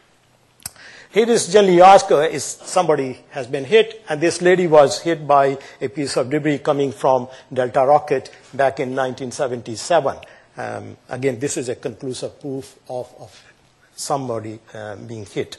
Here is generally asked, is somebody has been hit, and this lady was hit by a piece of debris coming from Delta rocket back in 1977. Again, this is a conclusive proof of somebody being hit.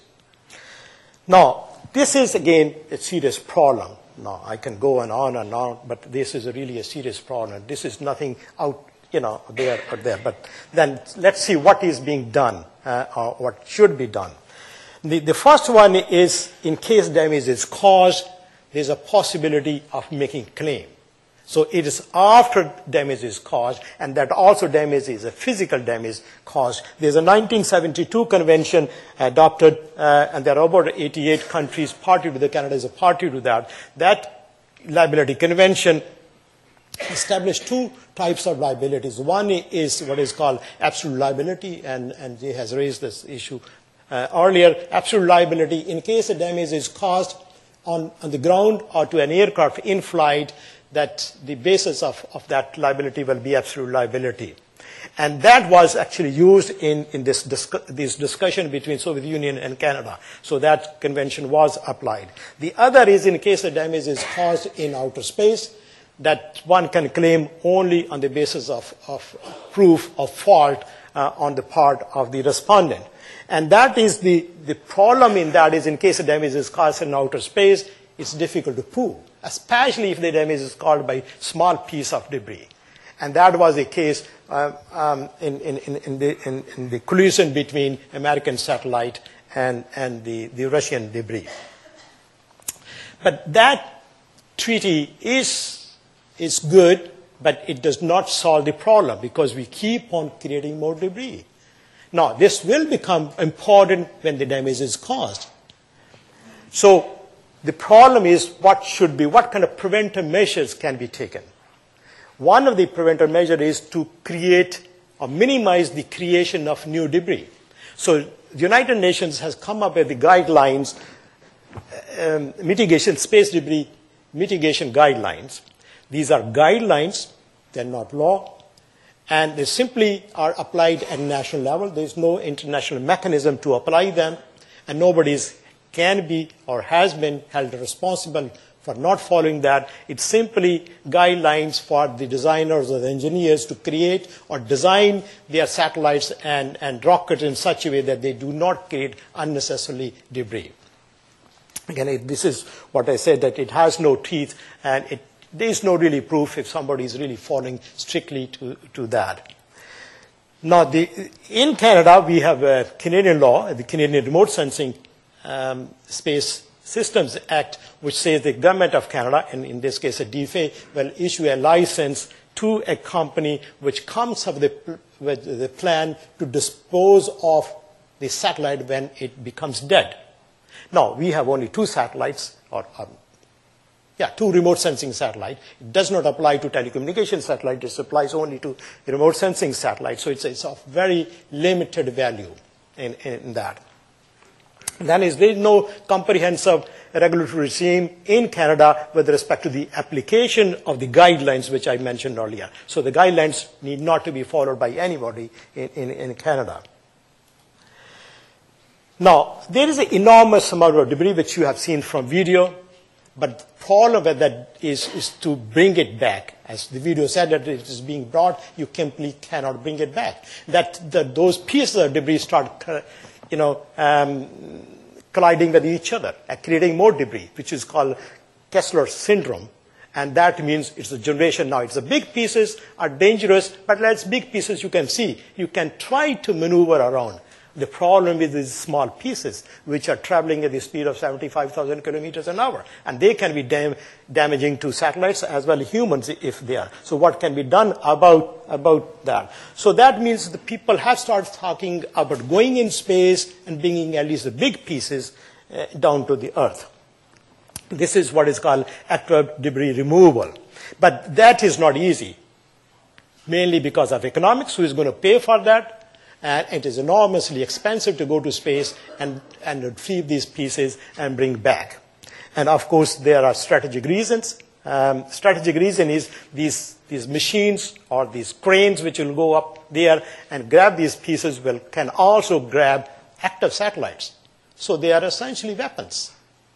Now, this is, again, a serious problem. Now, I can go on, but this is really a serious problem. This is nothing out, there or there. But then let's see what is being done or what should be done. The first one is, in case damage is caused, there's a possibility of making claim. So it is after damage is caused, and that also damage is a physical damage caused. There's a 1972 convention adopted, and there are about 88 countries party to the Canada is a party to that. That liability convention established 2 types of liabilities. One is what is called absolute liability, and Jay has raised this issue earlier. Absolute liability, in case a damage is caused on the ground or to an aircraft in flight, that the basis of that liability will be absolute liability. And that was actually used in this discussion between Soviet Union and Canada. So that convention was applied. The other is in case the damage is caused in outer space, that one can claim only on the basis of proof of fault on the part of the respondent. And that is the problem in that is in case the damage is caused in outer space, it's difficult to prove, especially if the damage is caused by small piece of debris. And that was the case in the collision between American satellite and the Russian debris. But that treaty is good, but it does not solve the problem because we keep on creating more debris. Now, this will become important when the damage is caused. So the problem is what kind of preventive measures can be taken. One of the preventive measures is to create or minimize the creation of new debris. So the United Nations has come up with the guidelines, space debris mitigation guidelines. These are guidelines, they're not law, and they simply are applied at national level. There's no international mechanism to apply them, and nobody can be or has been held responsible for not following that. It's simply guidelines for the designers or the engineers to create or design their satellites and rockets in such a way that they do not create unnecessarily debris. Again, this is what I said, that it has no teeth, and there is no really proof if somebody is really following strictly to that. Now, in Canada, we have a Canadian law, the Canadian Remote Sensing Space Systems Act, which says the government of Canada, and in this case a DFA, will issue a license to a company which comes up with the plan to dispose of the satellite when it becomes dead. Now, we have only 2 satellites, two remote sensing satellites. It does not apply to telecommunication satellite. It applies only to remote sensing satellites. So it's of very limited value in that. That is, there is no comprehensive regulatory regime in Canada with respect to the application of the guidelines which I mentioned earlier. So the guidelines need not to be followed by anybody in Canada. Now, there is an enormous amount of debris which you have seen from video, but the problem with that is to bring it back. As the video said, that it is being brought, you simply cannot bring it back. Those pieces of debris start colliding with each other and creating more debris, which is called Kessler syndrome. And that means it's a generation now. It's the big pieces are dangerous, but as big pieces you can see, you can try to maneuver around. The problem with these small pieces, which are traveling at the speed of 75,000 kilometers an hour, and they can be damaging to satellites as well as humans if they are. So what can be done about that? So that means the people have started talking about going in space and bringing at least the big pieces down to the Earth. This is what is called active debris removal. But that is not easy, mainly because of economics. Who is going to pay for that? And it is enormously expensive to go to space and retrieve these pieces and bring back. And of course, there are strategic reasons. Strategic reason is these machines or these cranes which will go up there and grab these pieces can also grab active satellites. So they are essentially weapons.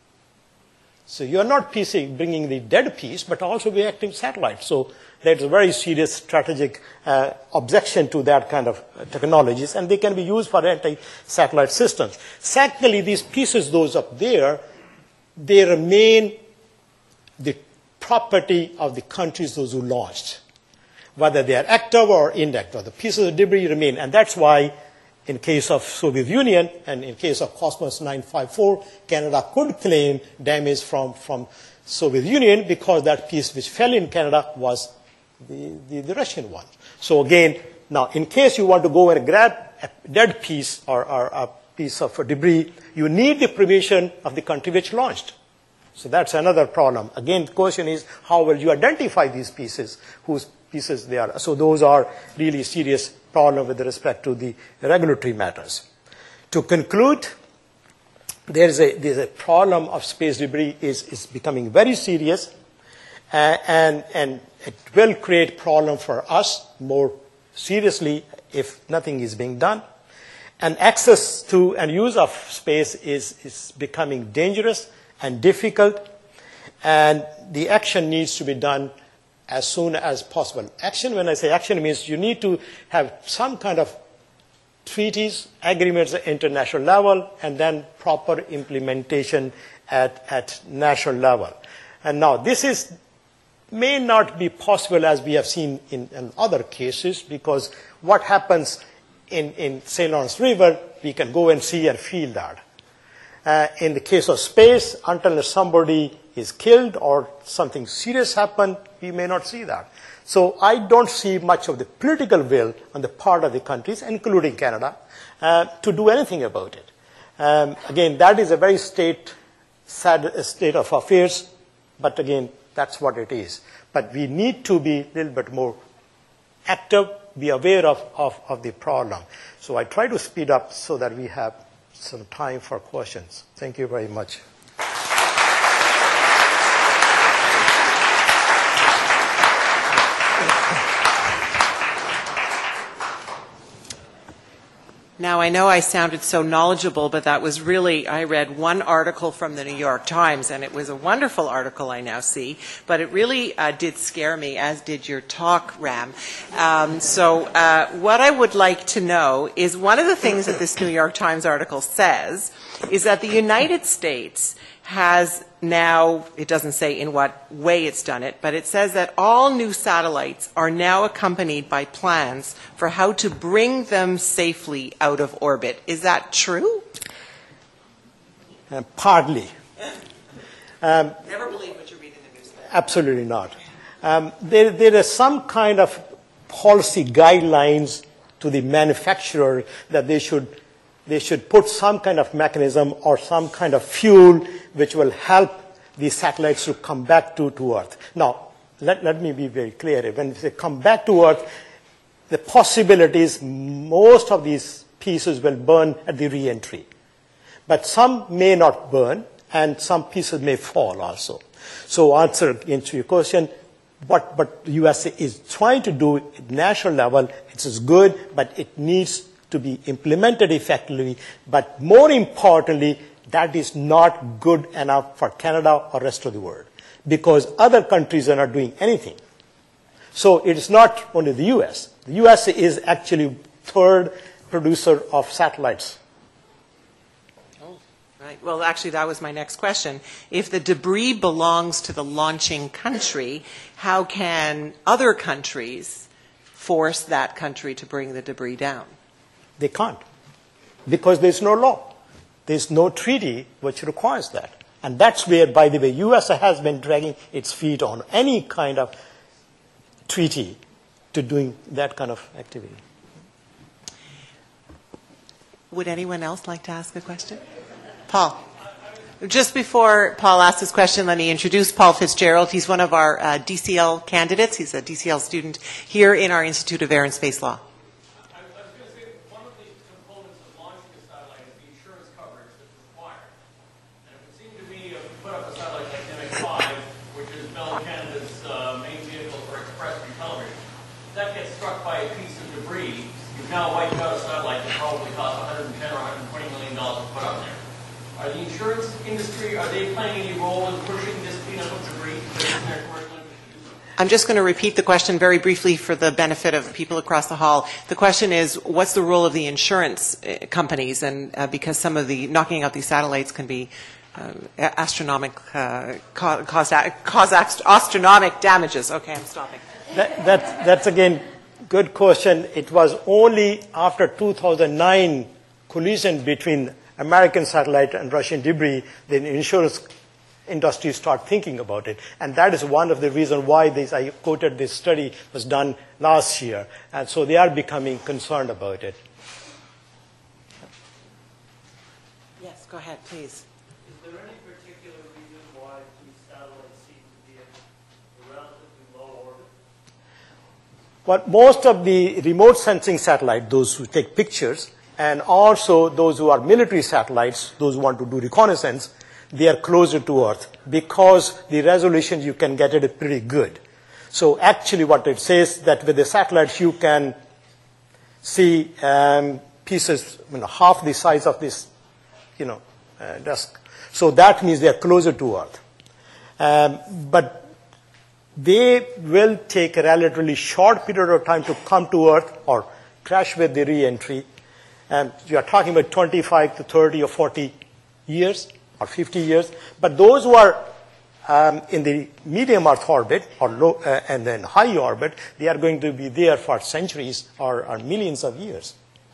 So you are not bringing the dead piece, but also the active satellite. So there's a very serious strategic objection to that kind of technologies, and they can be used for anti-satellite systems. Secondly, these pieces, those up there, they remain the property of the countries, those who launched. Whether they are active or inactive, the pieces of debris remain. And that's why, in case of Soviet Union and in case of Cosmos 954, Canada could claim damage from Soviet Union because that piece which fell in Canada was the Russian one. So again, now in case you want to go and grab a dead piece or a piece of debris, you need the permission of the country which launched. So that's another problem. Again, the question is, how will you identify these pieces, whose pieces they are? So those are really serious problems with respect to the regulatory matters. To conclude, there's a problem of space debris is becoming very serious, and it will create problem for us more seriously if nothing is being done. And access to and use of space is becoming dangerous and difficult, and the action needs to be done as soon as possible. Action, when I say action, means you need to have some kind of treaties, agreements at international level, and then proper implementation at national level. And now this may not be possible as we have seen in other cases, because what happens in St. Lawrence River, we can go and see and feel that. In the case of space, until somebody is killed or something serious happens, we may not see that. So I don't see much of the political will on the part of the countries, including Canada, to do anything about it. Again, that is a very sad state of affairs, but again, that's what it is. But we need to be a little bit more active, be aware of the problem. So I try to speed up so that we have some time for questions. Thank you very much. Now, I know I sounded so knowledgeable, but that was really, I read one article from the New York Times, and it was a wonderful article, I now see, but it really did scare me, as did your talk, Ram. So what I would like to know is, one of the things that this New York Times article says is that the United States has now, it doesn't say in what way it's done it, but it says that all new satellites are now accompanied by plans for how to bring them safely out of orbit. Is that true? Partly. Never believe what you read in the newspaper. Absolutely not. There is some kind of policy guidelines to the manufacturer that they should put some kind of mechanism or some kind of fuel which will help these satellites to come back to Earth. Now, let me be very clear. When they come back to Earth, the possibilities, most of these pieces will burn at the re-entry. But some may not burn, and some pieces may fall also. So answer into your question, what the USA is trying to do at national level, it is good, but it needs to be implemented effectively. But more importantly, that is not good enough for Canada or rest of the world, because other countries are not doing anything. So it is not only the US. The US is actually third producer of satellites. Oh, right. Well, actually, that was my next question. If the debris belongs to the launching country, how can other countries force that country to bring the debris down? They can't, because there's no law. There's no treaty which requires that. And that's where, by the way, USA has been dragging its feet on any kind of treaty to doing that kind of activity. Would anyone else like to ask a question? Paul. Just before Paul asks his question, let me introduce Paul Fitzgerald. He's one of our DCL candidates. He's a DCL student here in our Institute of Air and Space Law. Now wiped out a satellite that probably cost $110 or $120 million to put up there. Are the insurance industry, are they playing any role in pushing this cleanup of debris? I'm just going to repeat the question very briefly for the benefit of people across the hall. The question is, what's the role of the insurance companies? And because some of the knocking out these satellites can be cause astronomic damages. Okay, I'm stopping. That's again good question. It was only after 2009 collision between American satellite and Russian debris the insurance industry start thinking about it. And that is one of the reasons why I quoted this study was done last year. And so they are becoming concerned about it. Yes, go ahead, please. Is there any particular reason why these satellites seem to be in a relatively low orbit? Well, most of the remote sensing satellites, those who take pictures, and also those who are military satellites, those who want to do reconnaissance, they are closer to Earth because the resolution you can get it is pretty good. So actually what it says that with the satellites you can see pieces, half the size of this, disk. So that means they are closer to Earth. But they will take a relatively short period of time to come to Earth or crash with the re-entry. And you are talking about 25 to 30 or 40 years or 50 years. But those who are in the medium Earth orbit or low, and then high orbit, they are going to be there for centuries or millions of years.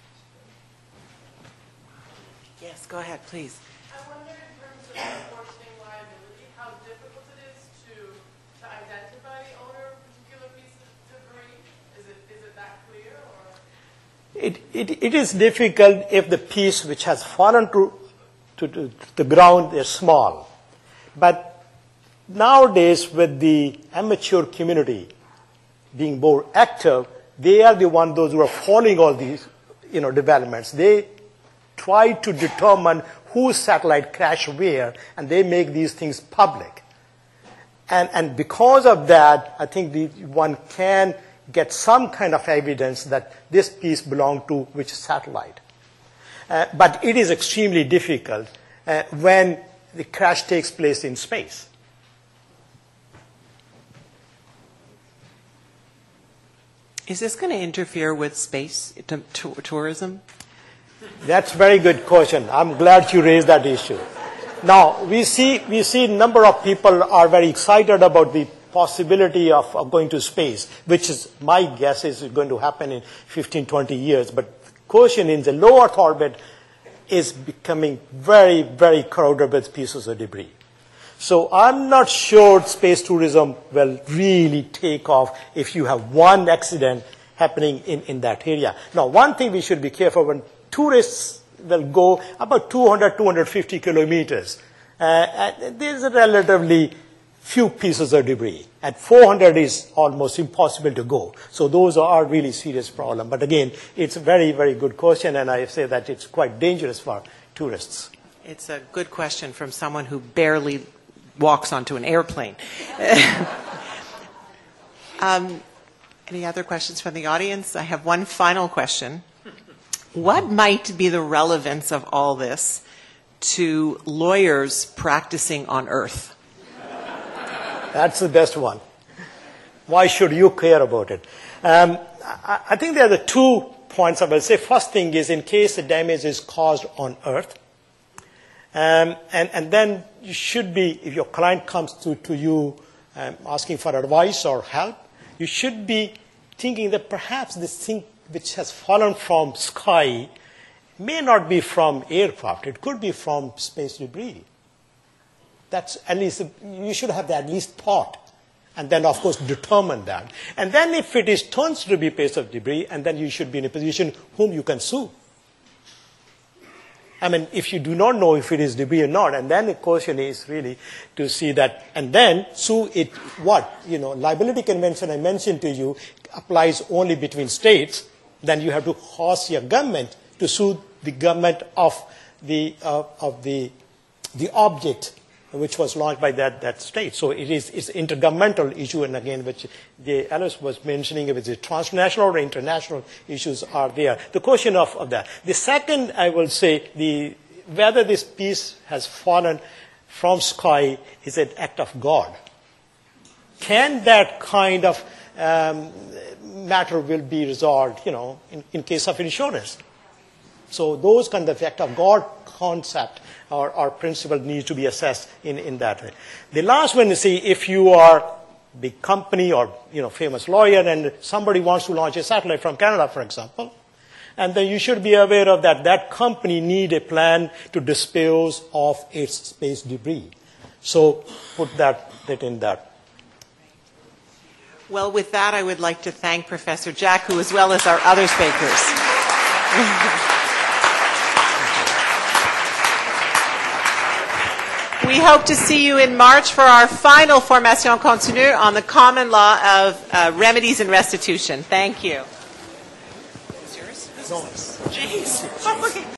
Yes, go ahead, please. I wonder in terms of enforcing liability, how difficult it is to identify the owner of a particular piece of debris. Is it that clear? Or? It is difficult if the piece which has fallen to the ground is small. But nowadays, with the amateur community being more active, they are the ones, those who are following all these, developments. They try to determine whose satellite crashed where, and they make these things public. And because of that, I think one can get some kind of evidence that this piece belonged to which satellite. But it is extremely difficult when the crash takes place in space. Is this going to interfere with space tourism? That's a very good question. I'm glad you raised that issue. Now, we see a number of people are very excited about the possibility of going to space, which is, my guess is going to happen in 15, 20 years. But the question in the low Earth orbit is becoming very, very crowded with pieces of debris. So I'm not sure space tourism will really take off if you have one accident happening in that area. Now, one thing we should be careful when tourists will go about 200, 250 kilometers. There's a relatively few pieces of debris. At 400 is almost impossible to go. So those are really serious problem. But again, it's a very, very good question, and I say that it's quite dangerous for tourists. It's a good question from someone who barely walks onto an airplane. Any other questions from the audience? I have one final question. What might be the relevance of all this to lawyers practicing on Earth? That's the best one. Why should you care about it? I think there are the 2 points I will say. First thing is, in case the damage is caused on Earth, and then you should be, if your client comes to you asking for advice or help, you should be thinking that perhaps this thing which has fallen from sky may not be from aircraft. It could be from space debris. That's at least, you should have at least thought, and then, of course, determine that. And then if it turns to be a piece of debris, and then you should be in a position whom you can sue. I mean, if you do not know if it is debris or not, and then the question is really to see that, and then sue it what? Liability convention I mentioned to you applies only between states. Then you have to force your government to sue the government of the object which was launched by that state. So it's an intergovernmental issue, and again, which Alice was mentioning, if it's transnational or international issues are there. The question of that. The second, I will say, whether this piece has fallen from sky is an act of God. Can that kind of matter will be resolved, in case of insurance? So those kind of act of God concept or principle needs to be assessed in that way. The last one is, see, if you are big company or famous lawyer and somebody wants to launch a satellite from Canada, for example, and then you should be aware of that company need a plan to dispose of its space debris. So put that in that. Well, with that, I would like to thank Professor Jacku as well as our other speakers. We hope to see you in March for our final Formation Continue on the common law of remedies and restitution. Thank you. Is yours? No. Jeez.